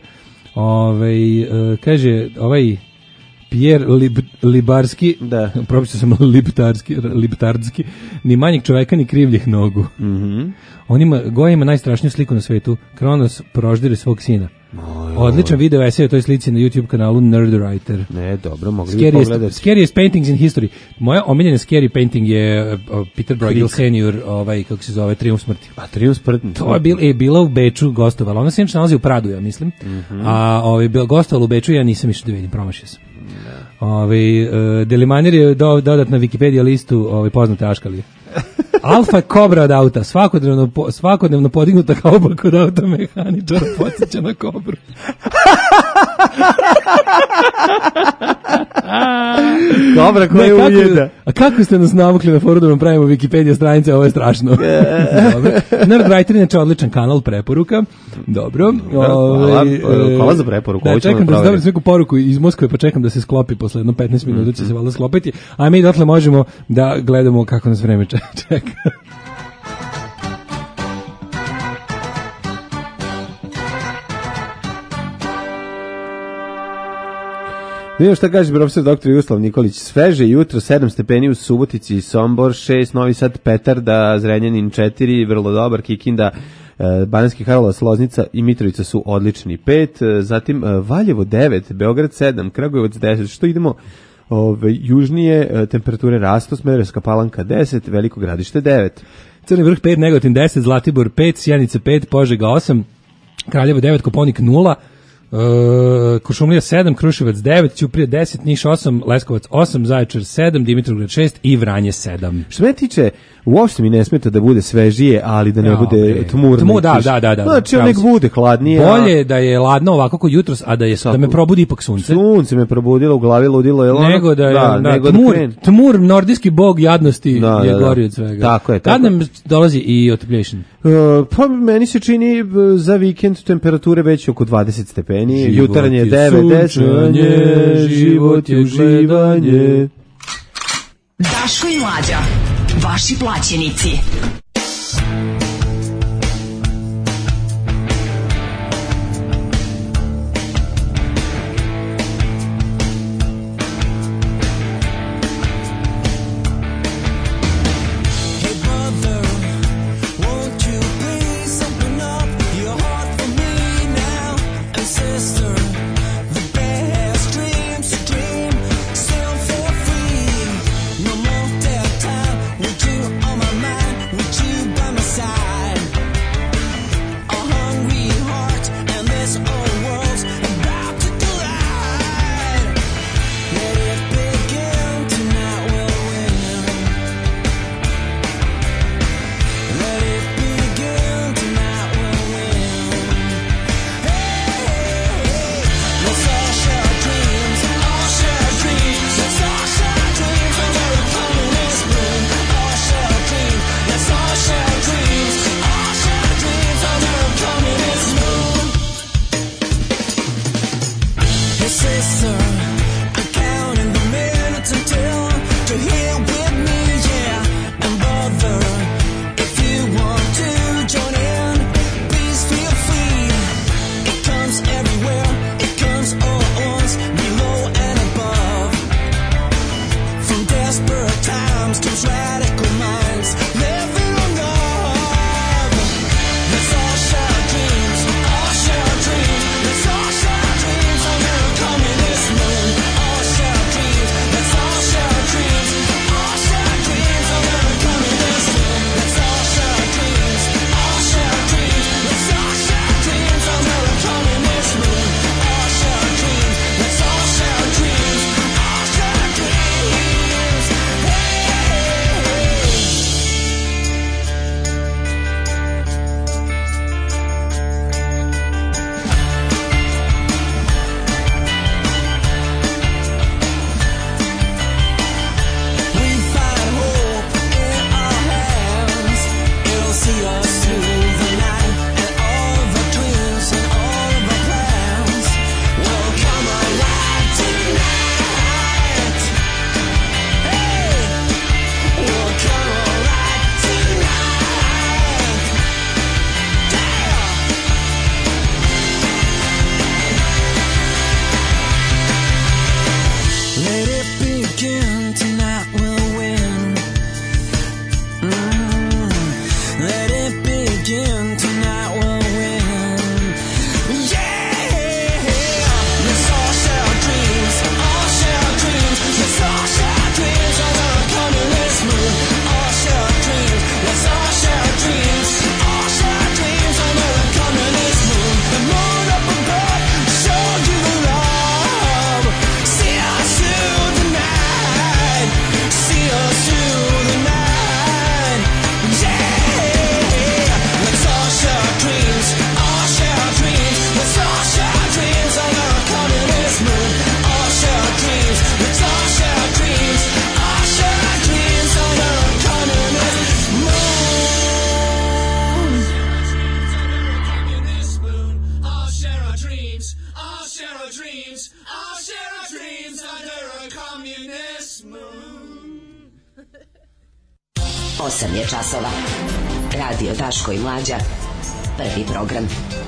kaže, Pierre Libarski, propisao sam Liptardski, ni manjeg čoveka, ni krivljih nogu. Goja ima najstrašniju sliku na svetu. Kronos proždire svog sina. Odličan video esej o toj slici na YouTube kanalu Nerdwriter. Ne, dobro, mogli bi pogledati. Scariest paintings in history. Moja omiljena scary painting je Peter Bruegel senior, kako se zove, Triumf smrti. A Triumf smrti. To je bila u Beču, gostovala. Ona se inače nalazi u Pradu, ja mislim. A gostovala u Beču, ja nisam išao da vidim, promašio sam. Delimanjer je dodat na Wikipedia listu poznate aškalije. Alfa je kobra od auta, svakodnevno podignuta kao oblak od auta mehaničara, podsjeća na kobru. Kobra koja ujeda. A kako ste nas navukli na foru da vam pravimo Wikipedia stranice, ovo je strašno. Nerdwriter je odličan kanal preporuka. Dobro. Hvala za preporuku. Da, čekam da dobrim neku poruku iz Moskve, pa čekam da se sklopi posle jedno 15 minuta će se valjda sklopiti, a mi dotle možemo da gledamo kako nas vreme čeka. Vidimo šta kaže profesor dr. Jugoslav Nikolić. Sveže jutro, 7 stepeni u Subotici, Sombor 6, Novi Sad, Petarda, Zrenjanin 4, vrlo dobar, Kikinda, Banjski Karlovac, Loznica i Mitrovica su odlični 5, zatim Valjevo 9, Beograd 7, Kragujevac 10, što idemo južnije, temperature rastu, Smederevska Palanka 10, Veliko Gradište 9. Crni Vrh 5, Negotin 10, Zlatibor 5, Sjenica 5, Požega 8, Kraljevo 9, Koponik 0, Kuršumlija 7, Kruševac 9, Ćuprija 10, Niš 8, Leskovac 8, Zaječar 7, Dimitrovgrad 6 i Vranje 7. Što me tiče, uopšte mi ne smeta da bude svežije, ali da ne bude tmurno. Da. Znači, nek bude hladnije. Bolje da je ladno ovako kod jutros, a da me probudi ipak sunce. Sunce me probudilo, u glavi ludilo. Nego da je tmur, nordijski bog jadnosti je gori od svega. Tako je. Kad nam dolazi i otopljation? Pa meni se čini za vikend temperature već oko 20 stepeni, jutarnje 9, sunčanje, život je uživanje. Daško i Mlađa, vaši plaćenici. Would you bother. I'm counting the minutes until you're here with me, yeah. And bother, if you want to join in, please feel free. It comes everywhere, it comes all at once, below and above. From desperate times comes radical minds, living on love. Let's all share dreams, all share dreams. Let's all share dreams under a communist moon. All share dreams, let's all share dreams. All share dreams under a communist moon. Let's all share dreams, all share dreams. Let's all share dreams under a communist moon. All share dreams, let's all share dreams. All share dreams. We find hope in our hands. It'll see us through the night, and all of our dreams and all of our plans will come alive tonight. Hey, will come alive tonight. Let it begin, tonight we'll win. Let it begin, tonight we'll win. Yeah! Let's all share dreams, all share dreams. Let's all share dreams under a communist moon. All share dreams, let's all share dreams. All share dreams under a communist moon. The moon up above, show you the love. See us through the night. See us through the night. Yeah. Let's all share dreams. All share dreams. Let's all share dreams under a communist moon. All share dreams. Let's all share dreams. All share dreams under a communist moon. All share our dreams. All share our dreams. All share our dreams under a communist moon. 8 je časova. Radio Daško i Mlađa. Prvi program.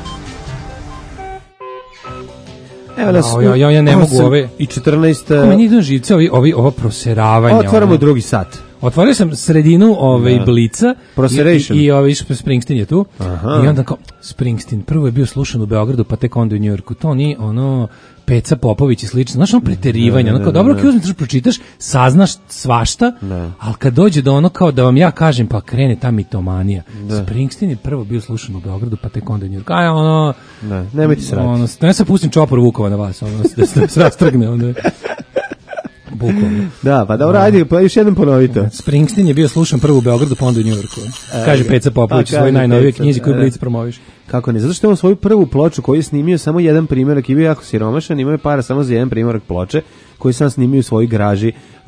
Evo nas Ja ne mogu 8 ove i 14. Meni idu živce ovo proseravanje. Otvaramo drugi sat. Otvorio sam sredinu Blica Proseration. i Springsteen je tu. Aha. I onda kao Springsteen prvo je bio slušan u Beogradu, pa tek onda u Njujorku. To nije ono Peca Popović i slično. Znaš, ono preterivanje. Ono kao, dobro, kad uzmeš, pročitaš, saznaš svašta, ali kad dođe do ono kao da vam ja kažem, pa krene ta mitomanija. Springsteen je prvo bio slušan u Beogradu, pa tek onda u Njujorku. Aj, ono... Nemoj ti srati. Ne sad pustim čopor Vukova na vas, da se rastrgne. Onda... Bukvalno. Da, pa dobro, ajde, pa još jednom ponovite. Springsteen je bio slušan prvo u Beogradu, pa onda u Njujorku. Kaže Peca Popović u svojoj najnovijoj knjizi koju Blic promoviš. Kako ne? Zato što je on svoju prvu ploču koju je snimio samo jedan primjerak i bio jako siromašan, imao je para samo za jedan primjerak ploče koji sam snimio u svojoj graži,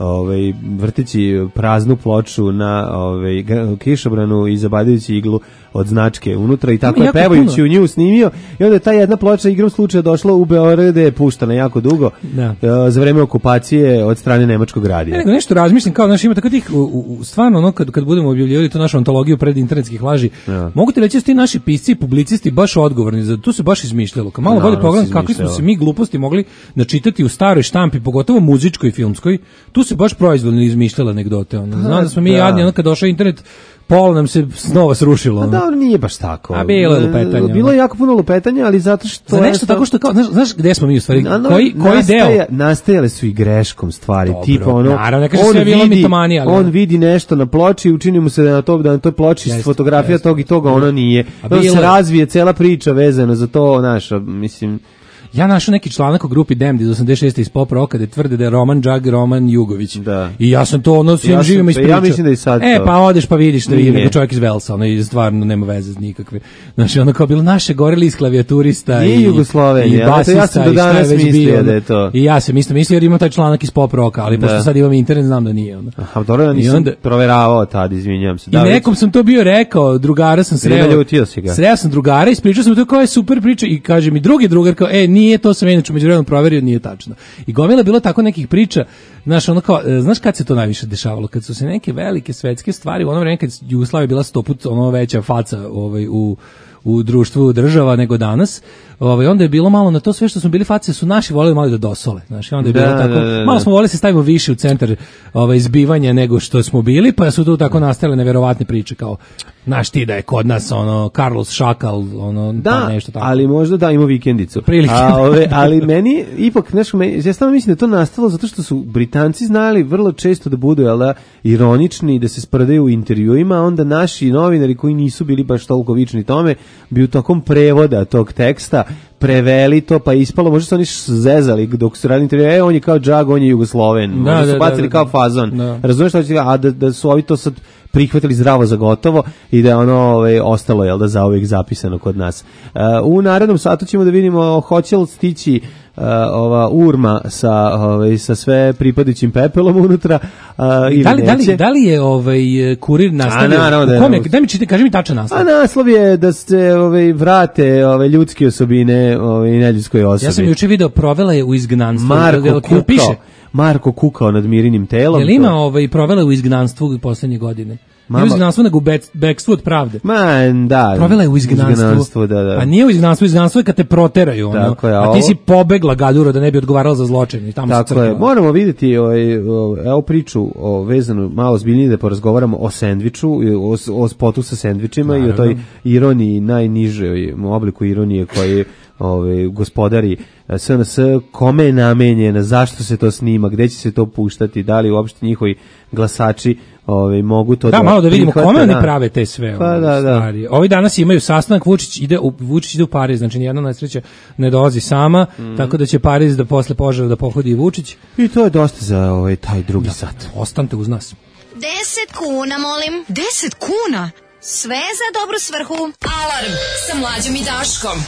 vrteći praznu ploču na kišobranu i zabadajući iglu od značke unutra i tako je pevajući u nju snimio i onda je ta jedna ploča igrom slučaja došla u Beograd gde je puštana jako dugo za vreme okupacije od strane nemačkog radija. Nego nešto razmišljam kao, znaš, ima tako tih, stvarno ono kad budemo objavljivali tu našu antologiju pred internetskih laži, mogu ti reći da su ti naši pisci i publicisti baš odgovorni, za to se baš izmišljalo. Kad malo bolje pogledam kakvi smo se mi gluposti mogli načitati u staroj štampi, pogotovo muzičkoj i filmskoj, tu se baš proizvoljno izmišljala anegdote. Znam da smo mi jadni, ono kad došao internet, pol nam se snova srušilo. A da, nije baš tako. A bilo je lupetanja. Bilo je jako puno lupetanja, ali zato što... Za nešto tako što kao, znaš gde smo mi u stvari? Koji deo? Nastajale su i greškom stvari. Dobro, tipa ono, naravno, ne kaže sve je bilo mitomanija. On vidi nešto na ploči i učini mu se da na toj ploči fotografija tog i toga, ono nije. Onda se razvije cela priča vezana za to, naša, mislim... Ja našao neki članak u grupi Damned iz 86. iz pop rocka gde tvrde da je Roman Džag Roman Jugović. Da. I ja sam to ono svim živima ispričao. Ja mislim da i sad to. Pa odeš pa vidiš da je nego čovjek iz Velsa, ono i stvarno nema veze s nikakve. Znači ono kao bilo naše goreli iz klavijaturista i Jugoslovenija. Ja sam do danas mislio da je to. I ja sam isto mislio jer ima taj članak iz pop rocka, ali pošto sad imam internet znam da nije ono. Aha, dobro, ja nisam proveravao tad, izvinjavam se. I nekom sam to bio rekao, drugara sam sreo. Sreo sam drugara, ispričao sam to kao je super priča i kaže mi drugi drugar kao nije, to sam inače međuvremenu proverio, nije tačno. I gomila je bilo tako nekih priča, znaš, ono kao, znaš kad se to najviše dešavalo? Kad su se neke velike svetske stvari, u ono vreme kad Jugoslavija bila 100 puta ono veća faca u društvu država nego danas, onda je bilo malo na to sve što smo bili face, su naši voleli malo da dosole, znači onda je bilo tako, malo smo voleli se stavimo više u centar izbivanja nego što smo bili, pa su tu tako nastale neverovatne priče kao, znaš ti da je kod nas ono Carlos Šakal, ono da, nešto tako. Ali možda da ima vikendicu. Prilike. Ali meni ipak nešto, ja stvarno mislim da to nastalo zato što su Britanci znali vrlo često da budu ironični, da se sprdaju u intervjuima, onda naši novinari koji nisu bili baš toliko vični tome, bi u tokom prevoda tog teksta preveli to, pa ispalo, možda su oni zezali dok su radili intervju, on je kao džag, on je Jugosloven, možda su bacili kao fazon, razumiješ što će, a da su ovi to sad prihvatili zdravo za gotovo i da je ono ostalo, zauvijek zapisano kod nas. U narednom satu ćemo da vidimo hoće li stići ova urma sa sve pripadajućim pepelom unutra da li je kurir nastavio kaži mi tačan naslov. Naslov je da se vrate ljudske osobine neljudskoj osobi. Ja sam juče video, provela je u izgnanstvu. Marko kukao nad Mirinim telom. Jel ima provela je u izgnanstvu u poslednje godine? Nije u izgnanstvu, nego u bekstvu od pravde. Da. Provela je u izgnanstvu. Da. A nije u izgnanstvu, izgnanstvo je kad te proteraju. A ti si pobegla, gaduro, da ne bi odgovarala za zločin. Tako je. Moramo vidjeti evo priču vezanu malo ozbiljnije da porazgovaramo o sendviču, o spotu sa sendvičima i o toj ironiji, najnižoj obliku ironije koji gospodari SNS, kome je namenjena, zašto se to snima, gde će se to puštati, da li uopšte njihovi glasači mogu to da malo da vidimo kome oni prave te sve stvari. Ovi danas imaju sastanak, Vučić ide u Pariz, znači nijedna nesreća ne dolazi sama, tako da će Pariz da posle požara da pohodi i Vučić. I to je dosta za taj drugi sat. Ostanite uz nas. 10 kuna, molim. 10 kuna? Sve za dobru svrhu. Alarm sa Mlađom i Daškom.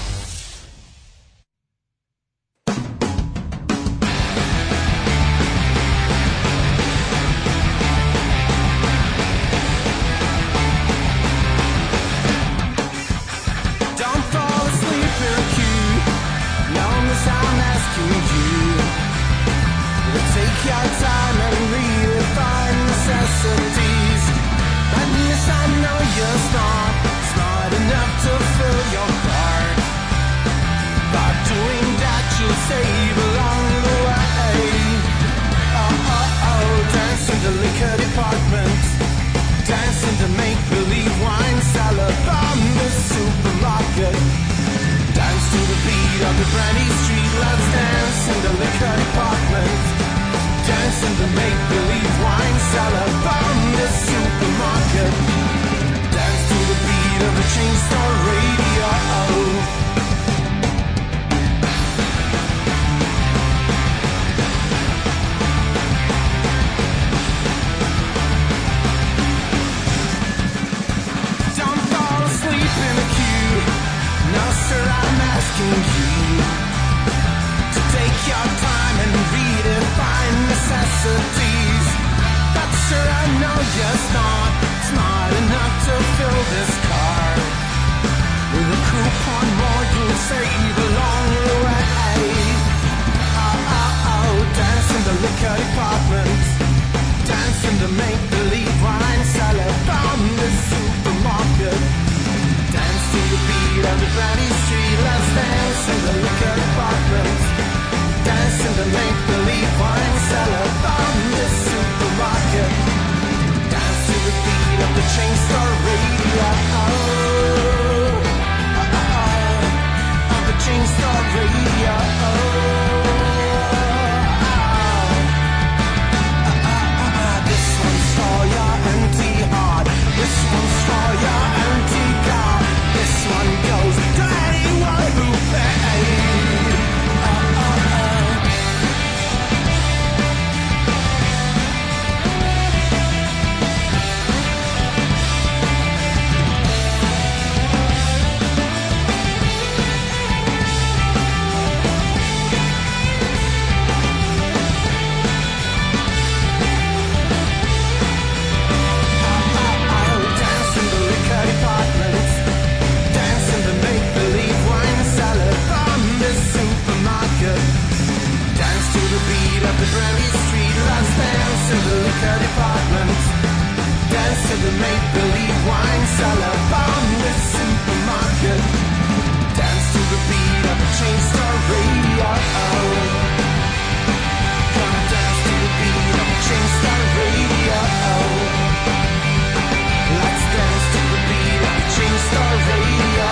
Smart enough to fill your heart. By doing that, you'll save along the way. Dancing to liquor department, dancing to make-believe wine cellar from the supermarket. Dance to the beat of the brandy street. Let's dance in the liquor department, dancing to make-believe wine cellar from the supermarket. Dance to the beat of the chain store radio. Don't fall asleep in a queue. No sir, I'm asking you to take your time and redefine necessities. But sir, I know you're smart enough to fill this car. With a coupon more you'll save along the way. Dance in the liquor department, dancing to make-believe wine cellar from the supermarket. Dance to the beat of the brandy street. Let's dance in the liquor department, dancing to make-believe wine cellar from the supermarket. Dance to the beat of the chain store radio. Of the chain store radio. Brandy Street. Let's dance in the liquor department. Dance in the make-believe wine cellar. Bomb the supermarket. Dance to the beat of a chain star radio. Gonna dance to the beat of a chain star radio. Let's dance to the beat of a chain star radio.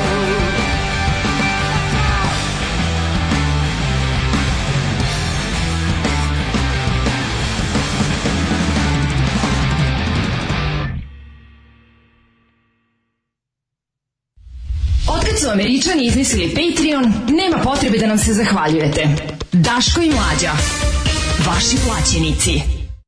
Otkad su Američani izmislili Patreon, nema potrebe da nam se zahvaljujete. Daško i Mlađa, vaši plaćenici.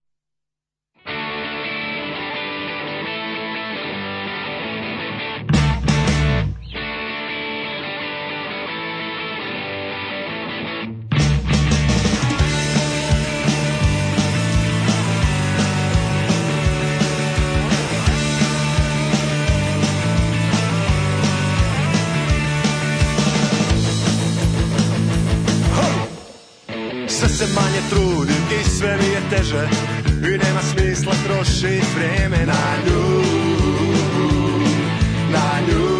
Sve se manje trudim i sve mi je teže i nema smisla trošit vrijeme na nju, na nju.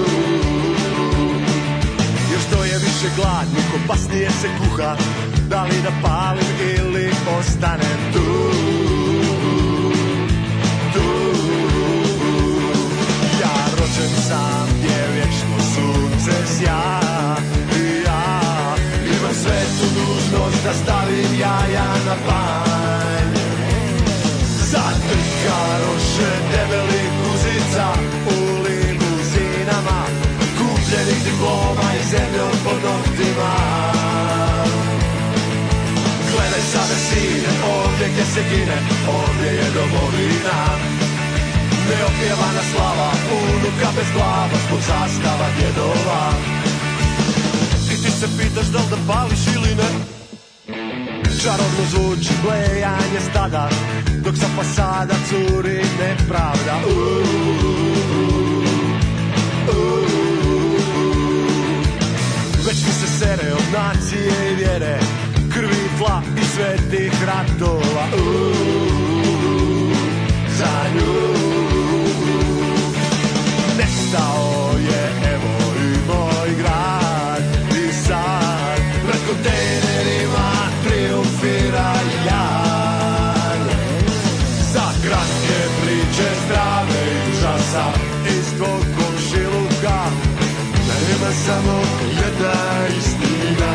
Jer što je više gladno, opasnije se kuha, da li da palim ili ostanem tu, tu. Ja rođen sam gdje vječno sunce sja i ja imam svetu dužnost da stavim jaja na panj. Zatrka roše debelih guzica u limuzinama, kupljenih diploma i zemljom pod noktima. Gledaj sada sine, ovdje gdje se gine, ovdje je domovina. Neopjevana slava, unuka bez glava, zbog zastava djedova. I ti se pitaš da li da pališ ili ne. Čarobno zvuči blejanje stada, dok sa fasada curi nepravda. Već mi se sere od nacije i vjere, krvi, tla i svetih ratova. Za nju nestao je evo i moj grad i sad pred kontejnerima triumfira jad. Za kratke priče strave i užasa iz tvog komšiluka nema samo jedna istina.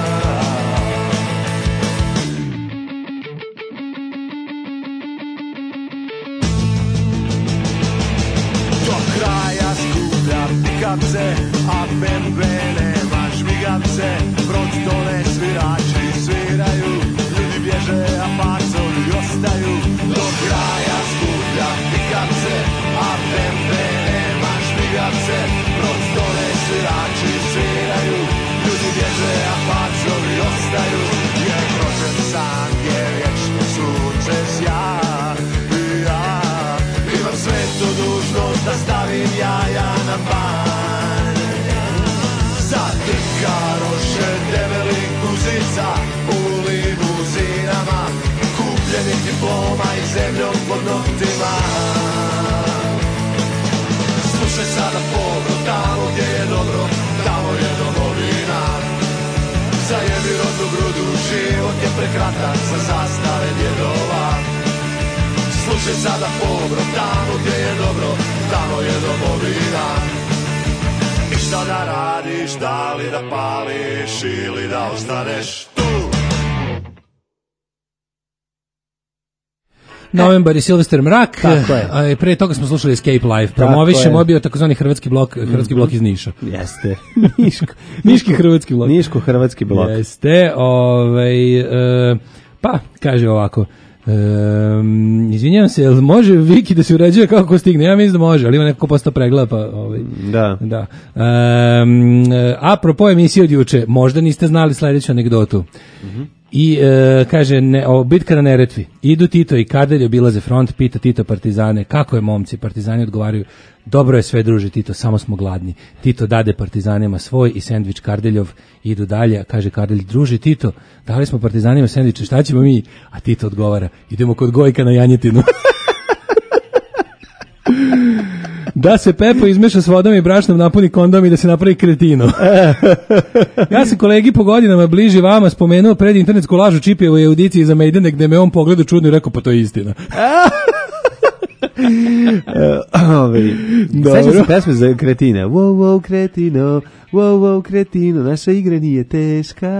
Do kraja skuplja pikavce, a bembe nema žmigavce. Brod dole svirači sviraju, ljudi bježe, a pacovi ostaju. Do kraja skuplja pikavce, a bembe nema žmigavce. Brod dole svirači sviraju, ljudi bježe, a pacovi ostaju. Jer rođen sam je vječno sunce sja i ja imam svetu dužnost da stavim jaja na panj. Zatrka roše debelih guzica u limuzinama, kupljenih diploma i zemljom pod noktima. Slušaj sada dobro, tamo gdje je dobro, tamo je domovina. Zajebi rodnu grudu, život je prekratak za zastave djedova. Slušaj sada dobro, tamo gdje je dobro, tamo je domovina. I šta da radiš, da li da pališ ili da ostaneš tu? Novembar i Silvester Mrak. Tako je. Pre toga smo slušali Escape Live. Promovišemo bio takozvani hrvatski blok iz Niša. Jeste. Niški hrvatski blok. Niško-hrvatski blok. Jeste. Pa, kaže ovako. Izvinjavam se, jel može Viki da se uređuje kako stigne? Ja mislim da može, ali ima neko ko posto pregleda, pa Da. Apropo emisije od juče, možda niste znali sledeću anegdotu. I kaže, bitka na Neretvi. Idu Tito i Kardelj obilaze front, pita Tito partizane, kako je momci? Partizani odgovaraju, dobro je sve druže Tito, samo smo gladni. Tito dade partizanima svoj i sendvič Kardeljov, idu dalje, kaže Kardelj, druže Tito, dali smo partizanima sendviče, šta ćemo mi? A Tito odgovara, idemo kod Gojka na janjetinu. Da se Pepo izmeša s vodom i brašnom, napuni kondom i da se napravi kretino. Ja sam kolegi po godinama bliži vama spomenuo pred internetsku lažu Čipijevo je audiciji za Maidene, gde me on pogledao čudno i rekao, pa to je istina. Sećam se pesme za kretine. Wow, wow, kretino, wow, wow, kretino, naša igra nije teška.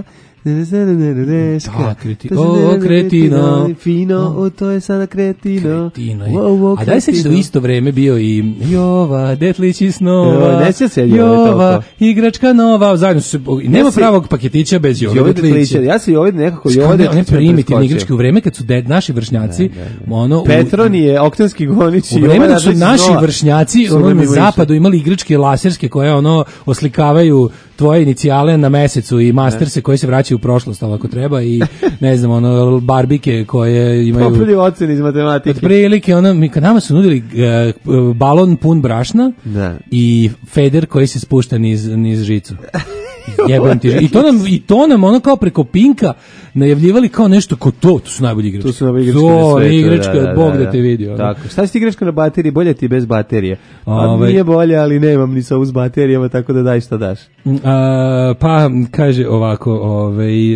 Da, kretino. Fino, to je sada kretino. A daj se da u isto vreme bio i Jova, Detlić i snova, Jova, igračka nova, zajedno su se, nema pravog paketića bez Jove Detlića. Ja se Jove nekako Jove Detlića. One primitivne igračke u vreme kad su naši vršnjaci, Petronije, Oktanski gonić u vreme da su naši vršnjaci na zapadu imali igračke laserske koje oslikavaju tvoje inicijale na mesecu i masterse koji se vraćaju u prošlost, ali ako treba, i ne znam, barbike koje imaju poprili ocene iz matematike. Otprilike, kad nama su nudili balon pun brašna i feder koji se spušta niz žicu. Jebem ti. I to nam kao preko Pinka najavljivali kao nešto ko to su najbolji igračke. To su najbolji igračke na svetu. Igračka, Bog da te vidi. Tako. Šta si igračka na bateriji? Bolje ti bez baterije. Pa nije bolje, ali nemam ni sa uz baterijama, tako da daj šta daš. Pa, kaže ovako,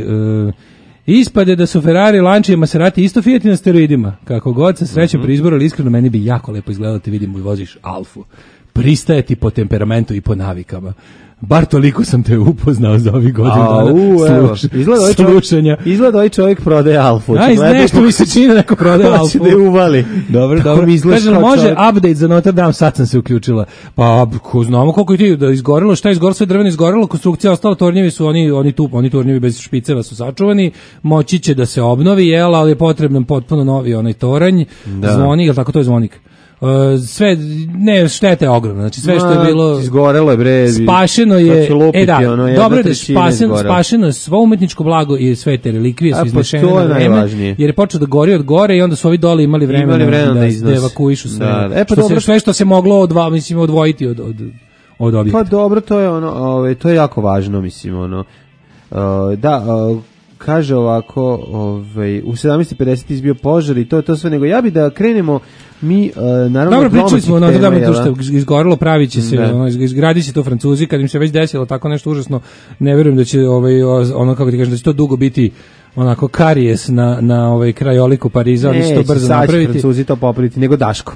ispade da su Ferrari, Lancia i Maserati isto Fiat na steroidima. Kako god sa srećom pri izboru, ali iskreno meni bi jako lepo izgledalo te vidim i voziš Alfu. Pristaje ti po temperamentu i po navikama. Bar toliko sam te upoznao za ovih godina dana slušanja. Izgleda ovaj čovjek prodaje Alfu. Nešto mi se čini neko prodaje Alfu. Hoće da je uvali. Dobro. Kaže, može update za Notre Dame, sad sam se uključila. Pa, znamo koliko je ti da izgorelo, šta je izgorelo, sve drveno izgorelo, konstrukcija ostala, tornjevi su, oni tornjevi bez špiceva su sačuvani, moći će da se obnovi, ali je potreban potpuno novi onaj toranj, zvonik, ili tako to je zvonik. Sve, ne, šteta je ogromna, znači sve što je bilo izgorelo je bre, spašeno je, dobro je da spašeno je svo umetničko blago i sve te relikvije su iznešene na vreme, jer je počeo da gori od gore i onda su ovi dole imali vremena da evakuišu sve, sve što se moglo odvojiti od objekta. Pa dobro, to je to je jako važno, mislim, kaže ovako, u 17:50 izbio požar i to je to sve, nego ja bi da krenemo mi, naravno... Dobro, pričali smo na tome to što izgorelo, pravit će se, izgradi se to Francuzi, kad im se već desilo tako nešto užasno, ne verujem da će, kako ti kažem, da će to dugo biti onako karijes na krajoliku Pariza, oni će to brzo napraviti. Neće Francuzi to popraviti, nego Daško.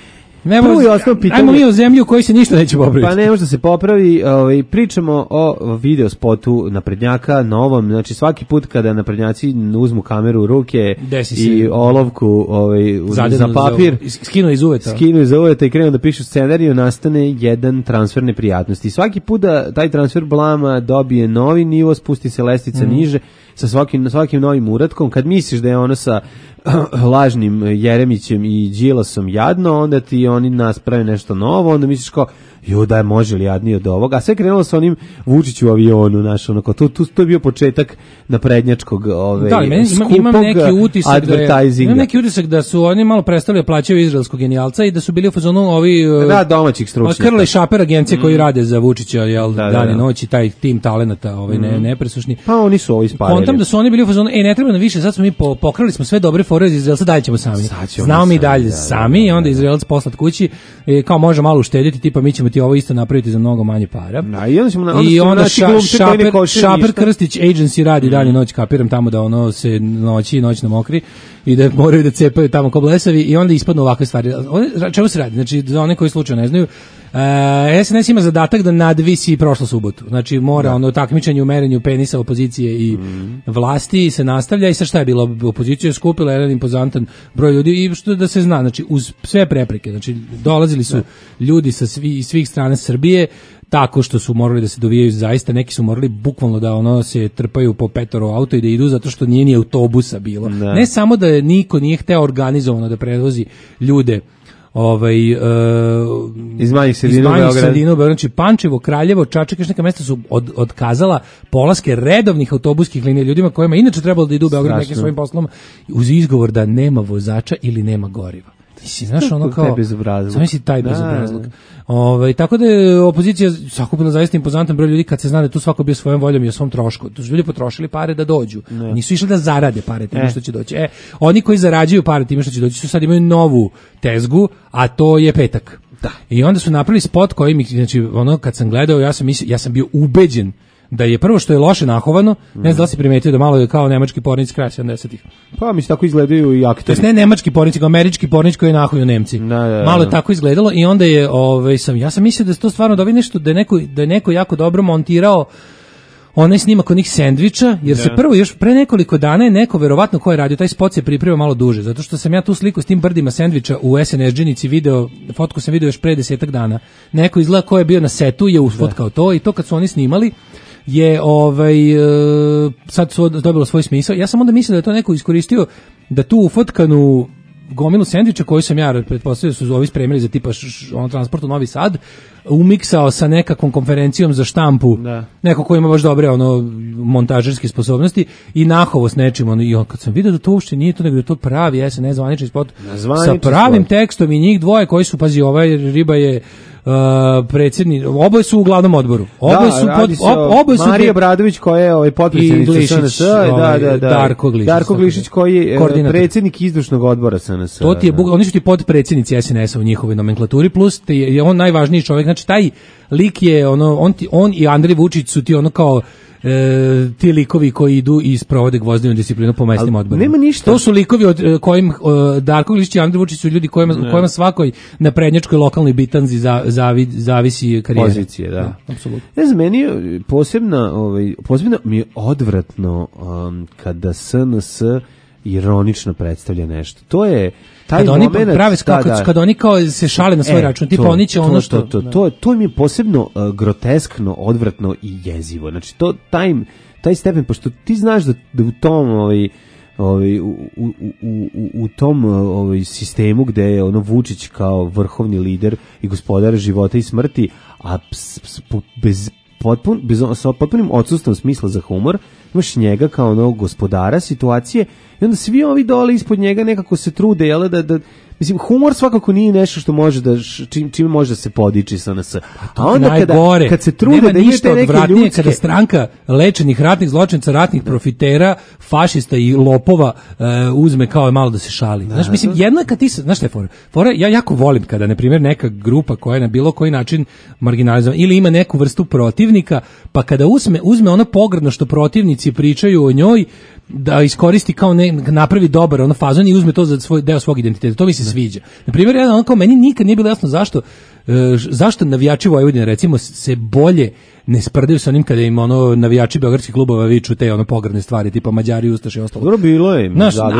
Ajmo mi o zemlju u kojoj se ništa neće popraviti. Pa ne može da se popravi. Pričamo o video spotu naprednjaka novom. Znači svaki put kada naprednjaci uzmu kameru u ruke i olovku za papir, skinu iz uveta i krenu da pišu scenariju, nastane jedan transfer neprijatnosti. Svaki put da taj transfer blama dobije novi nivo, spusti se lestica niže sa svakim novim uratkom. Kad misliš da je ono sa lažnim Jeremićem i Đilasom jadno, onda ti oni nas prave nešto novo, onda misliš kao, da je može li jadnije od ovoga, a sve krenulo sa onim Vučić u avionu, to je bio početak naprednjačkog skupog advertisinga. Imam neki utisak da su oni malo prestali da plaćaju izraelskog genijalca i da su bili u fazonu domaćih stručnjaka. Krle Šaper agencije koji rade za Vučića, dan i noć i taj tim talenata, nepresušni. Pa oni su ovo isparili. Kontam da su oni bili u fazonu, ne treba nam više, sad smo mi pokrali smo sve dobre fore iz Izraelca, dalje ćemo sami. Znamo mi dalje sami i onda Izraelac poslat kući, kao može malo uštediti, tipa mi ćemo ti ovo isto napraviti za mnogo manje para. I onda Šaper Krstić Agency radi dalje noć, kapiram tamo da se noć na mokri i da moraju da cepaju tamo ko blesavi i onda ispadnu ovakve stvari. Čemu se radi? Znači, za one koji slučajno ne znaju, SNS ima zadatak da nadvisi prošlu subotu. Znači, mora takmičenje u merenju penisa opozicije i vlasti se nastavlja i sa šta je bilo? Opozicija je skupila jedan impozantan broj ljudi i što da se zna, znači, uz sve prepreke, znači, dolazili su ljudi sa svih strana Srbije, tako što su morali da se dovijaju zaista, neki su morali bukvalno da se trpaju po petoro auto i da idu zato što nije ni autobusa bilo. Ne samo da niko nije hteo organizovano da prevozi ljude iz manjih sredina u Beogradu. Znači Pančevo, Kraljevo, Čačak, još neka mesta su otkazala polaske redovnih autobuskih linija ljudima kojima inače trebalo da idu u Beograd nekim svojim poslom uz izgovor da nema vozača ili nema goriva. Ti znaš ono kao samo si taj bezobrazluk. Tako da je opozicija sakupila zaista impozantan broj ljudi kad se zna da tu svako bio svojom voljom i o svom trošku. Tu su ljudi potrošili pare da dođu. Nisu išli da zarade pare time što će doći. Oni koji zarađuju pare time što će doći su sad imaju novu tezgu, a to je petak. Da. I onda su napravili spot koji mi, znači ono kad sam gledao ja sam bio ubeđen da je prvo što je loše nahovano, ne znam da li si primetio da malo je kao nemački pornic kraja 70-ih. Pa mi se tako izgledaju i akteri. To je ne nemački pornic, nego američki pornic koji nahuju Nemci. Malo je tako izgledalo i onda je, ja sam mislio da je to stvarno da nešto, da je neko jako dobro montirao onaj snimak onih sendviča, jer se prvo još pre nekoliko dana je neko, verovatno ko je radio taj spot, se pripremio malo duže, zato što sam ja tu sliku s tim brdima sendviča u SNSD-nici video, fotku sam video još pre 10 dana. Neko izgleda ko je bio na setu je usfotkao to i to kad su oni snimali je sad su dobilo svoj smisao. Ja sam onda mislio da je to neko iskoristio da tu ufotkanu gomilu sendviča koju sam ja pretpostavio su ovi spremili za tipa transport u Novi Sad, umiksao sa nekakvom konferencijom za štampu, neko ko ima baš dobre montažerske sposobnosti i nahovo s nečim. I kad sam vidio da to uopšte nije to, nego da je to pravi SNS zvanični spot sa pravim tekstom i njih dvoje koji su, pazi, ovaj riba je predsjednik, oboje su u glavnom odboru. Marija Obradović koja je potpredsjednica SNS, Darko Glišić koji je predsjednik izvršnog odbora SNS. To ti je oni su ti potpredsjednici SNS-a u njihovoj nomenklaturi, plus je on najvažniji čovjek. Znači taj lik je on i Andrej Vučić su ti kao ti likovi koji idu i sprovode gvozdenu disciplinu po mesnim odborima. Nema ništa. To su likovi od kojim Darko Glišić i Andrej Vučić su ljudi kojima svakoj naprednjačkoj lokalnoj bitanzi zavisi karijera. Pozicije, da. Apsolutno. Ne znam, meni posebno mi je odvratno kada SNS ironično predstavlja nešto. To je taj moment kad oni kao se šale na svoj račun, tipa oni će ono što to mi je posebno groteskno, odvratno i jezivo. Znači to taj stepen, pošto ti znaš da u tom u tom sistemu gde je Vučić kao vrhovni lider i gospodar života i smrti, a sa potpunim odsustvom smisla za humor, imaš njega kao gospodara situacije i onda svi ovi dole ispod njega nekako se trude, jel, da mislim, humor svakako nije nešto što može čime može da se podiči SNS. A onda kad se trude da imate neke ljudske... Kada stranka lečenih ratnih zločinaca, ratnih profitera, fašista i lopova uzme kao malo da se šali. Znaš, mislim, jedno je kad ti se... Znaš šta je fora? Ja jako volim kada, na primjer, neka grupa koja je na bilo koji način marginalizovana ili ima neku vrstu protivnika, pa kada uzme ono pogrdno što protivnici pričaju o njoj, da iskoristi kao napravi dobar fazon i uzme to za svoj deo svog identiteta. To mi se sviđa. Na primjer, kao meni nikad nije bilo jasno zašto navijači Vojvodine recimo se bolje ne sprdaju sa onim kada im navijači beogradskih klubova viču te pogrdne stvari tipa Mađari, Ustaše i ostalo. Dobro bilo je.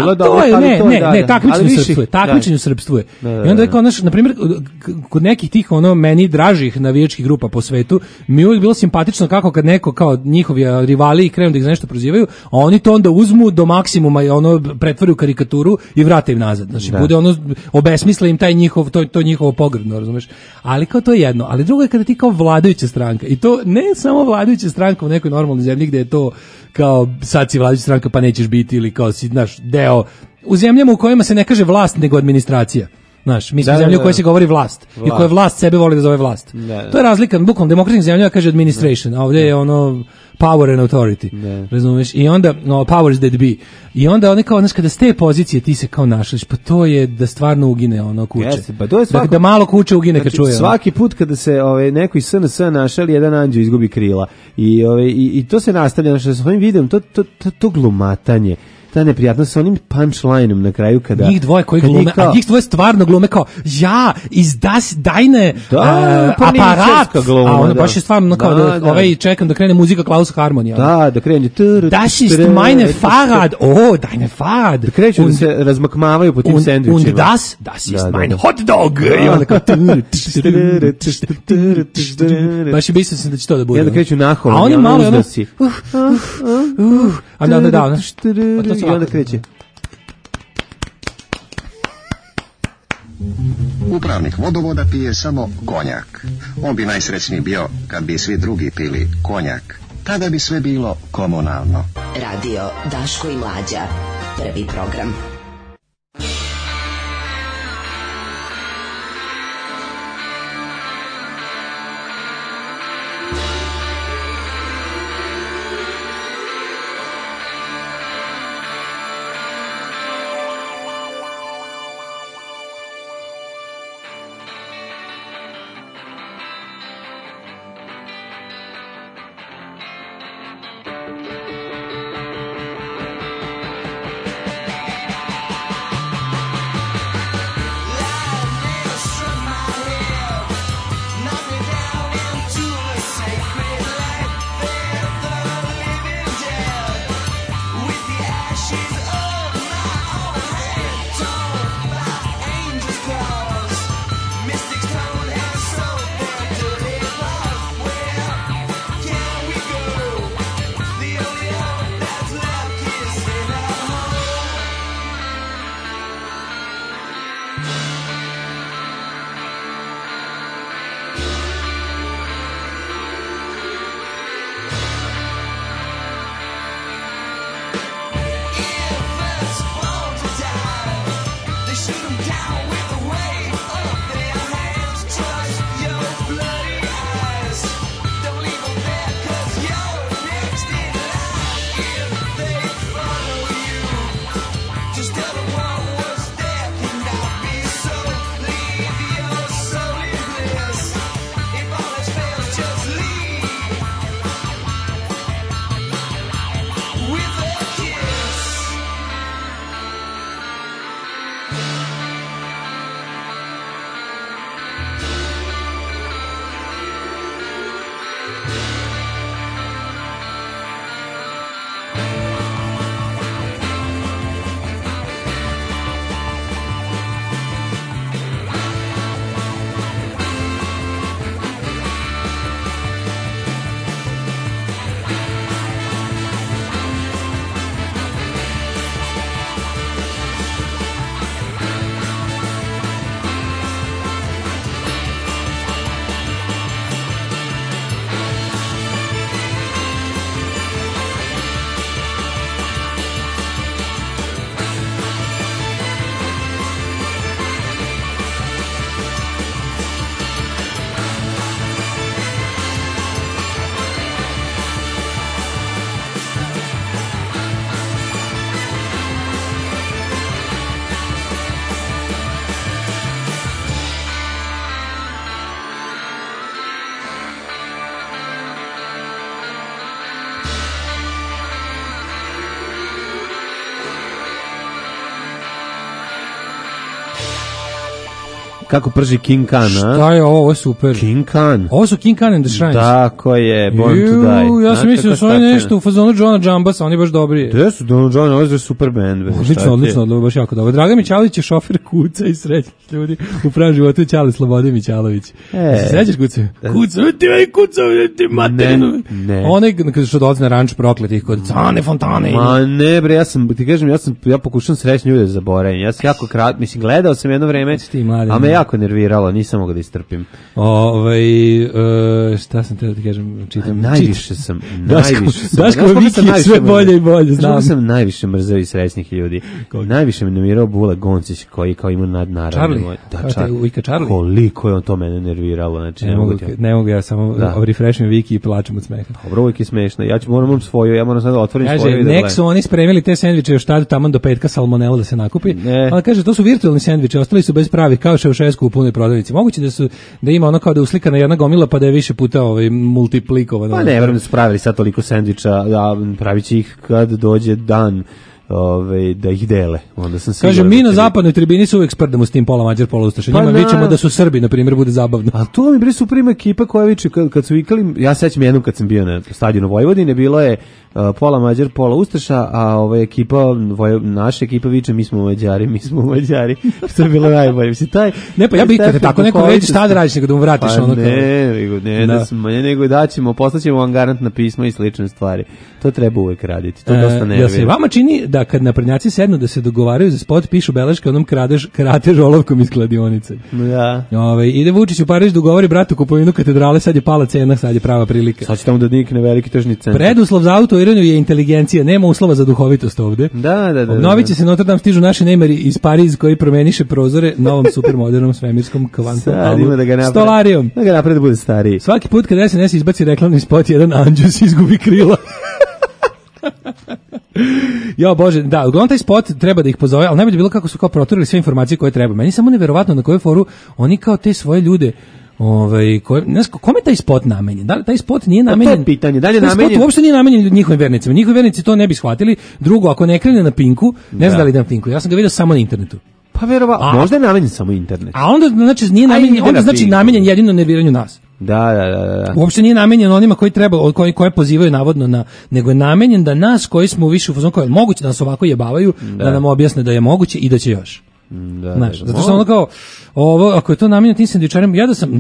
Takmičenje u srpstvu je. I onda je kao na primjer kod nekih tih meni dražih navijačkih grupa po svetu mi je uvijek bilo simpatično kako kad neko kao njihovi rivali krenu da ih za nešto prozivaju, a oni to onda uzmu do maksimuma i pretvore u karikaturu i vrate im nazad. Znači bude obesmisle im taj njihov to njihovo pogrdno, razumeš? Ali kao to je jedno, ali drugo je kada ti kao vladajuća stranka i to ne samo vladajuća stranka u nekoj normalnoj zemlji gdje je to kao sad si vladajuća stranka pa nećeš biti ili kao si deo u zemljama u kojima se ne kaže vlast nego administracija. Znaš, mi smo zemlje u kojoj se govori vlast i u kojoj vlast sebe voli da zove vlast. To je razlika, bukvalno demokratskih zemlja kaže administration, a ovdje je power and authority, razumiješ? I onda, powers that be. I onda oni kao, znaš, kada s te pozicije ti se kao našliš, pa to je da stvarno ugine kuće. Jeste, pa to je da malo kuće ugine kad čuje. Svaki put kada se neko iz SNS našali, jedan anđeo izgubi krila. I to se nastavlja, znači, sa ovim videom, to glumatanje, ta neprijatnost sa onim punchline-om na kraju kada... Njih dvoje koji glume, a njih dvoje stvarno glume kao iz dajne aparat, a ono baš je stvarno kao čekam da krene muzika Klaus Harmonija. Da krene... Das ist meine Fahrrad, deine Fahrrad. Da kreću da se razmakmavaju po tim sendvičima. Und das ist mein hot dog. I onda kao... Baš je mislio sam da će to da bude. I onda kreću nahorom. A oni malo ono... A da, i onda kreće. Upravnik vodovoda pije samo konjak. On bi najsrećniji bio kad bi svi drugi pili konjak. Tada bi sve bilo komunalno. Radio Daško i Mlađa. Prvi program. Kako prži King Khan, a? Šta je ovo? Ovo je super. King Khan. Ovo su King Khan and the Shrines. Tako je, Born to Die. Ja sam mislio da su oni nešto u fazonu Johna Jambasa, oni baš dobri. Gde su John, ovo je super band. Odlično, baš jako dobro. Dragan Mićalović je šofer Kuca i srećnih ljudi. U pravom životu je Ćale Slobode Mićalović. Se sećaš Kuca? Kuca, ti meni Kuca, ti materinu. Ne. Onaj što dolazi na ranč prokletih kod Cane Fontane. Ma ne bre, ja pokušam srećni ljude da zaboravim. Ja sam jako gledao sam jedno vreme, a me jako nerviralo, nisam mogao da istrpim. Šta sam te da ti kažem, čitam. Najviše sam. Daško Viki sve bolje i bolje, znam. Znaš sam najviše mrzeo i srećnih ljudi. Najviše me nervirao Bule Goncić koji kao ima nadnaravno. Charlie? Koliko je on to mene nerviralo. Znači, ne mogu ja samo refreshim Viki i plačem od smeha. Dobro, uvijek je smešno. Ja moram sad da otvorim svoju i da nek su oni spremili te sendviče još tada taman do petka salmonelu da se nakupi. Ali kaže, to su virtualni sendviče, ostali su bez pravih, kao Ševšesku u punoj prodavnici. Moguće da ima ono kao da je uslikana jedna gomila pa da je više puta multiplikovano. Pa ne, verujem da su pravili sad toliko sendviča, da pravit će ih kad dođe dan da ih dele. Onda sam kaže, mi na zapadnoj tribini se uvijek sprdamo s tim pola Mađar, pola Ustaša. Njima vičemo da su Srbi, na primjer, bude zabavno. A to mi bre super ima ekipa koja viče kad su vikali, ja sećam jednom kad sam bio na stadionu Vojvodine, bilo je pola Mađar, pola Ustaša, a naša ekipa viče mi smo Mađari. To je bilo najbolje. Mislim, ne, pa ja bih kada tako neko reći šta da radiš nego da mu vratiš pa ono nego daćemo, poslaćemo vam garantna pisma i slične stvari. To treba uvek raditi. To dosta nervira. Jel se vama čini da kad naprednjaci sednu da se dogovaraju za spot, pišu beleške onom kratež olovkom iz kladionice? Da. Ide Vučić u Pariz, dogovori bratu kupovinu katedrale, sad je pala cena, sad je prava prilika. Sad će tamo da nikne veliki tržni centar. Preduslov za autoironiju je inteligencija, nema uslova za duhovitost ovde. Da. Obnovit će se Notre Dame, stižu naši Neymari iz Pariz koji promeniše prozore novom supermodernom svemirskom kvantom stolarijom. Da ga napred bude stariji. Svaki put kad SNS izbaci reklamni spot, jedan anđus izgubi krila. Jo Bože, da, uglavnom taj spot treba da ih pozove, ali najbolje bilo kako su kao proturili sve informacije koje treba. Meni samo neverovatno na koju foru oni kao te svoje ljude kome taj spot namenjen? Da li taj spot nije namenjen? To je pitanje, da li je taj namenjen? Spot uopšte nije namenjen njihovim vernicima. Njihovi vernici to ne bi shvatili. Drugo, ako ne krene na Pinku, ne znam da li ide na Pinku. Ja sam ga vidio samo na internetu. Pa verovatno, možda je namenjen samo internet. A onda znači nije namenjen, onda znači namenjen jedino nerviranju nas. Da. Uopšte nije namenjen onima koji treba, koje pozivaju navodno nego je namenjen da nas koji smo više u fazonu kao moguće da nas ovako jebavaju, da nam objasne da je moguće i da će još. Zato što ono kao ovo, ako je to namenjeno tim sendvičarima,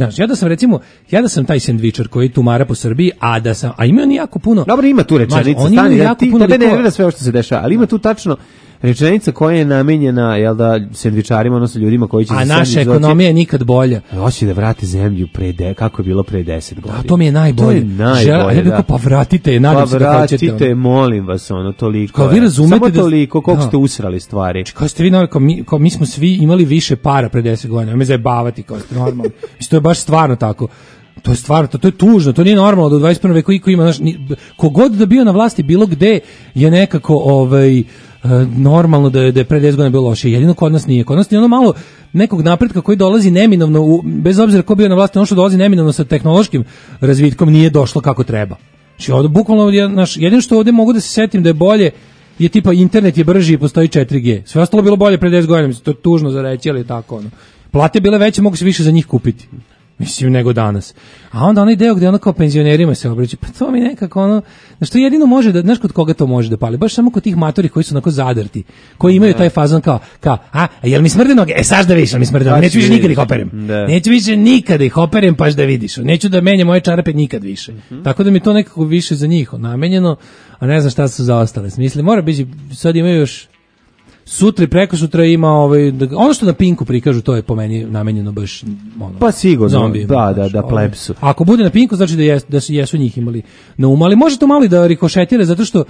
ja da sam taj sendvičar koji tumara po Srbiji, a ima oni jako puno. Dobro, ima tu rečenica, tebe ne nervira sve ovo što se dešava, ali ima tu tačno rečenica koja je namenjena, jel da, sendvičarima, odnosno ljudima koji će... A naša ekonomija je nikad bolja. Hoće da vrati zemlju kako je bilo pre 10 godina. A to mi je najbolje. Pa vratite je, nadam se da hoćete. Vratite, molim vas, toliko. Kao vi razumete samo toliko koliko ste usrali stvari. Kao ste vi, kao mi smo svi imali više para pre 10 godina. Me zajebavati, kao ste normalno. Mislim, to je baš stvarno tako. To je stvarno, to je tužno, to nije normalno da u 21. veku iko ima, kogod da bio na vlasti bilo gde je nekako normalno da je pre 10 godina bilo loše. Jedino kod nas nije. Kod nas nije ono malo nekog napretka koji dolazi neminovno, bez obzira ko bio na vlasti, ono što dolazi neminovno sa tehnološkim razvitkom nije došlo kako treba. Znači, ovdje, bukvalno, jedino što ovdje mogu da se setim da je bolje je tipa internet je brži i postoji 4G. Sve ostalo bilo bolje pre 10 godina, mislim, to je tužno za reći, ali tako ono. Plate bile veće, mogu se više za njih kupiti. Mislim, nego danas. A onda onaj deo gde ono kao penzionerima se obraća, pa to mi nekako ono, što jedino može da, znaš kod koga to može da pali, baš samo kod tih matori koji su onako zadrti, koji imaju taj fazon kao, jel mi smrde noge? Saš da vidiš, mi smrde noge, neću više nikad ih operem. Neću više nikada ih operem, paš da vidiš. Neću da menjam moje čarape nikad više. Tako da mi to nekako više za njih namenjeno, a ne znam šta su za ostale. Mislim, mora biti, sad imaju još sutra i prekosutra ima ono što na Pinku prikažu, to je po meni namenjeno baš pa sigurno zombijima, da plebsu. Ako bude na Pinku znači da jesu njih imali na umu, ali može to malo i da rikošetira zato što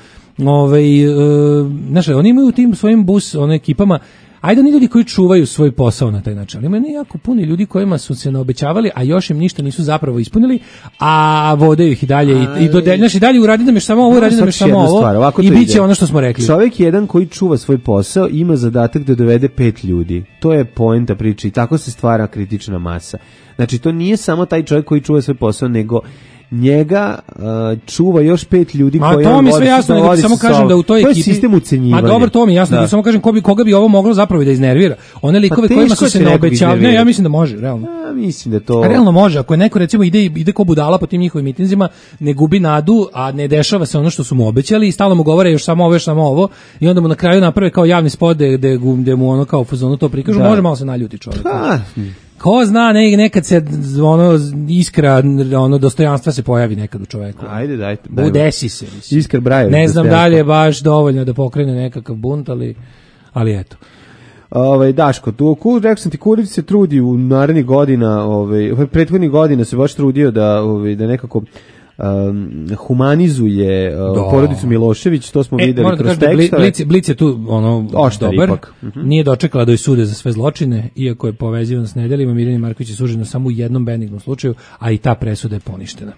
znaš, oni imaju u tim svojim bus ekipama. Ajde, oni ljudi koji čuvaju svoj posao na taj način, ali ima jako puno ljudi kojima su se naobećavali, a još im ništa nisu zapravo ispunili, a vode ih i dalje i dodeljaš i dalje uradi nam još samo ovo, uradi nam još samo ovo i bit će ono što smo rekli. Čovjek jedan koji čuva svoj posao ima zadatak da dovede 5 ljudi. To je poenta priče i tako se stvara kritična masa. Znači, to nije samo taj čovjek koji čuva svoj posao, nego njega čuva još 5 ljudi koji to mi sve jasno, nego samo kažem da u toj ekipi sistem ucenjivanja. Dobro, to mi je jasno, samo kažem koga bi ovo moglo zapravo da iznervira. One likove kojima su se naobećavali. Ne, ja mislim da može, realno. Mislim da to realno može. Ako neko recimo ide ko budala po tim njihovim mitinzima, ne gubi nadu, a ne dešava se ono što su mu obećali i stalno mu govore još samo ovo i onda mu na kraju naprave kao javni spot gde mu ono kao u fazonu to prikažu, može malo se naljuti čovjek. Ko zna, nekad se iskra, dostojanstva se pojavi nekad u čoveku. Ajde, dajte. Desi se. Iskra Brajević. Ne znam da li je baš dovoljno da pokrene nekakav bunt, ali eto. Daško, rekao sam ti, Kurić se trudi u narednih godina, prethodnih godina se baš trudio da nekako humanizuje porodicu Milošević, to smo videli kroz tekstove. Blic je tu dobar, nije dočekala da joj sude za sve zločine, iako je povezivan s Nedeljima. Mirjana Marković je suđena samo u jednom benignom slučaju, a i ta presuda je poništena.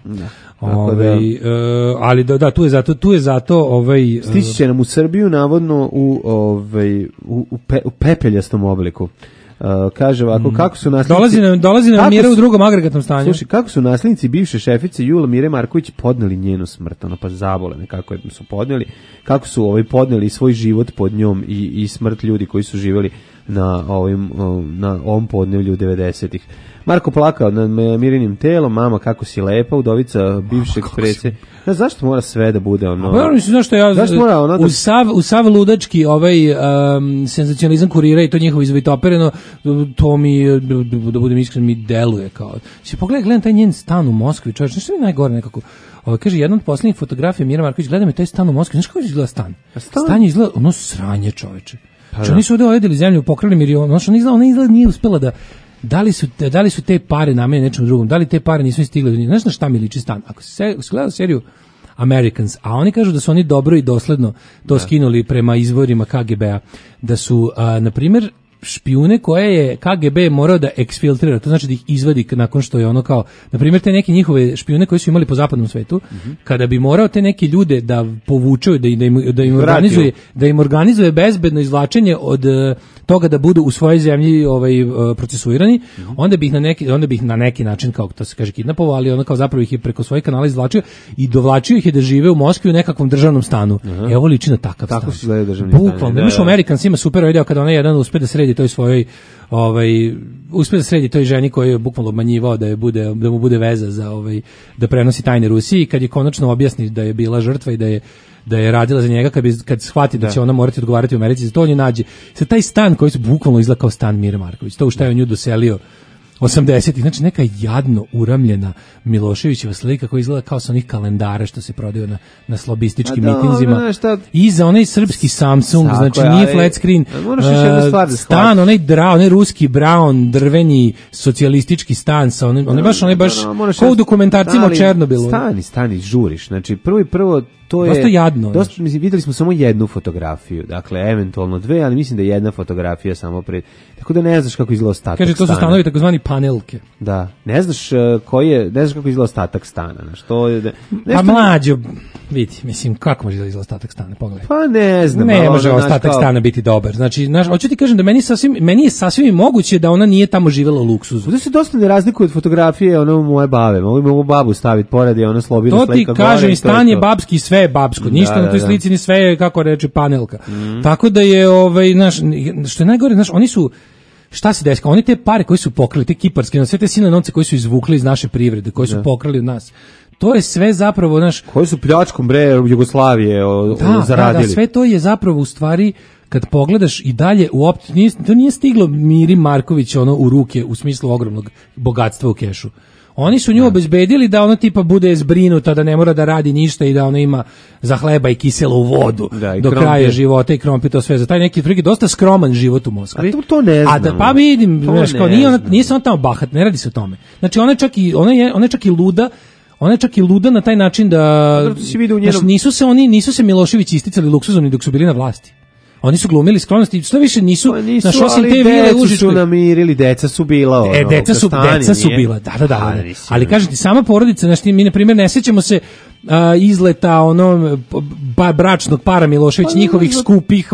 Ali da, tu je zato stići će nam u Srbiju navodno u pepeljastom obliku. Kaže ovako, kako su naslednici... Dolazi nam Mira u drugom agregatnom stanju. Slušaj, kako su naslednici bivše šefice Jule Mire Marković podneli njenu smrt, pa zabolene, kako su podneli, kako su podneli svoj život pod njom i smrt ljudi koji su živjeli na ovom podneblju 90-ih. Marko plakao nad Mirinim telom, mama kako si lepa, udovica bivšeg predsjednika. Zašto mora sve da bude ono? Pa mislim zašto mora ono da... u sav ludački senzacionalizam kurira i to njihovo izvitopereno, to mi da budem iskren mi deluje kao. Se gledam taj njen stan u Moskvi, čovječe, nešto mi najgore nekako. Kaže jedna od poslednjih fotografija Mira Marković, gleda me taj stan u Moskvi, znaš kako izgleda stan? Stan je izgleda ono sranje, čoveče. Oni su ovdje ojedili zemlju, pokrali milion, ona izgleda nije uspela da Da li su te pare namenjene nečemu drugom, da li te pare nisu stigle do njih, znaš na šta mi liči stan? Ako se gleda seriju Americans, a oni kažu da su oni dobro i dosledno to skinuli prema izvorima KGB-a, da su, na primjer, špijune koje je KGB morao da eksfiltrira, to znači da ih izvadi nakon što je ono kao, na primjer, te neke njihove špijune koje su imali po zapadnom svetu, kada bi morao te neke ljude da povučaju, da im organizuje bezbedno izvlačenje od toga da budu u svojoj zemlji procesuirani, onda bi ih na neki način, kao to se kaže, kidnapovao, ali ono kao zapravo ih je preko svojih kanala izvlačio i dovlačio ih je da žive u Moskvi u nekakvom državnom stanu. Ovo liči na takav stan. Tako se gleda državni stan. Bukvalno, imaš u Americans, ima super video kada ona jedan uspe da sredi toj svojoj uspe da sredi toj ženi koju je bukvalno obmanjivao da mu bude veza za da prenosi tajne Rusiji, i kad je konačno objasni da je bila žrtva i da je radila za njega, kad shvati da će ona morati odgovarati u Americi, za to on je nađe. Sad taj stan koji se bukvalno izgleda kao stan Mire Marković, to u šta je on nju doselio 80-ih, znači neka jadno uramljena Miloševićeva slika koja izgleda kao sa onih kalendara što se prodaju na slobističkim mitinzima. Iza onaj srpski Samsung, znači nije flat screen, stan, onaj ruski brown, drveni socijalistički stan sa onaj baš kao u dokumentarcima o Černobilu. Stani, žuriš, znači prvo to je dosta jadno. Mislim, videli smo samo jednu fotografiju, dakle, eventualno dve, ali mislim da je jedna fotografija samo pred. Tako da ne znaš kako izgleda ostatak stana. Kaže, to su stanovi takozvani panelke. Da, ne znaš kako izgleda ostatak stana. Pa mlađo, vidi, mislim, kako može da izgleda ostatak stana, pogledaj. Pa ne znam. Ne može ostatak stana biti dobar. Znači, hoću ti kažem da meni je sasvim moguće da ona nije tamo živela u luksuzu. Da se dosta ne razlikuje od fotografije moje babe. Mogu babu staviti pored, je ona slobina slika gore. To ti kažem, stan je babski, sve je babsko. Ništa na toj slici ni sve je, kako reći, panelka. Tako da je, što je najgore, oni su, šta se desilo? Oni te pare koji su pokrali, te kiparske, sve te silne novce koji su izvukli iz naše privrede, koji su pokrali od nas, to je sve zapravo, koji su pljačkom Jugoslavije zaradili. Da, sve to je zapravo u stvari, kad pogledaš i dalje, to nije stiglo Miri Marković u ruke u smislu ogromnog bogatstva u kešu. Oni su nju obezbedili da ona tipa bude zbrinuta, da ne mora da radi ništa i da ona ima za hleba i kiselu vodu do kraja života i krompir, to sve za taj neki frigi dosta skroman život u Moskvi. A to ne znam. Pa vidim, nije se ona tamo bahat, ne radi se o tome. Znači ona je čak i luda na taj način da nisu se Milošević isticali luksuzom ni dok su bili na vlasti. Oni su glumili skromnosti, što više nisu osim te vile užičke. Su namirili, deca su bila. Deca su bila, da. Ali kažem ti, sama porodica, znači mi na primjer ne sjećamo se izleta bračnog para Milošević, njihovih skupih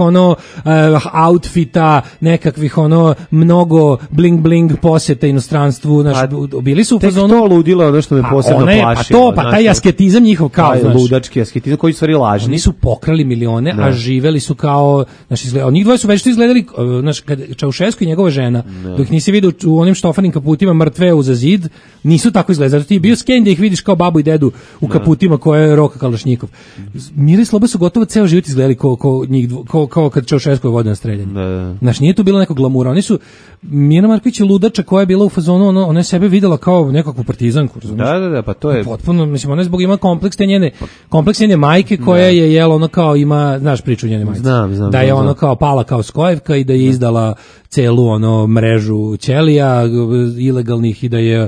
outfita, nekakvih mnogo bling bling posjeta inostranstvu, bili su u fazonu. Tek to ludilo, ono što me posebno plašilo. Pa taj asketizam njihov kao, ludački asketizam koji su stvari lažni. Oni su pokrali milione, a živeli su kao, njih dvoje su već izgledali, Čaušesku i njegova žena, dok nisi vidio u onim štofanim kaputima mrtve uza zid, nisu tako izgledali. Zato ti je bio sken da ih vidiš kao babu i dedu u kaputima koje je Roka Kalašnjikov. Mira i Sloba su gotovo ceo život izgledali kao kad Čaušesku je vodio na streljanje. Znači, nije to bilo neko glamura. Oni su, Mira Marković je ludača koja je bila u fazonu, ona je sebe videla kao nekakvu partizanku. Da, pa to je... Potpuno, mislim, ona je zbog ima kompleks njene majke koja je jela, ona kao ima, znaš priču njene majke. Znam. Da je ona kao pala kao skojevka i da je izdala celu mrežu ćelija ilegalnih i da je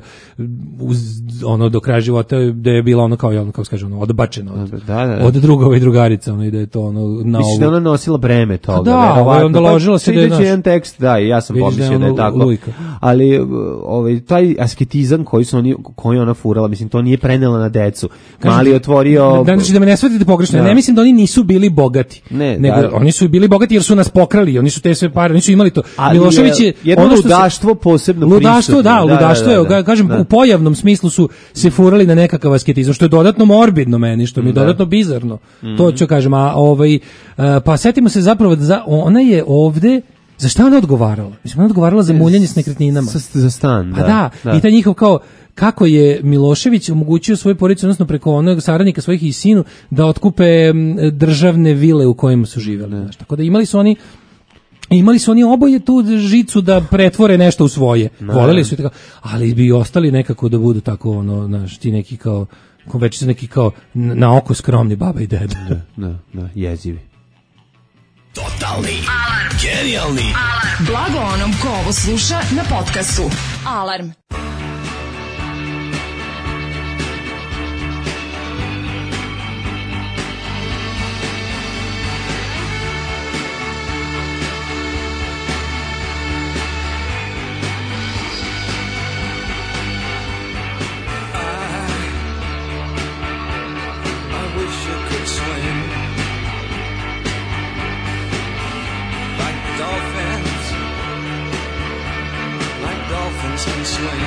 do kraja života da je bila kako se kaže, odbačena od drugova i drugarica, i da je to Misliš da ona nosila breme toga? Da, onda ložila se da je jedan tekst, da, i ja sam pomislio da je tako. Ali taj asketizam koji ona furala, mislim, to nije prenela na decu. Mali otvorio... Znači, da me ne shvatite pogrešno, ne mislim da oni nisu bili bogati. Nego oni su bili bogati jer su nas pokrali, oni su te sve pare, oni su imali to. Milošević je jedno ludaštvo posebno prisutno. Ludaštvo je, kažem, u pojavnom smislu su se furali na nekakav asketizam, što je dodatno morbidno meni, što mi je dodatno bizarno. To ću kažem, pa setimo se zapravo da ona je ovde, Za šta je ona odgovarala? Mislim, ona odgovarala za muljanje s nekretninama. Za stan, Pa da, i taj njihov kao, kako je Milošević omogućio svoj porodici, odnosno preko onog saradnika svojih i sinu, da otkupe državne vile u kojima su živjeli. Znaš, tako da imali su oni oboje tu žicu da pretvore nešto u svoje. Voleli su i tako, ali bi ostali nekako da budu tako, ono, znaš, ti neki kao, već su neki kao na oko skromni baba i deda. Da, jezivi. Totalni alarm. Genijalni alarm. Blago onom ko ovo sluša na podcastu. Alarm. Can swing.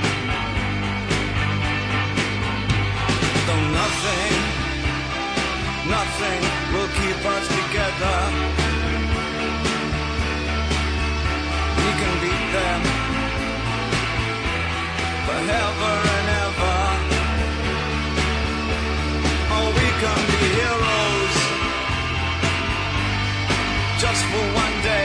Though nothing will keep us together. We can beat them forever and ever. Oh, we can be heroes just for one day.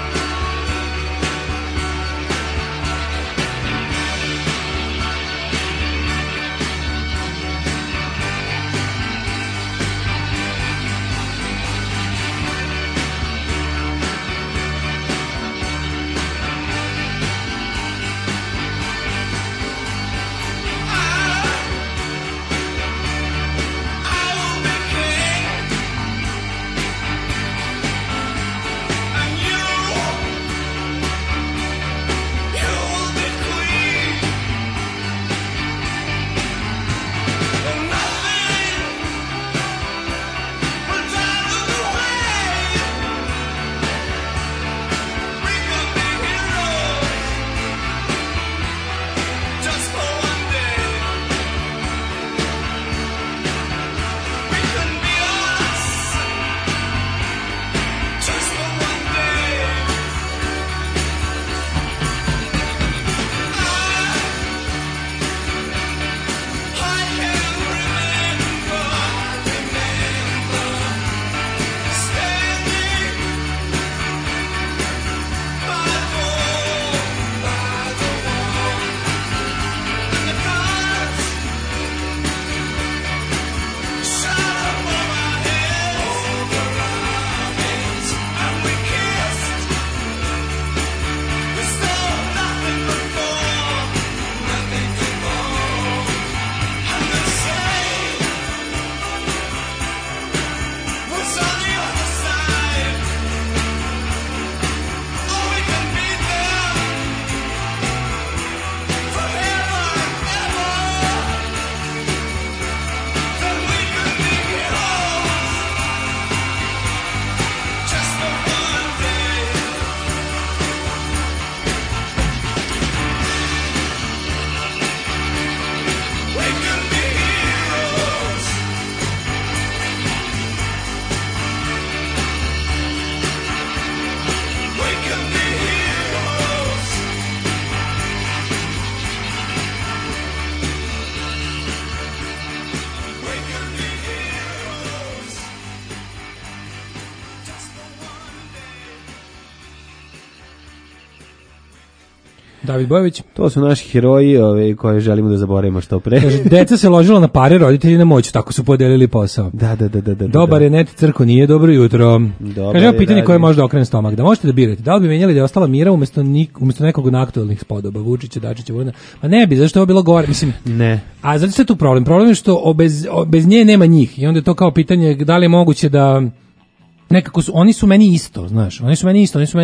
David Bojović. To su naši heroji, koje želimo da zaboravimo što pre. Kaže, deca se ložila na pare, roditelji na moć, tako su podelili posao. Da. Dobar je net, crko nije, dobro jutro. Kaže, evo pitanje koje može da okrene stomak. Da možete da birate, da li bi menjali da je ostala Mira umesto nekog od aktualnih spodoba, Vučića, Dačića, Vulina? Ma ne bi, zašto je ovo bilo gore, mislim. Ne. A zato je tu problem. Problem je što bez nje nema njih. I onda je to kao pitanje da li je moguće da nekako oni su meni isto, znaš. Oni su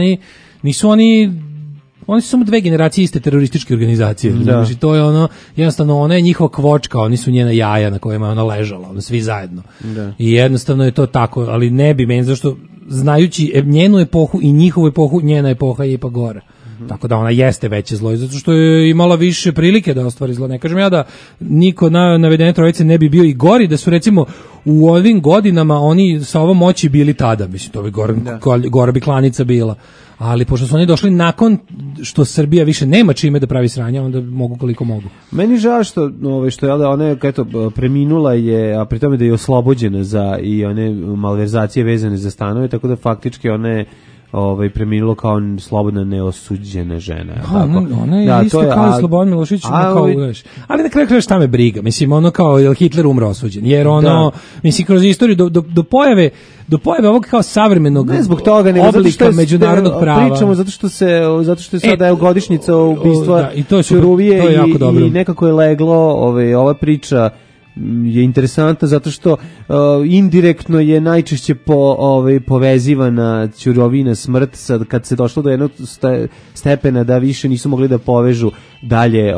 samo dve generacije iste terorističke organizacije. Znači, to je ono, jednostavno, ona je njihova kvočka, oni su njena jaja na kojima je ona ležala, ono, svi zajedno. Da. I jednostavno je to tako, ali ne bi meni, zašto znajući njenu epohu i njihovu epohu, njena epoha je ipak gora. Tako da ona jeste veće zlo, zato što je imala više prilike da ostvari zlo. Ne kažem ja da niko na navedene trojice ne bi bio i gori, da su recimo u ovim godinama oni sa ovom moći bili tada, mislim, to bi gora bi klanica bila. Ali pošto su oni došli nakon što Srbija više nema čime da pravi sranja, onda mogu koliko mogu. Meni žao što je ona eto preminula je, a pri tome da je oslobođena za i one malverzacije vezane za stanove, tako da faktički ona je preminulo kao slobodna neosuđena žena. Ona je isto kao Slobodan Milošević, ali na kraju šta me briga, mislim, ono kao je Hitler umro osuđen, jer ono, mislim, kroz istoriju do pojave ovog kao savremenog ne zbog toga, nego oblika međunarodnog prava. Pričamo zato što je sada godišnjica ubistva Ćuruvije i nekako je leglo ova priča je interesantna zato što indirektno je najčešće povezivana Ćurovina smrt, sad kad se došlo do jednog stepena da više nisu mogli da povežu dalje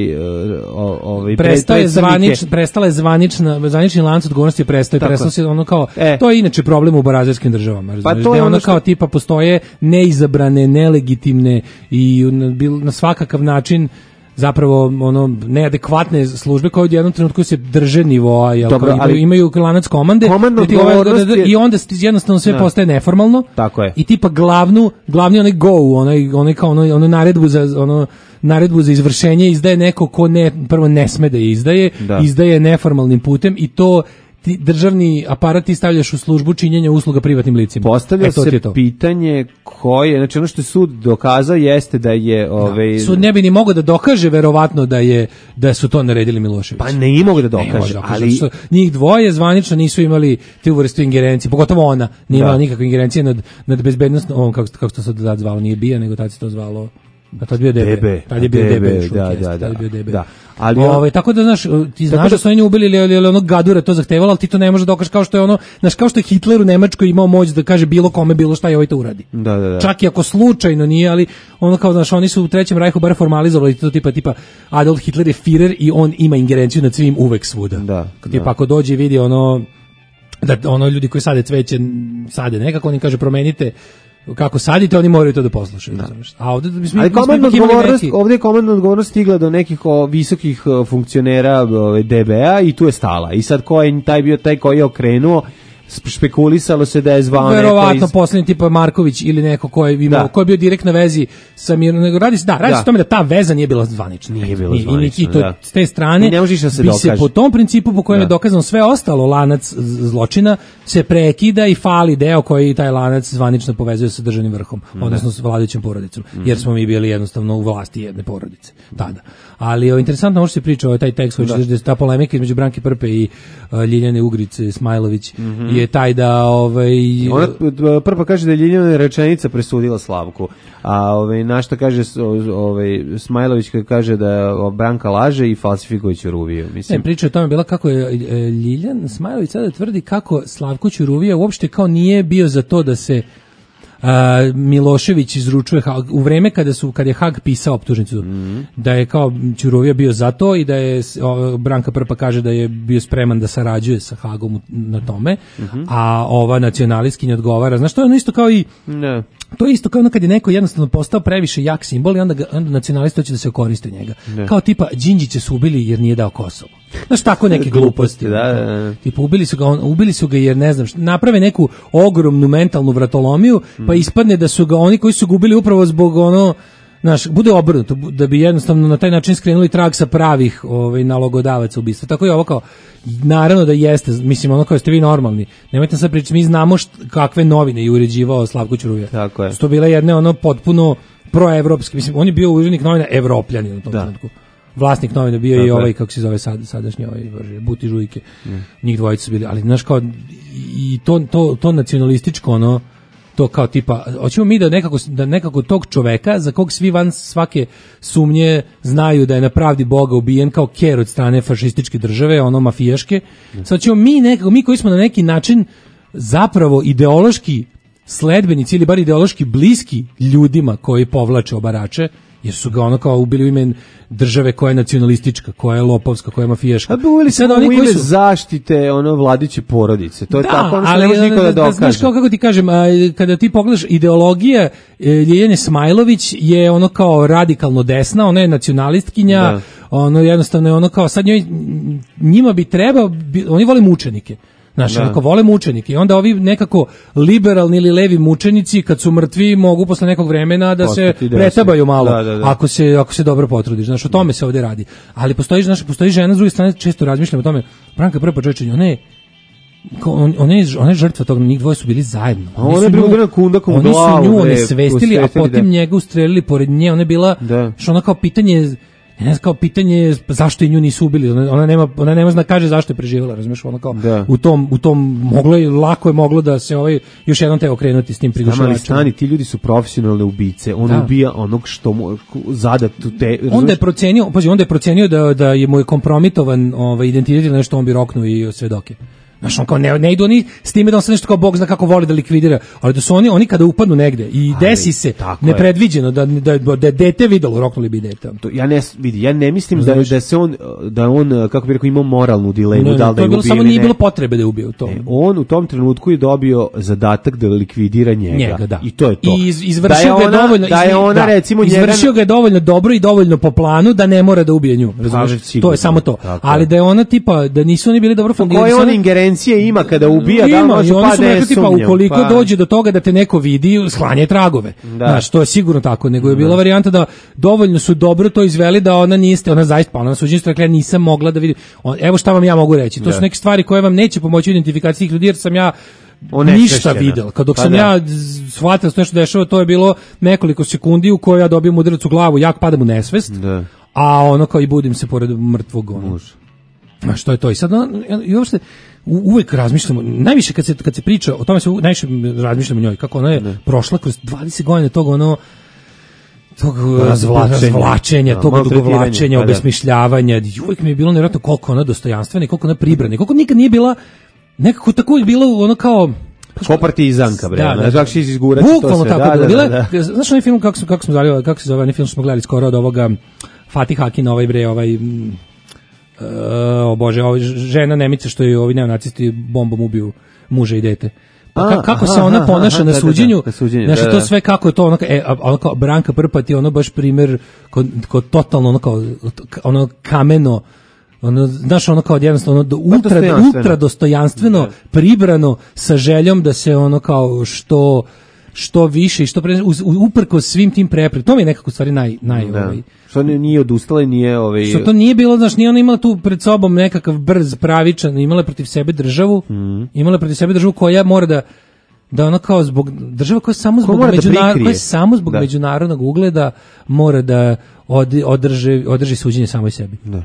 prestala je zvanični lanac odgovornosti prestao se ono kao to je inače problem u barazijskim državama, pa to je ono kao tipa postoje neizabrane, nelegitimne i na svakakav način zapravo ono neadekvatne službe koje u jednom trenutku se drže nivoa, imaju lanac komande i onda jednostavno sve postaje neformalno. Tako je. I tipa glavni onaj go, onaj kao ono naredbu za izvršenje izdaje neko ko prvo ne sme da je izdaje neformalnim putem i to državni aparat ti stavljaš u službu činjenja usluga privatnim licima. Postavlja se pitanje koje, znači ono što je sud dokazao jeste da je sud ne bi ni mogao da dokaže verovatno da su to naredili Milošević. Pa ne mogu da dokaže, ali njih dvoje zvanično nisu imali tu vrstu ingerencije, pogotovo ona nije imala nikakve ingerencije nad bezbednosnom, kako se to sad zvalo, nije BIA, nego tad se to zvalo. A tad bio DB. Tad je bio DB. Da. Ali tako da ti znaš da su oni ubili ili onog Gadura to zahtevalo, ali ti to ne možeš da dokažeš kao što je ono, znaš, kao što je Hitler u Nemačkoj imao moć da kaže bilo kome bilo šta i ovaj to uradi. Da. Čak i ako slučajno nije, ali ono kao, znaš, oni su u Trećem Rajhu bar formalizovali to tipa Adolf Hitler je Führer i on ima ingerenciju nad svim uvek svuda. Tipa ako dođe i vidi da ljudi koji sade cveće sade nekako, oni kaže promenite kako sadite, oni moraju to da poslušaju. A ovdje ovdje je komandna odgovornost stigla do nekih visokih funkcionera DB-a i tu je stala. I sad ko je taj koji je okrenuo, špekulisalo se da je zvao neko verovatno posljednji tipa Marković ili neko ko je imao, ko je bio direkt na vezi sa Mirom, nego radi se o tome da ta veza nije bila zvanična. Nije bila zvanična, i to s te strane bi se po tom principu po kojem je dokazano sve ostalo lanac zločina se prekida i fali deo koji taj lanac zvanično povezuje sa državnim vrhom, odnosno s vladajućom porodicom, jer smo mi bili jednostavno u vlasti jedne porodice tada. Ali interesantno možda se priča taj tekst koji da ta polemika između Branke Prpe i Ljiljane Ugrice Smajlović je taj da Prpa kaže da je Ljiljana rečenica presudila Slavku, a na što kaže Smajlović kaže da Branka laže i falsifikuje Ćuruviju. Mislim, priča o tome bila kako je Ljiljana Smajlović sada tvrdi kako Slavko Ćuruvija uopšte kao nije bio za to da se Milošević izručuje u vreme kad je Hag pisao optužnicu, da je kao Ćuruvija bio za to i da je Branka Prpa kaže da je bio spreman da sarađuje sa Hagom na tome, a ova nacionalistkinja odgovara, znaš, to je ono isto kao i to je isto kao ono kad je neko jednostavno postao previše jak simbol i onda nacionalisti hoće da se koriste njega. Kao tipa Đinđića su ubili jer nije dao Kosovo. Znaš, tako neke gluposti. Tipa ubili su ga jer ne znam, naprave neku ogromnu mentalnu vratolomiju, pa ispadne da su ga oni koji su ga ubili upravo zbog znaš, bude obrnuto, da bi jednostavno na taj način skrenuli trag sa pravih nalogodavaca ubistva. Tako je ovo kao, naravno da jeste, mislim, ono kao ste vi normalni. Nemojte sad pričati, mi znamo kakve novine je uređivao Slavko Ćuruvija. Tako je. Što bile jedne potpuno proevropske, mislim, on je bio urednik novina Evropljani u tom trenutku. Vlasnik novina bio i ovaj, kako se zove sadašnji Buti Žujke. Njih dvojica su bili, ali znaš kao, i to nacionalističko to kao tipa, hoćemo mi da nekako tog čoveka za kog svi van svake sumnje znaju da je na pravdi Boga ubijen kao ker od strane fašističke države, mafijaške, sad ćemo mi koji smo na neki način zapravo ideološki sledbenici ili bar ideološki bliski ljudima koji povlače obarače jer su ga ono kao ubili u ime države koja je nacionalistička, koja je lopovska, koja je mafijaška. A bi uveli sad oni koji su zaštite ono vladiće porodice. To je tako, ono što ne može niko da dokaže. Znaš kako ti kažem, kada ti pogledaš ideologija Ljiljane Smajlović je ono kao radikalno desna, ona je nacionalistkinja, ono jednostavno je ono kao sad njima bi trebao, oni vole mučenike. Znaš, onako vole mučenike i onda ovi nekako liberalni ili levi mučenici kad su mrtvi mogu posle nekog vremena da se pretabaju malo, ako se dobro potrudiš. Znaš, o tome se ovde radi. Ali postoji žena s druge strane, često razmišljam o tome, Branka Prpa Čečenj, ona je žrtva toga, njih dvoje su bili zajedno. Ona je bila udarena kundakom u glavu. Oni su nju onesvestili, a potom njega ustrelili pored nje, ona je bila, što ona kao pitanje, ne znam, kao pitanje zašto i nju nisu ubili, ona nema zna kaže zašto je preživjela, razumiješ, ona kao u tom lako je moglo da se još jednom te okrenuti s tim prigušivačem. Ali stani, ti ljudi su profesionalne ubice, on ubija onog što mu zadat te... Onda je procenio da je mu je kompromitovan identitet ili nešto, on bi roknuo i svedoke. Znaš, on kao ne idu oni s time da on se nešto kao Bog zna kako voli da likvidira, ali da su oni kada upadnu negde i desi se nepredviđeno da dete videlo, roknuli bi dete. Ja ne mislim da on kako bi rekao imao moralnu dilemu da li da je ubio. Samo nije bilo potrebe da je ubio to. On u tom trenutku je dobio zadatak da likvidira njega. I to je to. I izvršio ga dovoljno, izvršio ga dovoljno dobro i dovoljno po planu da ne mora da ubije nju. To je samo to. Ali da je ona tipa da nisu oni bili dobro fundirani. Ima kada ubija, da može pa ne sumnjam. Ukoliko dođe do toga da te neko vidi, sklanje tragove. Znaš, to je sigurno tako, nego je bila varijanta da dovoljno su dobro to izveli da ona zaista, ona na suđenstvu rekla nisam mogla da vidim. Evo šta vam ja mogu reći, to su neke stvari koje vam neće pomoći u identifikaciji tih ljudi, jer sam ja ništa videl. Dok sam ja shvatio da se nešto dešava, to je bilo nekoliko sekundi u kojoj ja dobijem udarac u glavu, jak padam u nesvest, a ono kao i budim se pored mrtvog a što je to? I sad i uopšte uvek razmišljamo, najviše kad se priča o tome, se najviše razmišljamo o njoj, kako ona je prošla kroz 20 godina tog razvlačenja, tog odugovlačenja, obesmišljavanja. Uvek mi je bilo nevjerojatno koliko ona dostojanstvena i koliko ona pribrana i koliko nikad nije bila nekako tako je bilo ono kao partizanka, bre. Znači izgurati to sve. Tako bila. Znaš onaj film kako se zove, onaj film smo gledali skoro od ovoga Fatih Akin, o Bože, žena Nemica što je ovi neonacisti bombom ubiju muža i dete. Pa kako se ona ponaša na suđenju, znači to sve kako je to ono kao Branka Prpa ti ono baš primjer kod totalno ono kameno, znaš ono kao jednostavno ultra dostojanstveno pribrano sa željom da se ono kao što više i što uprkos svim tim preprekama. To mi je nekako stvari što nije odustala i nije što to nije bilo, znaš, nije ona imala tu pred sobom nekakav brz, pravičan, imala protiv sebe državu, koja mora da ona kao zbog država koja samo zbog međunarodnog ugleda mora da održi suđenje samoj sebi. Da.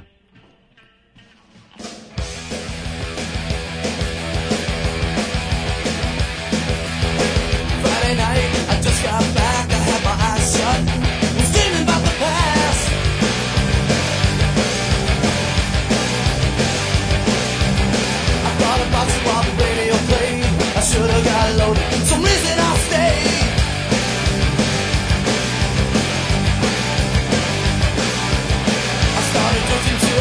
Started looking to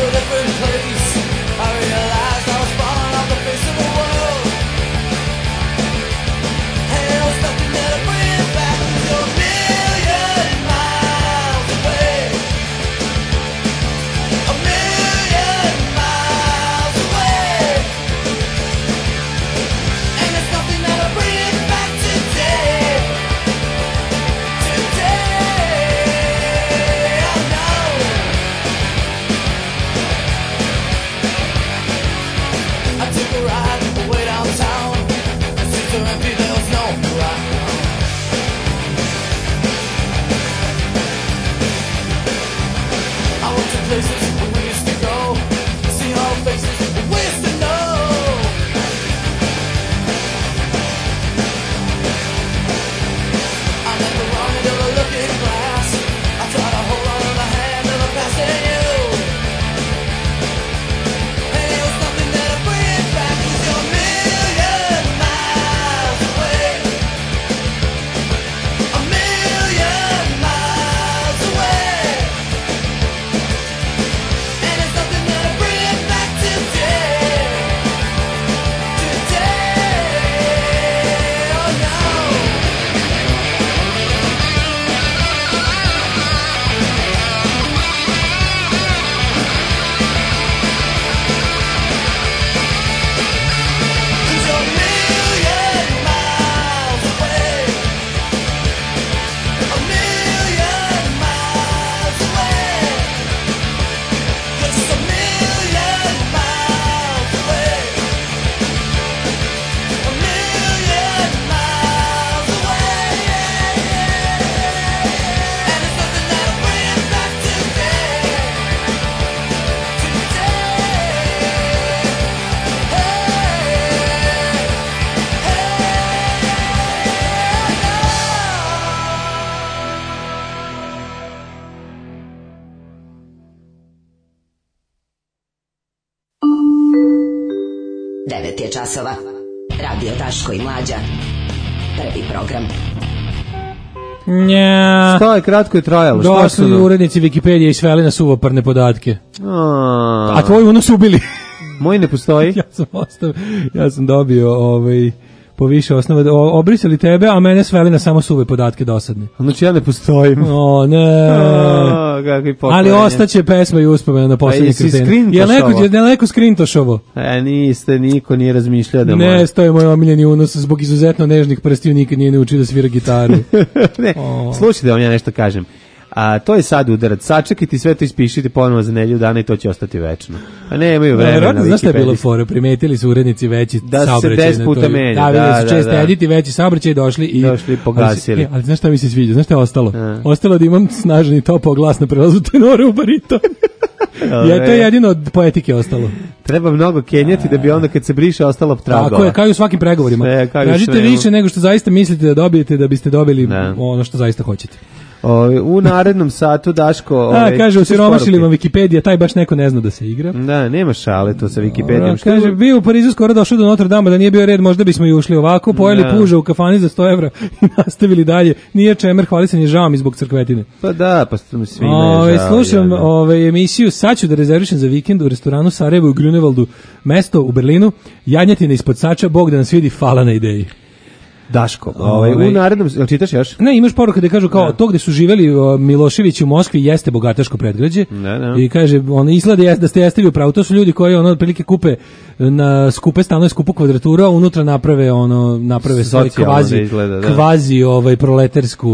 9 je časova. Radio Daško i Mlađa. Prvi program. Nja. Što je kratko je trajalo? Došli urednici Wikipedije i sveli na suvoparne podatke. A tvoju unos ubili. Moj ne postoji. Ja sam dobio po više osnova, obrisali tebe, a mene sveli na samo suve podatke dosadne. Znači ja ne postojim. O, ne. Ali ostaće pesma i uspomena na posljednje kretene. Je neko skrintošovo? Niste, niko nije razmišljao da može. Ne, to je moj omiljeni unos, zbog izuzetno nežnih prstiju nikad nije naučio da svira gitaru. Ne, slušajte da vam ja nešto kažem. A to je sad udarac. Sačekajte, sve to ispišite ponovo za nedelju dana i to će ostati večno. A nemaju vremena. Znaš šta je bilo fora? Primetili su urednici veći da saobraćaj. Da se 10 puta menja. Da, su često editi veći saobraćaj došli i pogasili. Ali znaš šta mi se sviđa? Znaš šta je ostalo? Ostalo da imam snažan i topao glas na prelazu tenore u bariton. To je jedino od poetike ostalo. Treba mnogo kenjati da bi onda kad se briše ostalo tragova. Tako je, kao i u svakim pregovorima. Tražite više nego što zaista mislite da dobijete da biste dobili ono što zaista hoćete. U narednom satu Daško... kaže, usiromašili vam Wikipedija, taj baš neko ne zna da se igra. Da, nema šale to sa Wikipedijom. Kaže, bio u Parizu skoro došao do Notre Dame, da nije bio red, možda bismo i ušli ovako, pojeli puža u kafani za 100 evra i nastavili dalje. Nije čemer, hvalisan je, žao mi zbog crkvetine. Pa da, pa svi ne žao. Slušam emisiju, sad ću da rezervišem za vikend u restoranu Sarajevo u Grunewaldu, mesto u Berlinu, janjetina ispod sača, Bog da nas vidi, hvala na ideji. Daško, u narednom, jel čitaš još? Ne, imaš poruke da kažu kao to gde su živeli Milošević u Moskvi jeste bogataško predgrađe. I kaže, izgleda da ste jeste u pravu, to su ljudi koji otprilike kupe na skupe stanove, skupu kvadraturu, a unutra naprave svoj kvazi proletarsku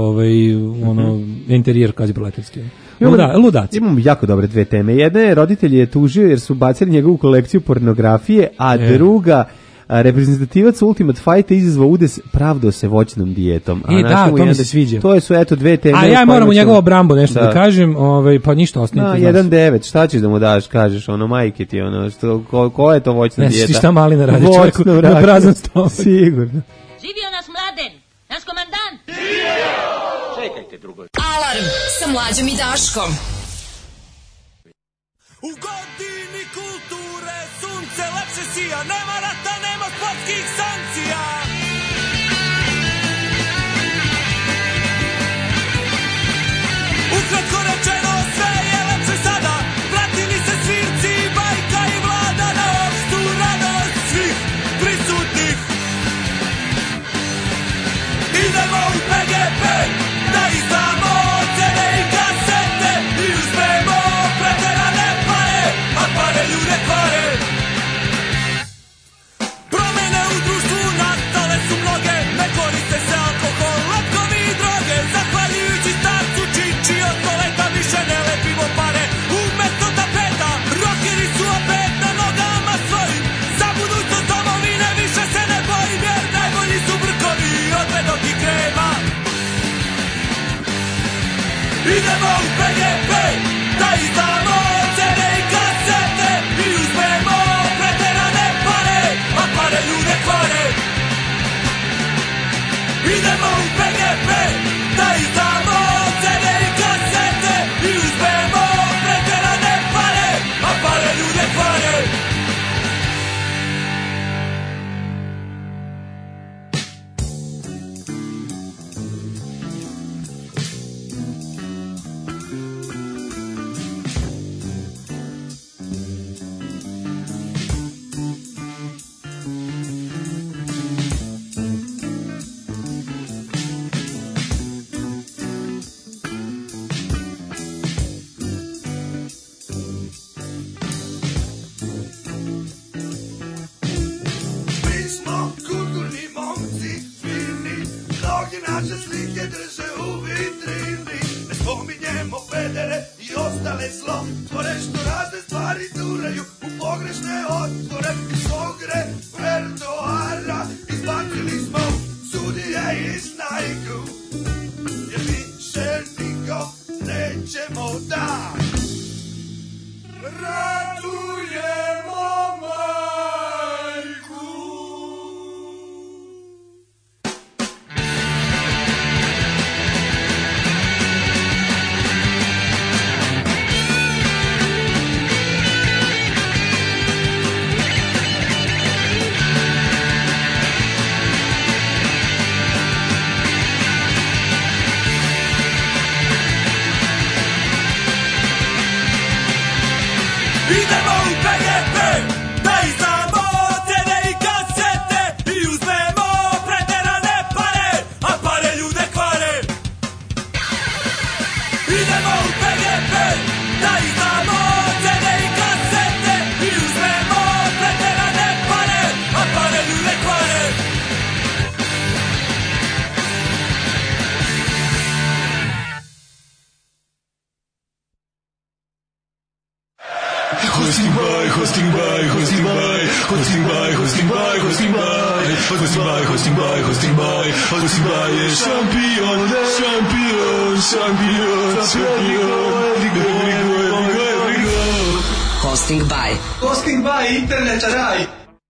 interijer kvazi proletarski. Ludaci. Imamo jako dobre dve teme. Jedna je, roditelj je tužio jer su bacili njegovu kolekciju pornografije, a druga, reprezentativac Ultimate Fight izazvao udes, pravdao se voćnom dijetom. To mi se sviđa. To su dve teme. A ja moram u njegovo Brambo nešto da kažem, pa ništa ostanite. 1.9, šta ćeš da mu daš, kažeš, majke ti, ko je to voćna dijeta? Ne, šta Malina radi čovjeku na prazan stomak. Sigurno. Živio nas Mladen, naš komandant. Čekajte drugo. Alarm sa Mlađom i Daškom. U godini kulture sunce lepše sija, nema rata, nema sportskih sankcija. Ukratko rečeno, sve je lepše sada, vratili se svirci, bajka i vlada na opštu radost svih prisutnih. Idemo u PGP, da izdamo CD i kasete i uzmemo preterane pare, a pare ljude kvare. Promene u društvu nastale su mnoge, ne koriste se alkohol, letkovi i droge. Zahvaljujući starcu Čiči od koleta više ne lepimo pare. Umesto tapeta, rokeri su opet na nogama svojim. Za budućnost domovine više se ne bojim, jer najbolji su brkovi od medog i krema. Idemo u PGP, da izdamo CD i kasete i uzmemo preterane pare, a pare ljude kvare. Idemo u PGP, da izdamo CD i kasete i uzmemo preterane pare, a pare ljude kvare. Mi smo kulturni momci, fini, mnogi naše slike drže u vitrini. Ne spominjemo pedere i ostale zlo, tvore što razne stvari duraju u pogrešne otvore. Iz svog repertoara izbacili smo sudije i snajku, jer više niko nećemo da radujemo majku. Idemo u PGP, da izdamo CD i kasete i uzmemo preterane pare, a pare ljude kvare. Hosting by, hosting by, hosting by, hosting by, hosting by, hosting by, hosting by, hosting by, hosting by, hosting by je šampion, šampion, šampion, šampion, Hosting by. Hosting by internet raj.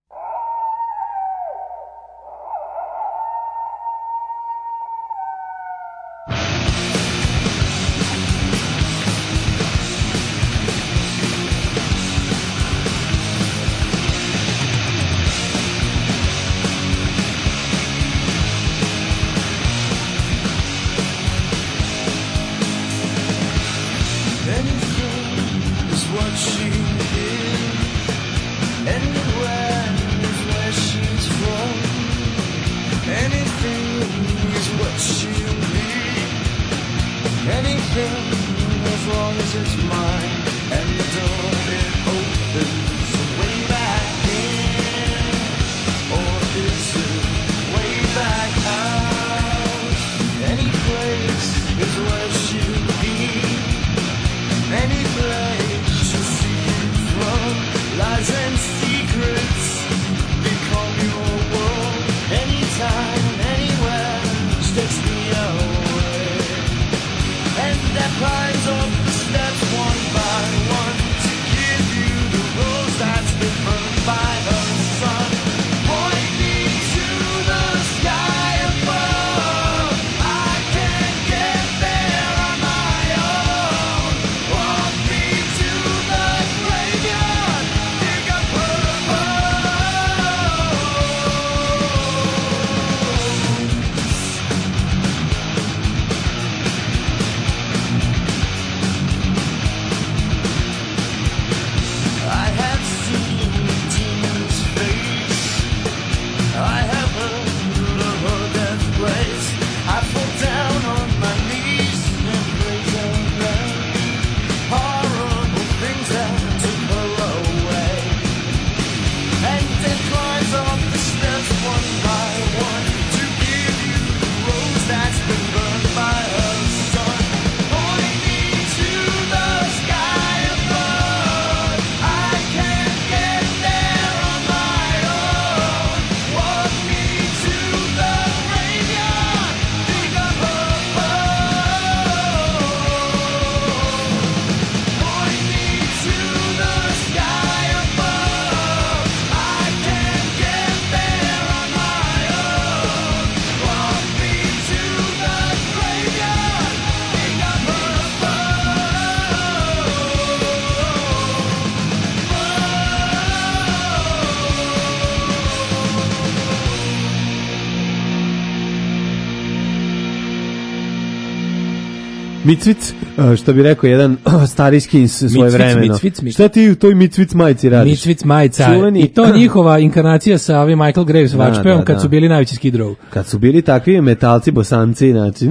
Micvic, što bi rekao jedan starijski svoje vremeno. Micvic. Šta ti u toj Micvic majici radiš? Micvic majica. Čuveni... I to njihova inkarnacija sa ovim Michael Graves Watchpeom kad su bili najveći Skid Row. Kad su bili takvi metalci, bosanci, znači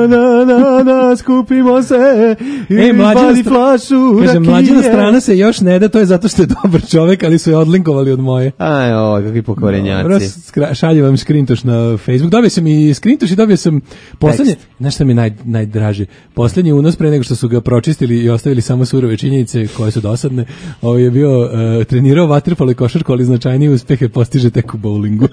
na, skupimo se i bali flašu rakije. Mlađina strana se još ne da, to je zato što je dobar čovek, ali su je odlinkovali od moje. Aj, kakvi pokvarenjaci. Šaljem vam skrintoš na Facebook. Dobio sam i skrintoš i dobio sam poslednje, znaš šta mi je najdraže? Poslednji unos pre nego što su ga pročistili i ostavili samo surove činjenice koje su dosadne. Ovo je bio trenirao vaterpolo i košarku, ali značajnije uspehe postiže tek u bowlingu.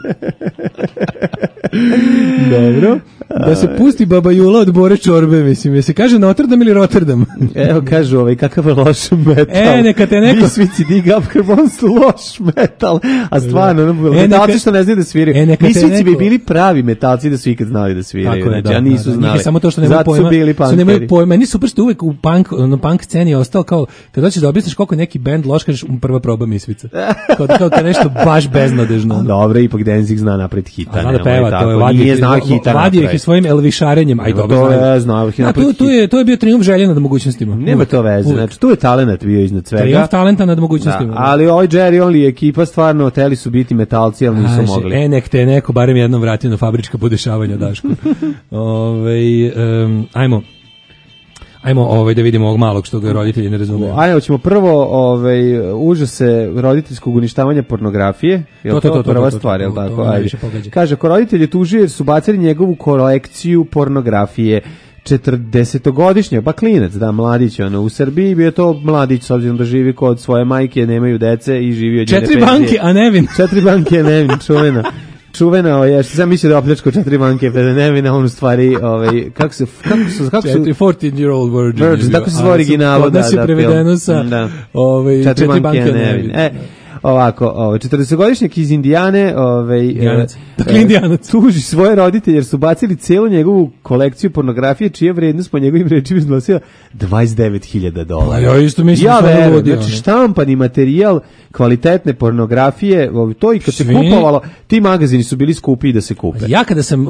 Dobro. Da se pusti Baba Jula od Bore Čorbe, mislim. Je se kaže Notre Dame ili Rotterdam? Evo, kažu, kakav loš metal. Neka te neko... Misvici dig up Carbons, loš metal. A stvarno, metalci što ne znaju da sviraju. Misvici bi bili pravi metalci da su ikad znali da sviraju. Znači, a nisu znali. Samo to što nemaju pojma. Nemaju pojma. Meni super što uvek u punk sceni je ostao kao, kad hoćeš da objasniš koliko je neki band loš, kažeš prva proba Misvica. Kao nešto baš beznadežno. Dobro, ipak Danzig zna napred hita. Zna da peva, to je vadio ih svojim elvišarenjem. Aj, dobro znaju. To je bio trijumf želje nad mogućnostima. Nema to veze, znači tu je talenat bio iznad svega. Trijumf talenta nad mogućnostima. Ali ovaj Jerry Only ekipa stvarno hteli su biti metalci, ali nisu mogli. Nek te neko barem jednom vratio na fabrička podešavanja, Daško. Ajmo. Ajmo da vidimo ovog malog što ga roditelji ne razumiju. Ajde, hoćemo prvo užase roditeljskog uništavanja pornografije. Je to prva stvar, je li tako? Ajde. Kaže, ko roditelji tuži jer su bacili njegovu kolekciju pornografije. 40-godišnjak, pa klinac, da, mladić, u Srbiji bio to mladić, s obzirom da živi kod svoje majke, nemaju dece i živi od njene penzije. 4 banke, a nevin. 4 banke, a nevin, čuvena, ja što sam mislio da opljačko 4 banke, pa da nevina, on u stvari, kako su 14-year-old virgin. Tako se zove originalu, da, je prevedeno sa 4 banke, a nevin. Ovako, 40-godišnjak iz Indijane, Indijanac tuži svoje roditelje jer su bacili celu njegovu kolekciju pornografije, čija vrednost po njegovim rečima iznosila $29.000. Ja isto mislim da verujem, znači štampani materijal kvalitetne pornografije, to i kad se kupovalo, ti magazini su bili skupi da se kupe. Ja kad sam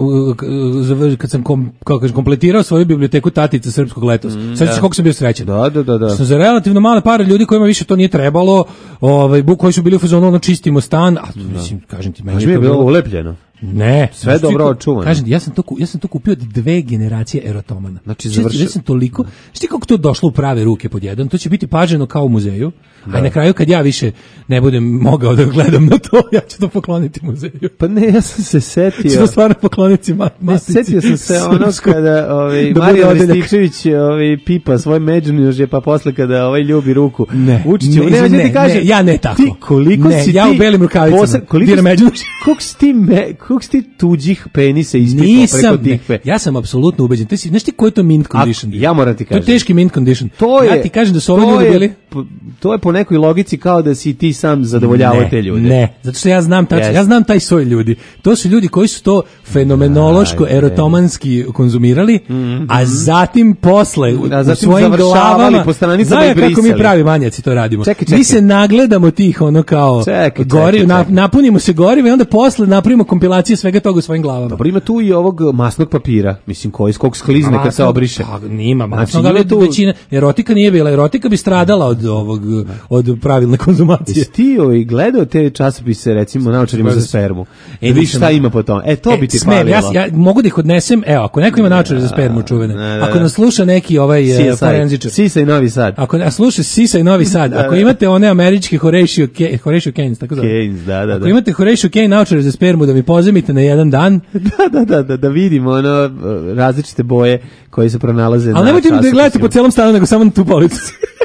kompletirao svoju biblioteku Tatica srpskog letos, sad kako sam bio srećan. Da. Sam za relativno male pare ljudi kojima više to nije trebalo, koji su bili u fazonu, čistimo stan, a mislim, kažem ti, meni je bilo ulepljeno. Ne, sve dobro očuvano. Kažem, ja sam to kupio od 2 generacije erotomana. Znači završio. Ja sam toliko, šti kako to došlo u prave ruke pod jedan, to će biti paženo kao u muzeju. A na kraju kad ja više ne budem mogao da gledam na to, ja ću to pokloniti muzeju. Pa ne, ja sam se setio. Ću to stvarno pokloniti matici. Setio sam se ono kada Marijan Rističević pipa svoj međunožje, pa posle kada ljubi ruku Vučiću. Ja ne tako. Ti koliko si ti... Ja u belim rukavicama diram međunožje. Koliko si ti tuđih penisa ispipao preko tikve? Ja sam apsolutno ubeđen. Znaš ti koji je to mint condition? Ja moram ti kažem. To je teški mint condition. Ja ti kažem da su ovi ljudi bili... To je po nekoj logici kao da si ti sam zadovoljavao te ljude. Ne, zato što ja znam ja znam taj soj ljudi. To su ljudi koji su to fenomenološko erotomanski konzumirali, a zatim posle u svojim glavama po stranicama i brisali. Kako mi pravi manjaci to radimo. Mi se nagledamo tih kao napunimo se goriva i onda posle napravimo kompilacije svega toga u svojim glavama. Dobro, ima tu i ovog masnog papira, mislim, koji skog sklizne kad se obriše. Nima masnog, ali većina erotika nije bila. Erotika bi stradala od pravilne konzumacije. Jesi ti gledao te časopise, recimo, Naočarima za spermu? Viš šta ima po tom? To bi ti palilo. Ja mogu da ih odnesem, ako neko ima naočare za spermu čuvene, ako nas sluša neki forenzičar. Sisa i Novi Sad. Ako sluša Sisa i Novi Sad, ako imate one američke Horatio Keynes, tako zove. Keynes, da. Ako imate Horatio Keynes naočare za spermu da mi pozemite na jedan dan. Da vidimo različite boje koje se pronalaze na časopisima. Ali nemojte da gledate po celom stanu, nego samo na tu policu.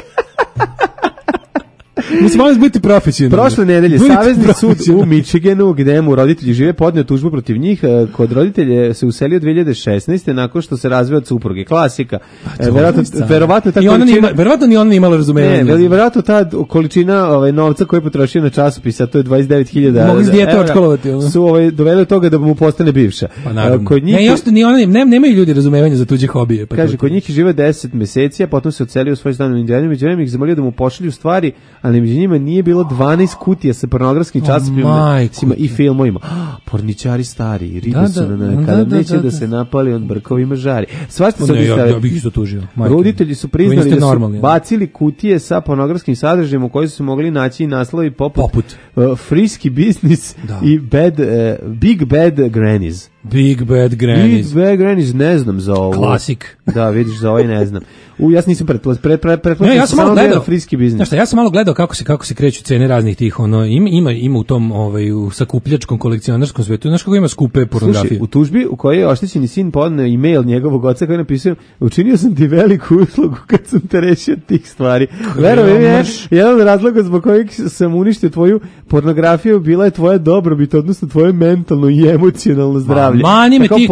Mislim, molim biti profesionalni. Prošle nedelje Savezni sud u Michiganu, gde mu roditelji žive, podneo tužbu protiv njih. Kod roditelje se uselio 2016. nakon što se razveo od supruge. Klasika. Verovatno ta količina... Verovatno ni ona imala razumevanja. Ne, verovatno ta količina novca koju je potrošio na časopis, a to je 29.000 Mogli s dijete odškolovati. Su doveli od toga da mu postane bivša. Pa naravno. Nemaju ljudi razumevanja za tuđe hobije. Kaže, kod njih žive 10 meseci, a potom se odselio u svoj stan u Indijanu. Međutim, ih zamolio da mu pošalju stvari, ali među njima nije bilo 12 kutija sa pornografskim časopisima i filmovima. Porničari stari, ribe su kada neće da se napali, on brkovima žari. Svašta se ja bih isto tužio. Roditelji su priznali da su bacili kutije sa pornografskim sadržajem u kojoj su se mogli naći naslovi poput Frisky Business i Big Bad Grannies. Big Bad Grannies, ne znam za ovo. Klasik. Da, vidiš, za ovaj ne znam. Ja nisam ja sam malo gledao Frisky Business. Ja sam malo gledao kako se kreću cene raznih tih, ima u tom u sakupljačkom kolekcionarskom svetu, znaš kako ima skupe pornografije. Slušaj, u tužbi u kojoj je oštećeni sin podneo e-mail njegovog oca koji je napisao: učinio sam ti veliku uslugu kad sam te rešio tih stvari. Verujem, jedan od razloga zbog kojeg sam uništio tvoju pornografiju bila je tvoja dobrobit, odnosno tvoje mentalno i emocionalno zdravlje. Mani me tih,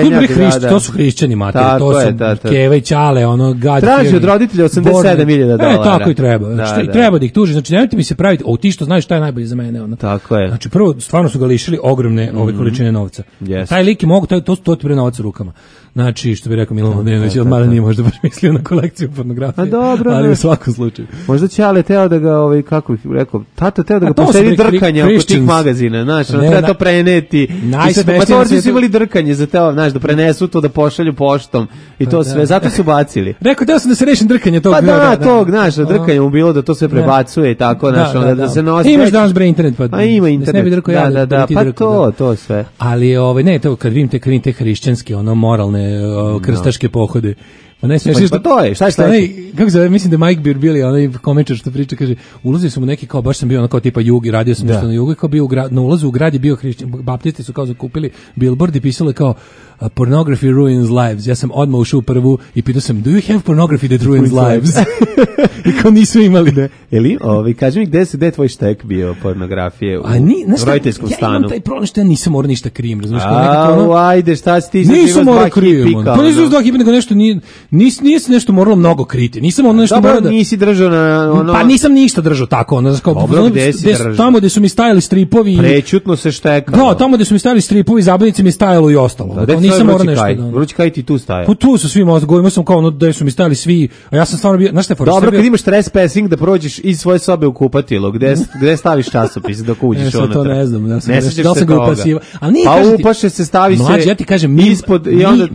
to su hrišćani materi, to su Keva i Ćale, traži od roditelja $87.000. Tako i treba. Treba da ih tuži. Znači, nemojte mi se praviti, ti što znaš šta je najbolje za mene. Tako je. Znači, prvo, stvarno su ga lišili ogromne količine novca. Taj lik je mogu, to ti bre novac u rukama. Znači, što bi rekao Milan Mladenović, od mala nije možda baš mislio na kolekciju pornografije. Dobro, ali u svakom slučaju. Možda Ćale teo da ga, kako bih rekao, tata teo da ga posedi drkanje oko tih magazina, znaš, treba to preneti. Pa to su imali drkanje za teo, znaš, da prenesu to, da pošalju poštom i to sve, zato su bacili. Rekao, teo sam da se rešim drkanje tog. Pa da, tog, znaš, drkanje mu bilo da to sve prebacuje i tako, znaš, da se nosi. Imaš danas bre internet, pa ima internet, da, pa to sve. Ali, ne, to kad vidim te hrišćanske, moralne krstaške pohode, Ne, pa to je, šta je sledeće? Kako se zove, mislim da Mike Birbili, onaj komičar što priča, kaže, ulazio sam u neki, kao baš sam bio kao tipa jug i radio sam nešto na jugu, kao bio na ulazu u grad je bio hrišćan, baptisti su kao zakupili billboard i pisalo je kao pornography ruins lives. Ja sam odmah ušao u prvu i pitao sam, do you have pornography that ruins lives? I kao nisu imali. Ne. Eli, kaži mi gde je tvoj štek bio pornografije u roditeljskom stanu? Ja imam taj problem što ja nisam morao ništa krijem, razumiješ? Ajde, šta si ti? Nisam morao krijem. Pa nisam dva hipa, nego nešto nije se nešto moralo mnogo kriti. Nisam ono nešto morao da... nisi držao na ono... Pa nisam ništa držao tako. Ono, tamo gde su mi stajali stripovi... Prećutno se štekalo. Da, tamo gde su mi stajali stripovi, zabavnice mi stajalo i ostalo. Nisam morao nešto. Vrući kaj ti tu staje? Pa tu su svi mozgovi, imao sam kao ono da su mi stajali svi, a ja sam stvarno bio, znaš šta je fora? Dobro, kad imaš trespassing da prođeš iz svoje sobe u kupatilo, gde staviš časopis dok uđeš unutra? To ne znam, da li sam ga upasiva. Pa upaše se, stavi se mlađe, ja ti kažem, ispod i onda...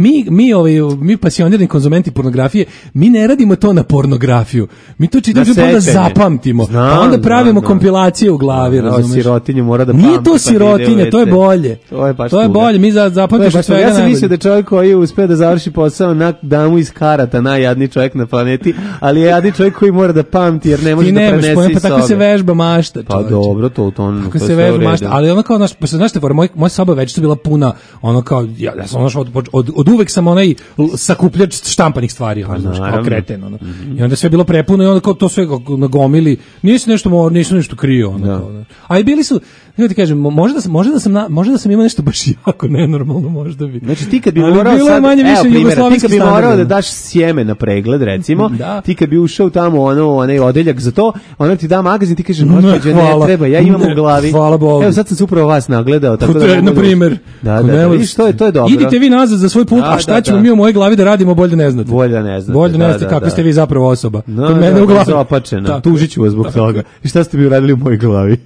Mi pasionirani konzumenti pornografije, mi ne radimo to na pornografiju. Mi to čitamo pa da zapamtimo. Pa onda pravimo kompilacije u glavi, razumeš? Sirotinju mora da pamti. Nije to sirotinja, to je bolje. To je bolje, mi zapamtimo svega najbolje. Ja sam mislio da čovjek koji uspeo da završi posao na damu iz karata, najjadniji čovjek na planeti, ali je jadni čovjek koji mora da pamti jer ne može da prenese iz sobe. Pa tako se vežba mašta. Pa dobro, to tako se vežba mašta, ali ono kao znaš te fora, moja soba već su bila puna, ono kao ja sam od uvek sam onaj sakupljač štampanih stvari, kao kreten, ono. I onda sve bilo prepuno i onda kao to sve nagomili, nisu nešto krio, ono. A i bili su, kako ti kažem, možda da sam imao nešto baš jako nenormalno, možda bi. Znači ti kad bi morao sad, ti kad bi morao da daš sjeme na pregled, recimo, ti kad bi ušao tamo onaj odeljak za to, ona ti da magazin, ti kaže, gospođo, ne treba, ja imam u glavi. Hvala Bogu. Evo sad sam se upravo vas nagledao, tako da na primjer. Da, to je dobro. Idite vi nazad za svoj put, a šta ćemo mi u mojoj glavi da radimo, bolje ne znate. Bolje ne znate kako ste vi zapravo osoba. Kod mene u glavi. Tužit ću vas zbog toga. I šta ste mi uradili u mojoj glavi?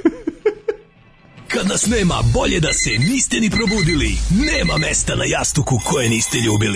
Kad nas nema, bolje da se niste ni probudili. Nema mesta na jastuku koje niste ljubili.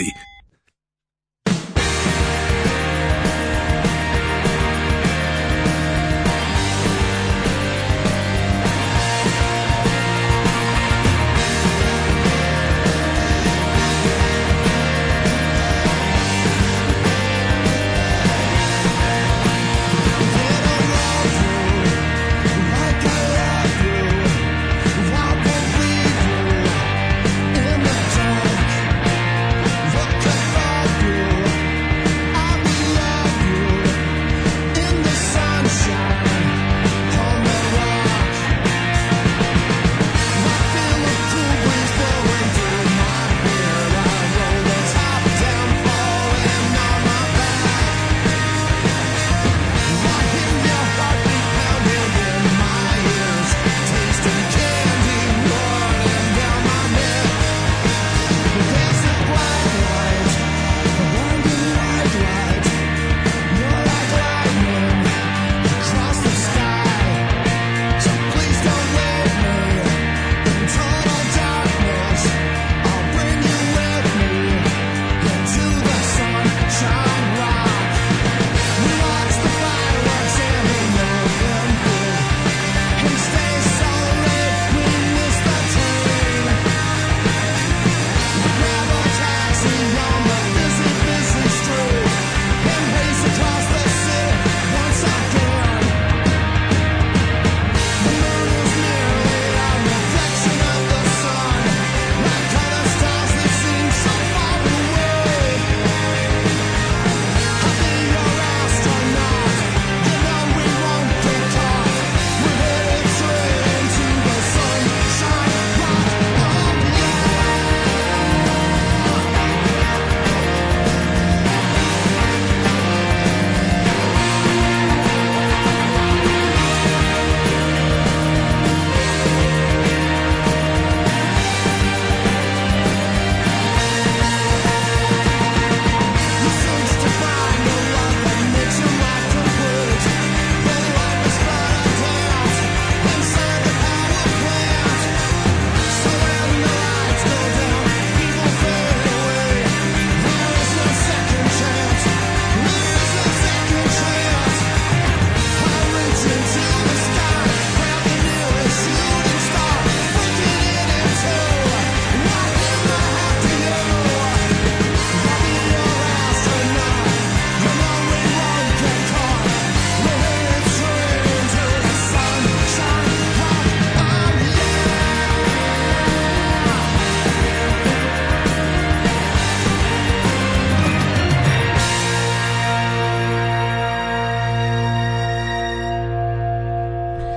Look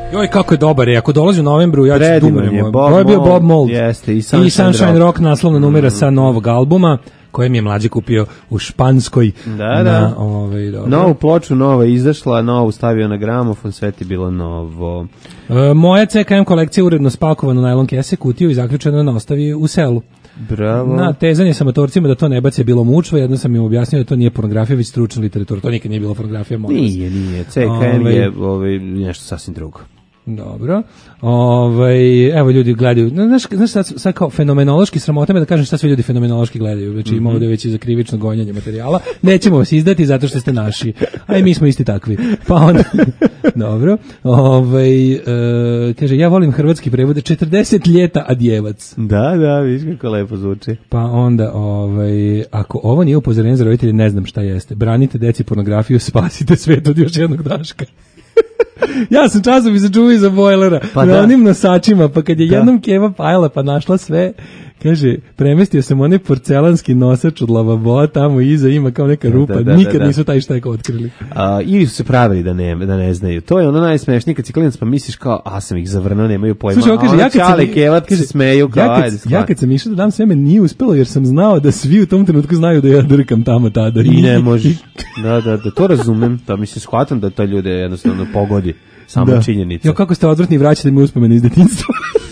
Joj, kako je dobar je, ako dolazi u novembru, ja ću dumrem. Ovo je bio Bob Mould. Jeste, i Sunshine Rock naslovna numera sa novog albuma, koje mi je mlađi kupio u Španskoj. Da. Dobro. Novu ploču, nova izašla, novu stavio na gramofon, sve ti bilo novo. Moja CKM kolekcija uredno spakovana u najlon kese, kutiju i zaključena na ostavi u selu. Bravo. Na tezanje sa matorcima da to ne baci je bilo mučvo, jedno sam im objasnio da to nije pornografija, već stručna literatura. To nikad nije bilo pornografija, molim vas. Nije. CKM je nešto sasvim drugo. Dobro. Evo ljudi gledaju. Znaš sad kao fenomenološki sramota me da kažem šta sve ljudi fenomenološki gledaju. Znači ima ovdje već i za krivično gonjanje materijala. Nećemo vas izdati zato što ste naši. A i mi smo isti takvi. Pa onda dobro. Kaže ja volim hrvatski prevod 40 ljeta adjevac. Da, vidiš kako lepo zvuči. Pa onda ako ovo nije upozorenje za roditelje, ne znam šta jeste. Branite deci pornografiju, spasite svet od još jednog Daška. Ja sam časopis sačuvao iza bojlera na onim nosačima, pa kad je jednom Keva pajala pa našla sve, kaže, premestio sam onaj porcelanski nosač od lavaboa, tamo iza ima kao neka rupa, nikad nisu taj štek otkrili. Ili su se pravili da ne znaju. To je ono najsmešnije kad si klinac pa misliš kao, sam ih zavrnuo, nemaju pojma. Slušaj, kaže, se smeju kao, ja kad sam išao da dam sveme, nije uspelo jer sam znao da svi u tom trenutku znaju da ja drkam tamo tada. I ne možeš. Da, to razumem, to mislim, shvatam da to ljude jednostavno pogodi. Samo činjenica. Jo, kako ste odvrtni, vraćate mi uspomene iz detinjstva.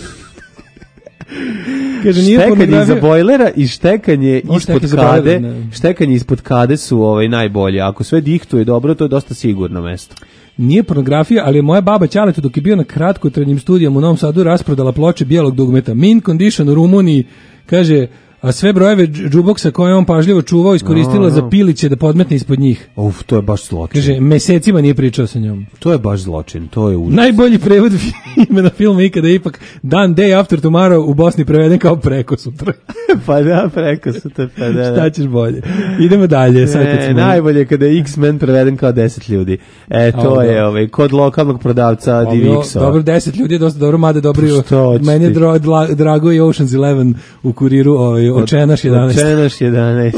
Kaže, štekanje iza bojlera i štekanje ispod kade. Štekanje ispod kade su najbolje. Ako sve dihtuje dobro, to je dosta sigurno mesto. Nije pornografija, ali je moja baba Ćaletu dok je bio na kratkotrajnim studijama u Novom Sadu rasprodala ploče bijelog dugmeta. Mint Condition u Rumuniji, kaže, a sve brojeve džuboksa koje on pažljivo čuvao iskoristila za piliće da podmetne ispod njih. To je baš zločin. Kaže, mesecima nije pričao sa njom. To je baš zločin, to je užas. Najbolji prevod imena filma ikada je ipak Dan Day After Tomorrow u Bosni preveden kao preko sutra. Pa da, preko sutra. Pa da. Šta ćeš bolje? Idemo dalje. Najbolje kada je X-Men preveden kao 10 ljudi. To je kod lokalnog prodavca DivX-ova. Dobro, 10 ljudi je dosta dobro, mada dobro. Meni je drago i Ocean's 11 u kuriru Očenaš 11. Očenaš 11.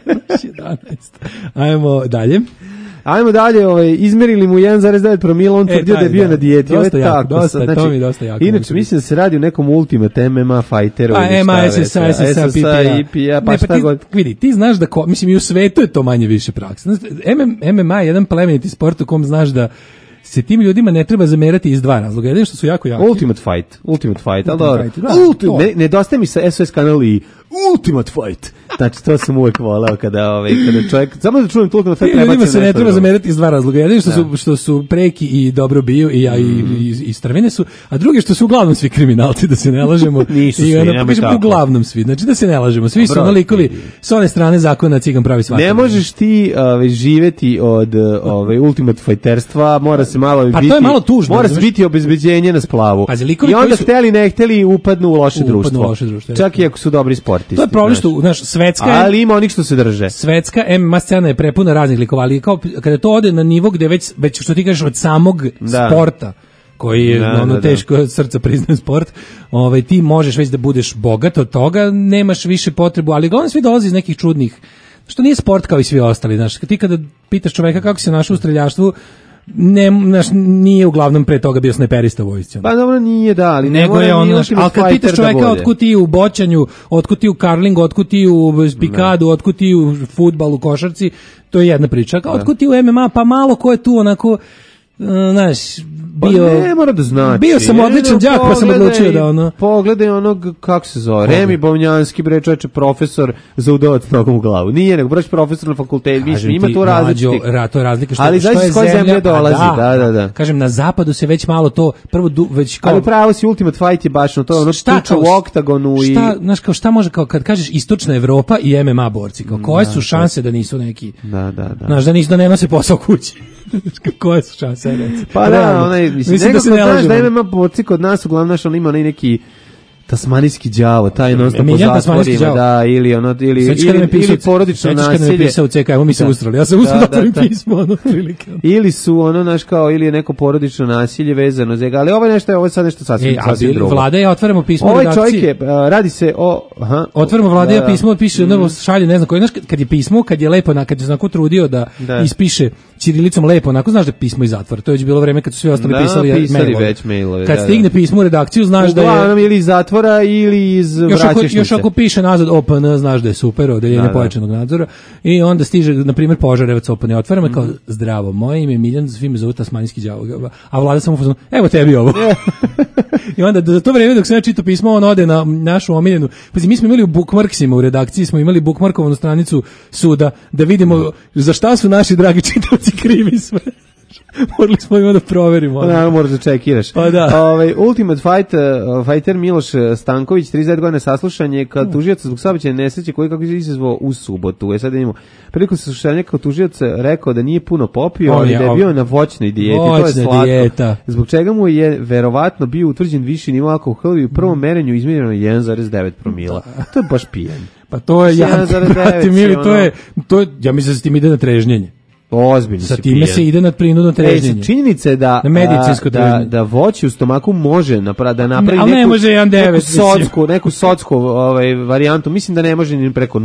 Ajmo dalje. Izmerili mu 1,9 promila, on tvrdio da je bio na dijeti. Dosta jako, to mi dosta jako. Inače, mislim da se radi o nekom Ultimate MMA fighteru. MMA, SSA, PPA. Pa šta god. Vidi, ti znaš da, mislim i u svetu je to manje više praksa. MMA je jedan plemeniti sport u kom znaš da se tim ljudima ne treba zamerati iz dva razloga. Jedan što su jako jaki. Ultimate fight, ali dobro. Nedostaje mi sa SOS kanal i Ultimate fight. Znači, to sam uvek voleo kada čovjek, samo da čujem toliko na taj prebacio nešto. Se ne treba zamerati iz dva razloga. Jedan što su preki i dobro biju i strvine su, a drugi što su uglavnom svi kriminalci, da se ne lažemo. Nisu svi, nemoj tako. Uglavnom svi, znači da se ne lažemo. Svi su likovi s one strane zakona cigan pravi svaki. Ne možeš ti živeti od Ultimate fighterstva, mora se malo biti. Pa to je malo tužno. Mora se biti obezbeđenje na splavu. I onda hteli ne hteli upadnu u loše društvo. Čak i ako su dobri sportisti. To je problem što, znaš, ali ima onih što se drže. Svetska MMA scena je prepuna raznih likova, ali kao kada to ode na nivo gde već što ti kažeš od samog sporta, koji je teško srca priznaje sport, ti možeš već da budeš bogat od toga, nemaš više potrebu, ali uglavnom svi dolazi iz nekih čudnih, što nije sport kao i svi ostali, znaš, ti kada pitaš čoveka kako se našao u streljaštvu, nije uglavnom pre toga bio snajperista u vojsci. Pa dobro, nije ali nego je on, ali kad pitaš čoveka otkud ti u boćanju, otkud ti u karlingu, otkud ti u pikadu, otkud ti u fudbalu, košarci, to je jedna priča. Otkud ti u MMA, pa malo ko je tu onako, znaš, ne mora da znači. Bio sam odličan đak, pa sam odlučio da pogledaj onog, kako se zove, Remi Bovnjanski, čoveče, profesor za udarac nogom u glavu. Nije, nego profesor na fakultetu, ima tu različitih. To je razlika što ali znaš iz koje zemlje dolazi, da. Kažem, na zapadu se već malo to, prvo već kao... Ali pravo si, Ultimate Fight je baš to, ono tuča u oktagonu i... Šta može, kad kažeš Istočna Evropa i MMA borci, koje su šanse da nisu neki... Da. Znaš, da ne nose posao kući. Koje su šanse? Pa da, mislim da se ne lažemo. Da MMA borci kod nas uglavnom ima onaj neki tasmanijski đavo, taj jednostavno po zatvorima, ili porodično nasilje. Sveći kad me pisao u CK, mi se ustrali, ja sam ustrali da otvorim pismo, prilike. Ili su ili je neko porodično nasilje vezano za ga, ali ovo je sad nešto sasvim drugo. Vlada je, otvaramo pismo u redakciji. Ovaj čovjek je, radi se o... Otvaramo Vlada je pismo, piše, šalje, ne znam koji, znaš, kad je pismo, kad je lepo, kad je znako trudio da ispiše ćirilicom lepo, onako znaš da je pismo iz zatvora. To je već bilo vreme kad su svi ostali pisali mailove. Već mailove. Kad stigne pismo u redakciju, znaš da je uglavnom ili iz zatvora ili iz vraćašnice. Još ako piše nazad OPN, znaš da je super, odeljenje pojačanog nadzora. I onda stiže, na primjer, Požarevac OPN, otvaramo kao zdravo, moje ime je Miljan, svi me zovu tasmanijski đavo. A Vlada samo fuzon, evo tebi ovo. I onda za to vreme dok sam ja čitao pismo, on ode na našu omiljenu. Pazi, mi smo imali u bookmarksima u redakciji, smo imali bookmarkovanu stranicu suda da vidimo za šta su naši dragi čitaoci krivi sve. Morali smo ima da proverimo. Da, moraš da čekiraš. Pa da. Ultimate Fighter Miloš Stanković, 39 godina saslušanje kao tužilac zbog saobraćajne nesreće koji kako je izazvao u subotu. Sad idemo. Prilikom saslušanja kao tužilac rekao da nije puno popio, ali da je bio na voćnoj dijeti. To je slatko. Dijeta. Zbog čega mu je verovatno bio utvrđen viši nivo alkohola i u prvom merenju izmjereno 1,9 promila. To je baš pijen. Pa to je 1,9. To je, ja mislim da se tim ide na trežnjenje. Ozbiljno sa time pijen. Se ide na prinudno trežnjenje. Činjenica je da da voće u stomaku može da napravi neku socku varijantu. Mislim da ne može ni preko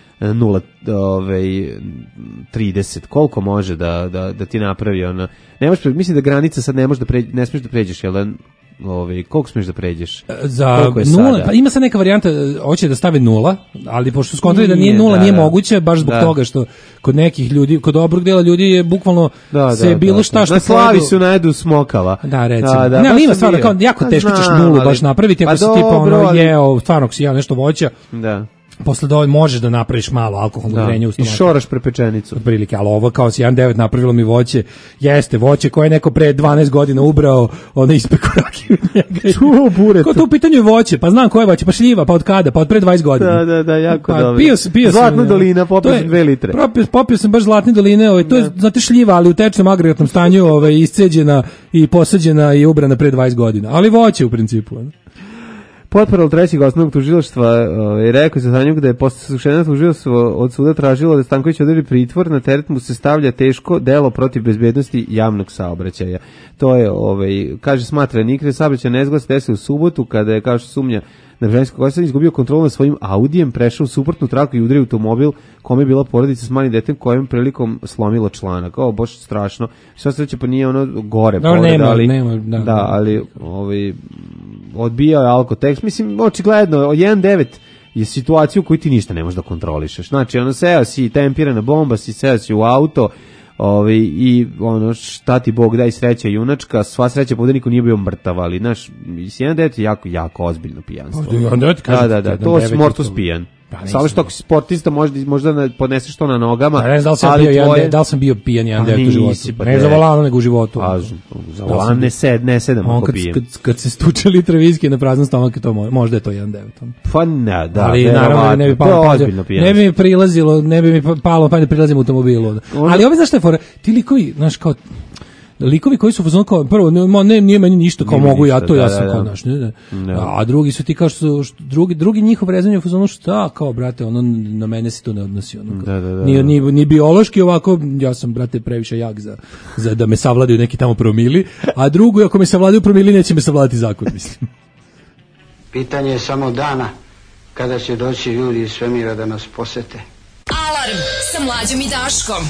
0,30. Koliko može da ti napravi ona. Ne može, mislim da granica sad ne može ne smiješ da pređeš, jel da koliko smiješ da pređeš? Za nula, pa ima sad neka varijanta, hoće da stave 0, ali pošto skontroli da nije 0, nije moguće, baš zbog toga što kod nekih ljudi, kod dobrog dela ljudi je bukvalno se bilo šta što na slavi su najedu smokava. Da, recimo. Ne, ali ima stvarno, kao jako teško ćeš 0 baš napraviti, ako si tipa jeo, stvarno si jeo nešto voća. Da. Posle da možeš da napraviš malo alkoholnog grenja u stomaku. I šoraš prepečenicu. Otprilike, ali ovo kao si 1,9 napravilo mi voće, jeste voće koje je neko pre 12 godina ubrao, ono ispeku rakiju od njega. Čuo buret. Ko to u pitanju je voće? Pa znam koje voće, pa šljiva, pa od kada? Pa od pre 20 godina. Da, jako dobro. Pio Zlatna dolina, popio sam 2 litre. Popio sam baš Zlatne doline, to je, znate, šljiva, ali u tečnom agregatnom stanju isceđena i posađena i ubrana pre 20 godina. Ali voće u principu. Potporal trećeg osnovnog tužilaštva je rekao za Tanjuk da je posle saslušanja tužilaštva od suda tražilo da Stanković odredi pritvor, na teret mu se stavlja teško delo protiv bezbednosti javnog saobraćaja. To je, kaže, smatra nikre saobraćaj nezglas se u subotu kada je, kao što sumnja, na Bržanskog kosa izgubio kontrolu nad svojim Audijem, prešao u suprotnu traku i udario automobil kome je bila porodica s malim detetom kojem prilikom slomilo članak. Ovo baš strašno. Što se reče, pa nije ono gore pored, ali odbijao je alkotekst. Mislim, očigledno, 1,9 je situacija u kojoj ti ništa ne možeš da kontrolišeš. Znači, seo si tempirana bomba, seo si u auto, i šta ti Bog daj, sreća junačka, sva sreća pa ovdje niko nije bio mrtav, ali naš 1,9 je jako ozbiljno pijanstvo. Da, to je mortus pijan. Samo što ako si sportista možda podneseš to na nogama. Ne znam da li sam bio pijan 1,9 u životu. Ne za volan, nego u životu. Za volan ne sedam ako pijem. Kad se stuče litre viski na prazan stomak, možda je to 1,9. Pa ne, da. Ali naravno ne bi palo, ne bi mi prilazilo, ne bi mi palo pa da prilazim u automobilu. Ali ovaj, znaš šta je fora? Ti likovi, znaš, kao likovi koji su fazon kao prvo nije meni ništa kao mogu ja to, ja sam kao naš, ne. A drugi su ti kao što drugi njihov rezanje u fazonu šta kao brate, ono na mene se to ne odnosi, ono. Ni biološki ovako, ja sam brate previše jak za da me savladaju neki tamo promili, a drugo ako me savladaju promili neće me savladati zakon, mislim. Pitanje je samo dana kada će doći ljudi iz svemira da nas posete. Alarm sa Mlađom i Daškom.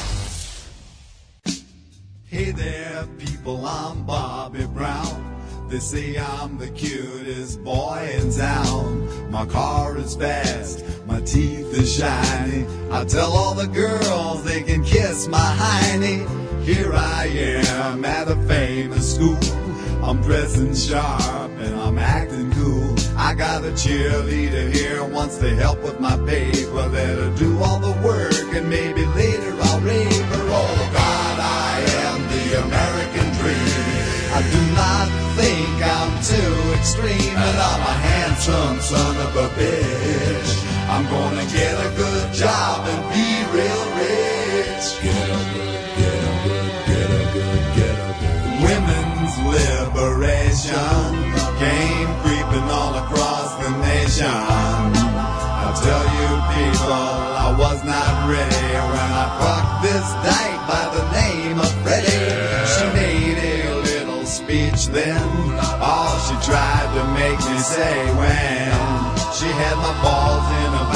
Hey there, people, I'm Bobby Brown. They say I'm the cutest boy in town. My car is fast, my teeth are shiny. I tell all the girls they can kiss my hiney. Here I am at a famous school. I'm dressing sharp and I'm acting cool. I got a cheerleader here, wants to help with my paper. Let her do all the work and maybe later I'll rape her. Oh God, I am the American dream. I do not think I'm too extreme, and I'm a handsome son of a bitch. I'm gonna get a good job and be real rich. Get a good, get a good, get a good, get a good. Women's liberation came creeping all across the nation. I tell you people, I was not ready when I fucked this dyke by the name of Freddie. She made a little speech then, all she tried to make me say when she had my balls in a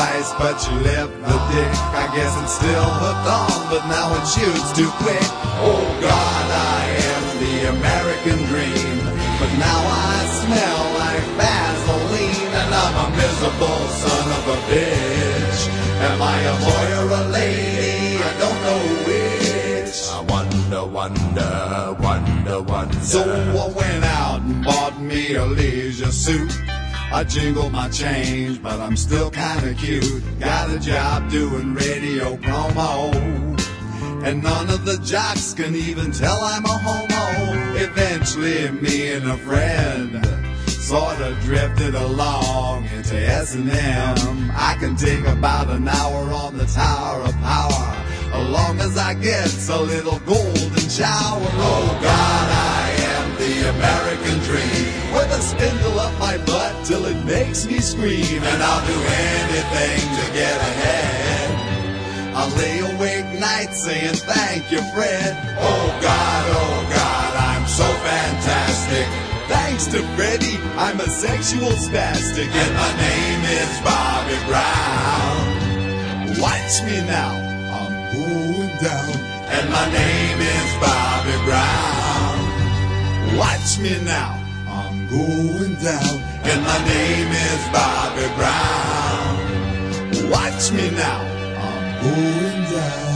twice, but you left the dick. I guess it's still hooked on, but now it shoots too quick. Oh God, I am the American dream, but now I smell like Vaseline, and I'm a miserable son of a bitch. Am I a boy or a lady? I don't know which. I wonder, wonder, wonder, wonder. So I went out and bought me a leisure suit. I jingled my change, but I'm still kinda cute. Got a job doing radio promo, and none of the jocks can even tell I'm a homo. Eventually me and a friend sort of drifted along into S&M. I can take about an hour on the Tower of Power, as long as I get a little golden shower. Oh God, I am the American dream, with a spindle up my butt till it makes me scream, and I'll do anything to get ahead. I'll lay awake nights saying thank you, Fred. Oh God, I'm so fantastic. Thanks to Freddie, I'm a sexual spastic, and my name is Bobby Brown. Watch me now, I'm going down, and my name is Bobby Brown. Watch me now, I'm going down, and my name is Bobby Brown. Watch me now, I'm going down.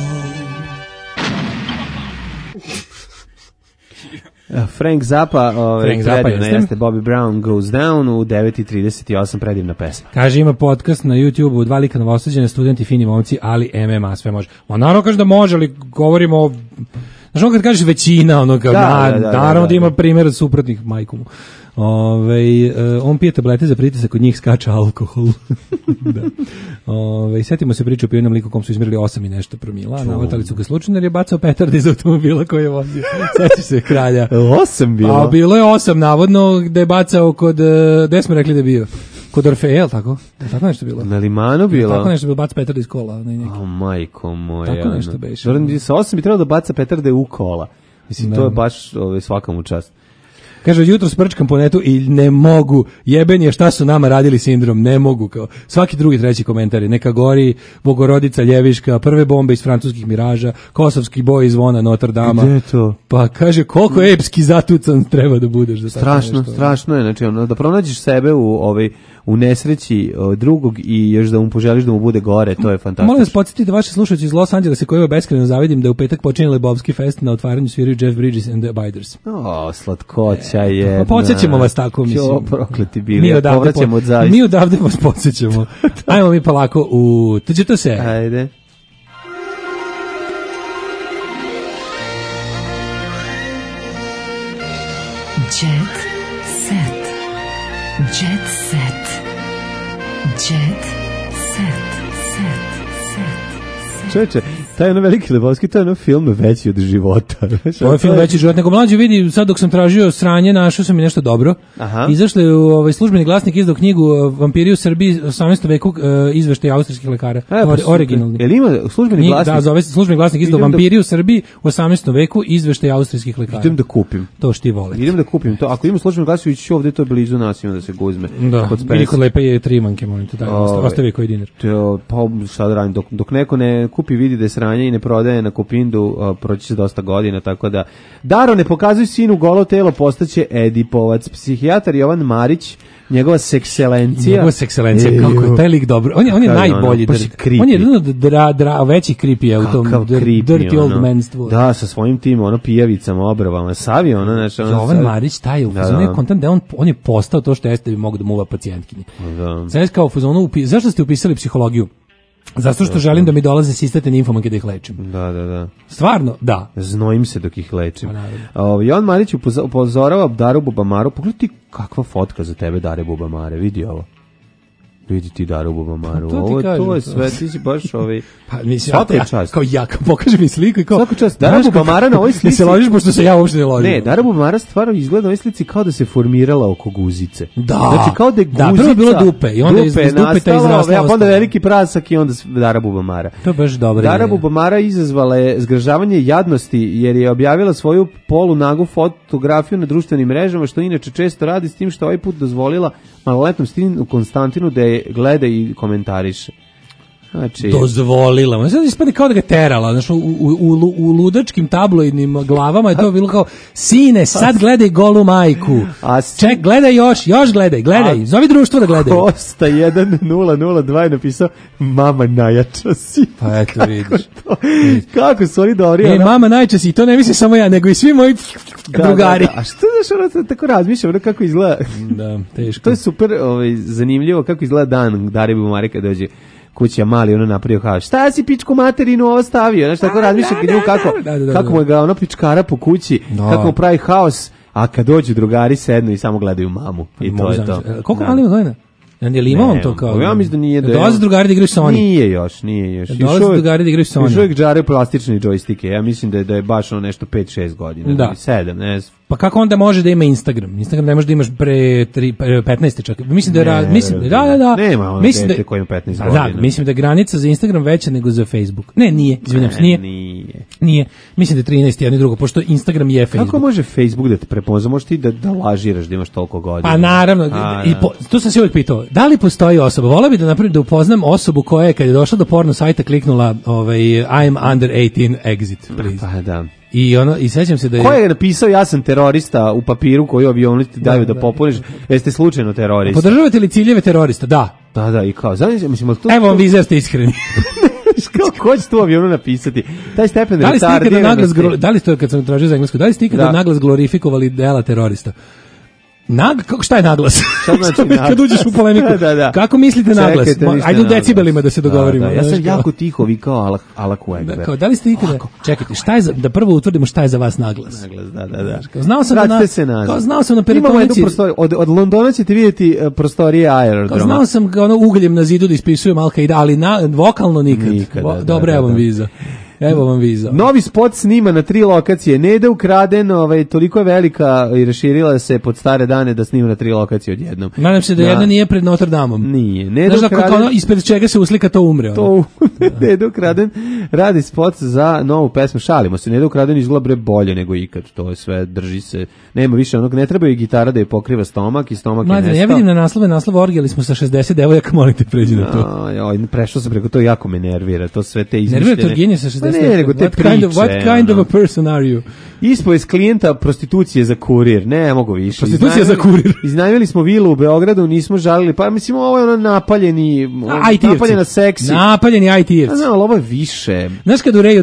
Frank Zappa, Frank Zappa jeste. Bobby Brown Goes Down u 9:38, predivna pesma. Kaže, ima podcast na YouTube-u, 2 lika novosađene, studenti, fini momci, ali MMA sve može. Ma naravno kaže da može, ali govorimo o... Znaš ono kad kažeš većina, ono kao, naravno da ima primjer suprotnih, majkomu. On pije tablete za pritisak, kod njih skača alkohol. Da. Setimo se priče o pijenom liku kom su izmjerili 8 i nešto promila, navatali su ga slučajno jer je bacao petarde iz automobila koji je vozio. Sećaš se kralja. 8 bilo? A bilo je 8 navodno, gde je bacao kod, gde smo rekli da je bio? Kod Orfeja, je li tako? Tako nešto bilo? Na Limanu bilo? Tako nešto bilo, baca petarde iz kola. O, majko moja. Tako nešto beše. Sa 8 bi trebalo da baca petarde u kola. Mislim, to je baš svakam u čast. Kaže, jutro sprčkam po netu i ne mogu, jeben je šta su nama radili sindrom, ne mogu, kao svaki drugi, treći komentar je, neka gori Bogorodica Ljeviška, prve bombe iz francuskih miraža, kosovski boj iz zvona Notre Dama. Gde je to? Pa kaže, koliko epski zatucan treba da budeš. Da strašno je, znači da pronađeš sebe u nesreći drugog i još da mu poželiš da mu bude gore, to je fantastično. Molim vas podsjetiti vaše slušaoci iz Los Angelesa kojima beskrajno zavidim da u petak počinje Lebovski fest, na otvaranju sviraju Jeff Bridges and the Abiders. O, slatkoća jedna. Podsjećamo vas tako, mislim. Jo, prokleti bili, povraćamo od zaista. Mi odavde vas podsjećamo. Ajmo mi polako u Tuđe se. Ajde. Jet set. Jet set. Jet set. Čovječe, taj ono veliki Lebovski, to je ono film veći od života. To je film veći od života. Nego mlađe vidi, sad dok sam tražio sranje, našao sam i nešto dobro. Izašli u Službeni glasnik, izdao knjigu Vampiri u Srbiji, 18. veku, izveštaj austrijskih lekara. Originalni. Jel ima Službeni glasnik? Da, zove se Službeni glasnik, izdao Vampiri u Srbiji, u 18. veku, izveštaj austrijskih lekara. Idem da kupim. To što ti vole. Idem da kupim to. Ako ima Službeni glasnik, ići ću ovdje, to je blizu nas, ima da se guzme. Da, vidi kod lepe je Trimanke, molim te, ostavi koji dinar. Pa šta da radim, dok neko ne kupi, vidi da je sranje i ne prodaje na Kupindu, proći se dosta godina, tako da Daro, ne pokazuj sinu golo telo, postaće Edipovac. Psihijatar Jovan Marić, njegova sekselencija, kako je taj lik dobro. On je najbolji. On je jedan od većih kripija u tom dirty old manstvu. Da, sa svojim tim pijavicama, obravama, savi Jovan Marić, taj u fazonu je kontant da on je postao to što jeste, bi mogu da muva pacijentkinje. Znači kao u fazonu, zašto ste upisali psihologiju? Zato što želim da mi dolaze sistate ninfomanke da ih lečim. Da. Stvarno, da. Znojim se dok ih lečim. Jovan Marić upozorava Daru Bubamaru. Pogledaj ti kakva fotka za tebe Dare Bubamare. Vidi ovo. Vidi ti Daru Bubamaru. To je sve, ti si baš svaka čast. Kao ja, pokaži mi sliku i kao... Svaka čast. Dara Bubamara na ovoj slici... Ne se ložiš, pošto se ja uopšte ne ložim. Ne, Dara Bubamara stvarno izgleda na ovoj slici kao da se formirala oko guzice. Da. Znači kao da je guzica... Da, prvo je bilo dupe i onda iz dupeta izrasla. Onda veliki prasak i onda Dara Bubamara. To je baš dobro. Dara Bubamara izazvala je zgražavanje jadnosti jer je objavila svoju polunagu fotografiju na društvenim mrežama, što inače često radi, s tim što ovaj put dozvolila maloletnom sinu Konstantinu da je gleda i komentariše. Znači, dozvolila. Sad ispadne kao da ga terala, znaš, u ludačkim tabloidnim glavama je to bilo kao, sine, sad gledaj Golu majku. Ček, gledaj još gledaj, zovi društvo da gledaju. Kosta 1002 je napisao, mama najjača si. Pa eto, vidiš. Kako su oni dobri. Mama najjača si, to ne misli samo ja, nego i svi moji drugari. Da. A što znaš, ono tako razmišljam, ono kako izgleda. Da, teško. To je super zanimljivo kako izgleda dan Dare Bumari kad dođe kuća mali, ono napravio haos. Šta si pičku materinu ostavio? Znaš, tako razmišljam kako mu ga ono pičkara po kući, kako mu pravi haos, a kad dođu drugari sednu i samo gledaju mamu. I to je to. Koliko mali ima godina? Je li imao on to kao? Ja mislim da nije. Dolaze drugari da igraju Sony. Nije još. Dolaze drugari da igraju Sony. Još uvijek džare plastične džojstike. Ja mislim da je baš ono nešto 5-6 godina. Da. 7, ne znam. Pa kako onda može da ima Instagram? Instagram ne može da imaš pre 15 čak. Mislim da da. Nema ono dete koji ima 15 godina. Da, mislim da je granica za Instagram veća nego za Facebook. Ne, nije. Izvinjam se, nije. Mislim da je 13 jedno i drugo, pošto Instagram je Facebook. Kako može Facebook da te prepozna? Možeš ti da lažiraš da imaš toliko godina? Pa naravno. To sam se uvijek pitao. Da li postoji osoba? Voleo bih da upoznam osobu koja je kad je došla do porno sajta kliknula I'm under 18 exit, please. Pa da. I sećam se da je... Ko je napisao ja sam terorista u papiru koji avioni ti daju da popuniš? Jeste slučajno terorista? Podržavate li ciljeve terorista? Da. Da, i kao, mislim, evo vam vi, ste iskreni. Ko će tu avionu napisati? Taj stepen retardiranosti. Da li ste kad sam tražio za englesku, da li ste ikada naglas glorifikovali dela terorista? Šta je naglas? Šta znači kad uđeš u polemiku? Da. Kako mislite naglas? Ajde u decibelima da se dogovorimo. Ja sam jako tiho vikao Allahu Ekber. Da li ste ikada... Čekajte, da prvo utvrdimo šta je za vas naglas? Naglas, da. Znao sam na peritonici... Od Londona ćete vidjeti prostorije aerodroma. Znao sam ugljem na zidu da ispisujem Al-Qaida, ali vokalno nikad. Dobro, evo vam viza. Evo vam viza. Novi spot snima na 3 lokacije. Neda ukraden, toliko je velika i raširila se pod stare dane da snima na 3 lokacije odjednom. Nadam se da jedna nije pred Notre Damom. Nije. Neda ukraden, ispred čega se uslika to umre. Neda ukraden radi spot za novu pesmu. Šalimo se. Neda ukraden izgleda bolje nego ikad. To je sve, drži se. Nema više onog, ne treba i gitara da je pokriva stomak i stomak je nestao. Ja vidim na naslov orgijali smo sa 60 devojaka, molim te pređi na to. Prešao sam preko, to jako me nervira. To sve te izmišljene. Nervira to genije sa 60. Ne, nego te priče. What kind of a person are you? Ispovest klijenta prostitucije za kurir. Ne mogu više. Prostitucija za kurir. Iznajmili smo vilu u Beogradu, nismo žalili. Pa mislim, ovo je ono napaljena seksi. Napaljeni IT-evci. Znam, ali ovo je više. Znaš kad u Reju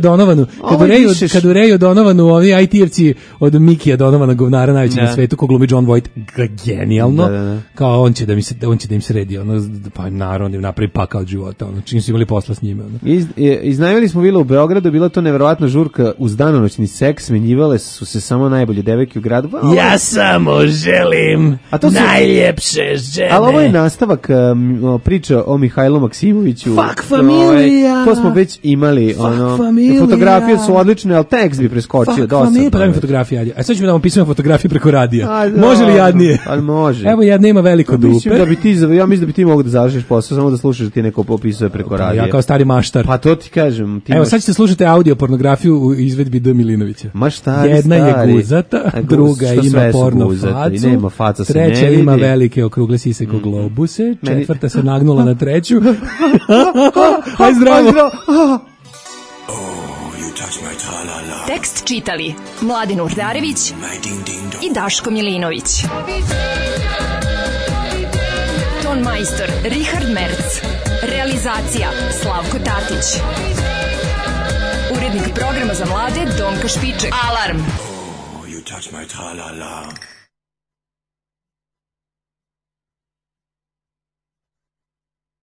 Donovanu ovi IT-evci od Mikija Donovana, govnara najveći na svetu, ko glumi John Voight, genijalno. Kao on će da im sredi, pa naravno im napravi pakao od života, čim su imali posla s njime. Iznajmili smo vilu u Beogradu, bila to neverovatna žurka uz danonoćni seks, smenjivale su se samo najbolje devojke u gradu. Ja samo želim najljepše žene. Ali ovo je nastavak priča o Mihajlu Maksimoviću. Fuck familija. To smo već imali. Fotografije su odlične, ali tekst bi preskočio dosta. Pa daj mi fotografije. A sad ćemo da vam pisamo fotografije preko radija. Može li jadnije? Ali može. Evo jadnije ima veliko dupe. Ja mislim da bi ti mogu da završiš posao, samo da slušaš da ti neko popisuje preko radija. Ja kao stari maštar. Pa to ti kažem. Evo sad ćete slušati audio pornografiju u izvedbi D. Milinovića. Jedna je guzata, druga ima porno facu, treća ima velike okrugle sise ko globuse, četvrta se nagnula na treću. Aj zdravo! Tekst čitali Mladin Urdarević i Daško Milinović. Ton majstor Richard Merc. Realizacija Slavko Tatić. Urednik programa za mlade Donka Špiček. Alarm! You touch my tra-la-la.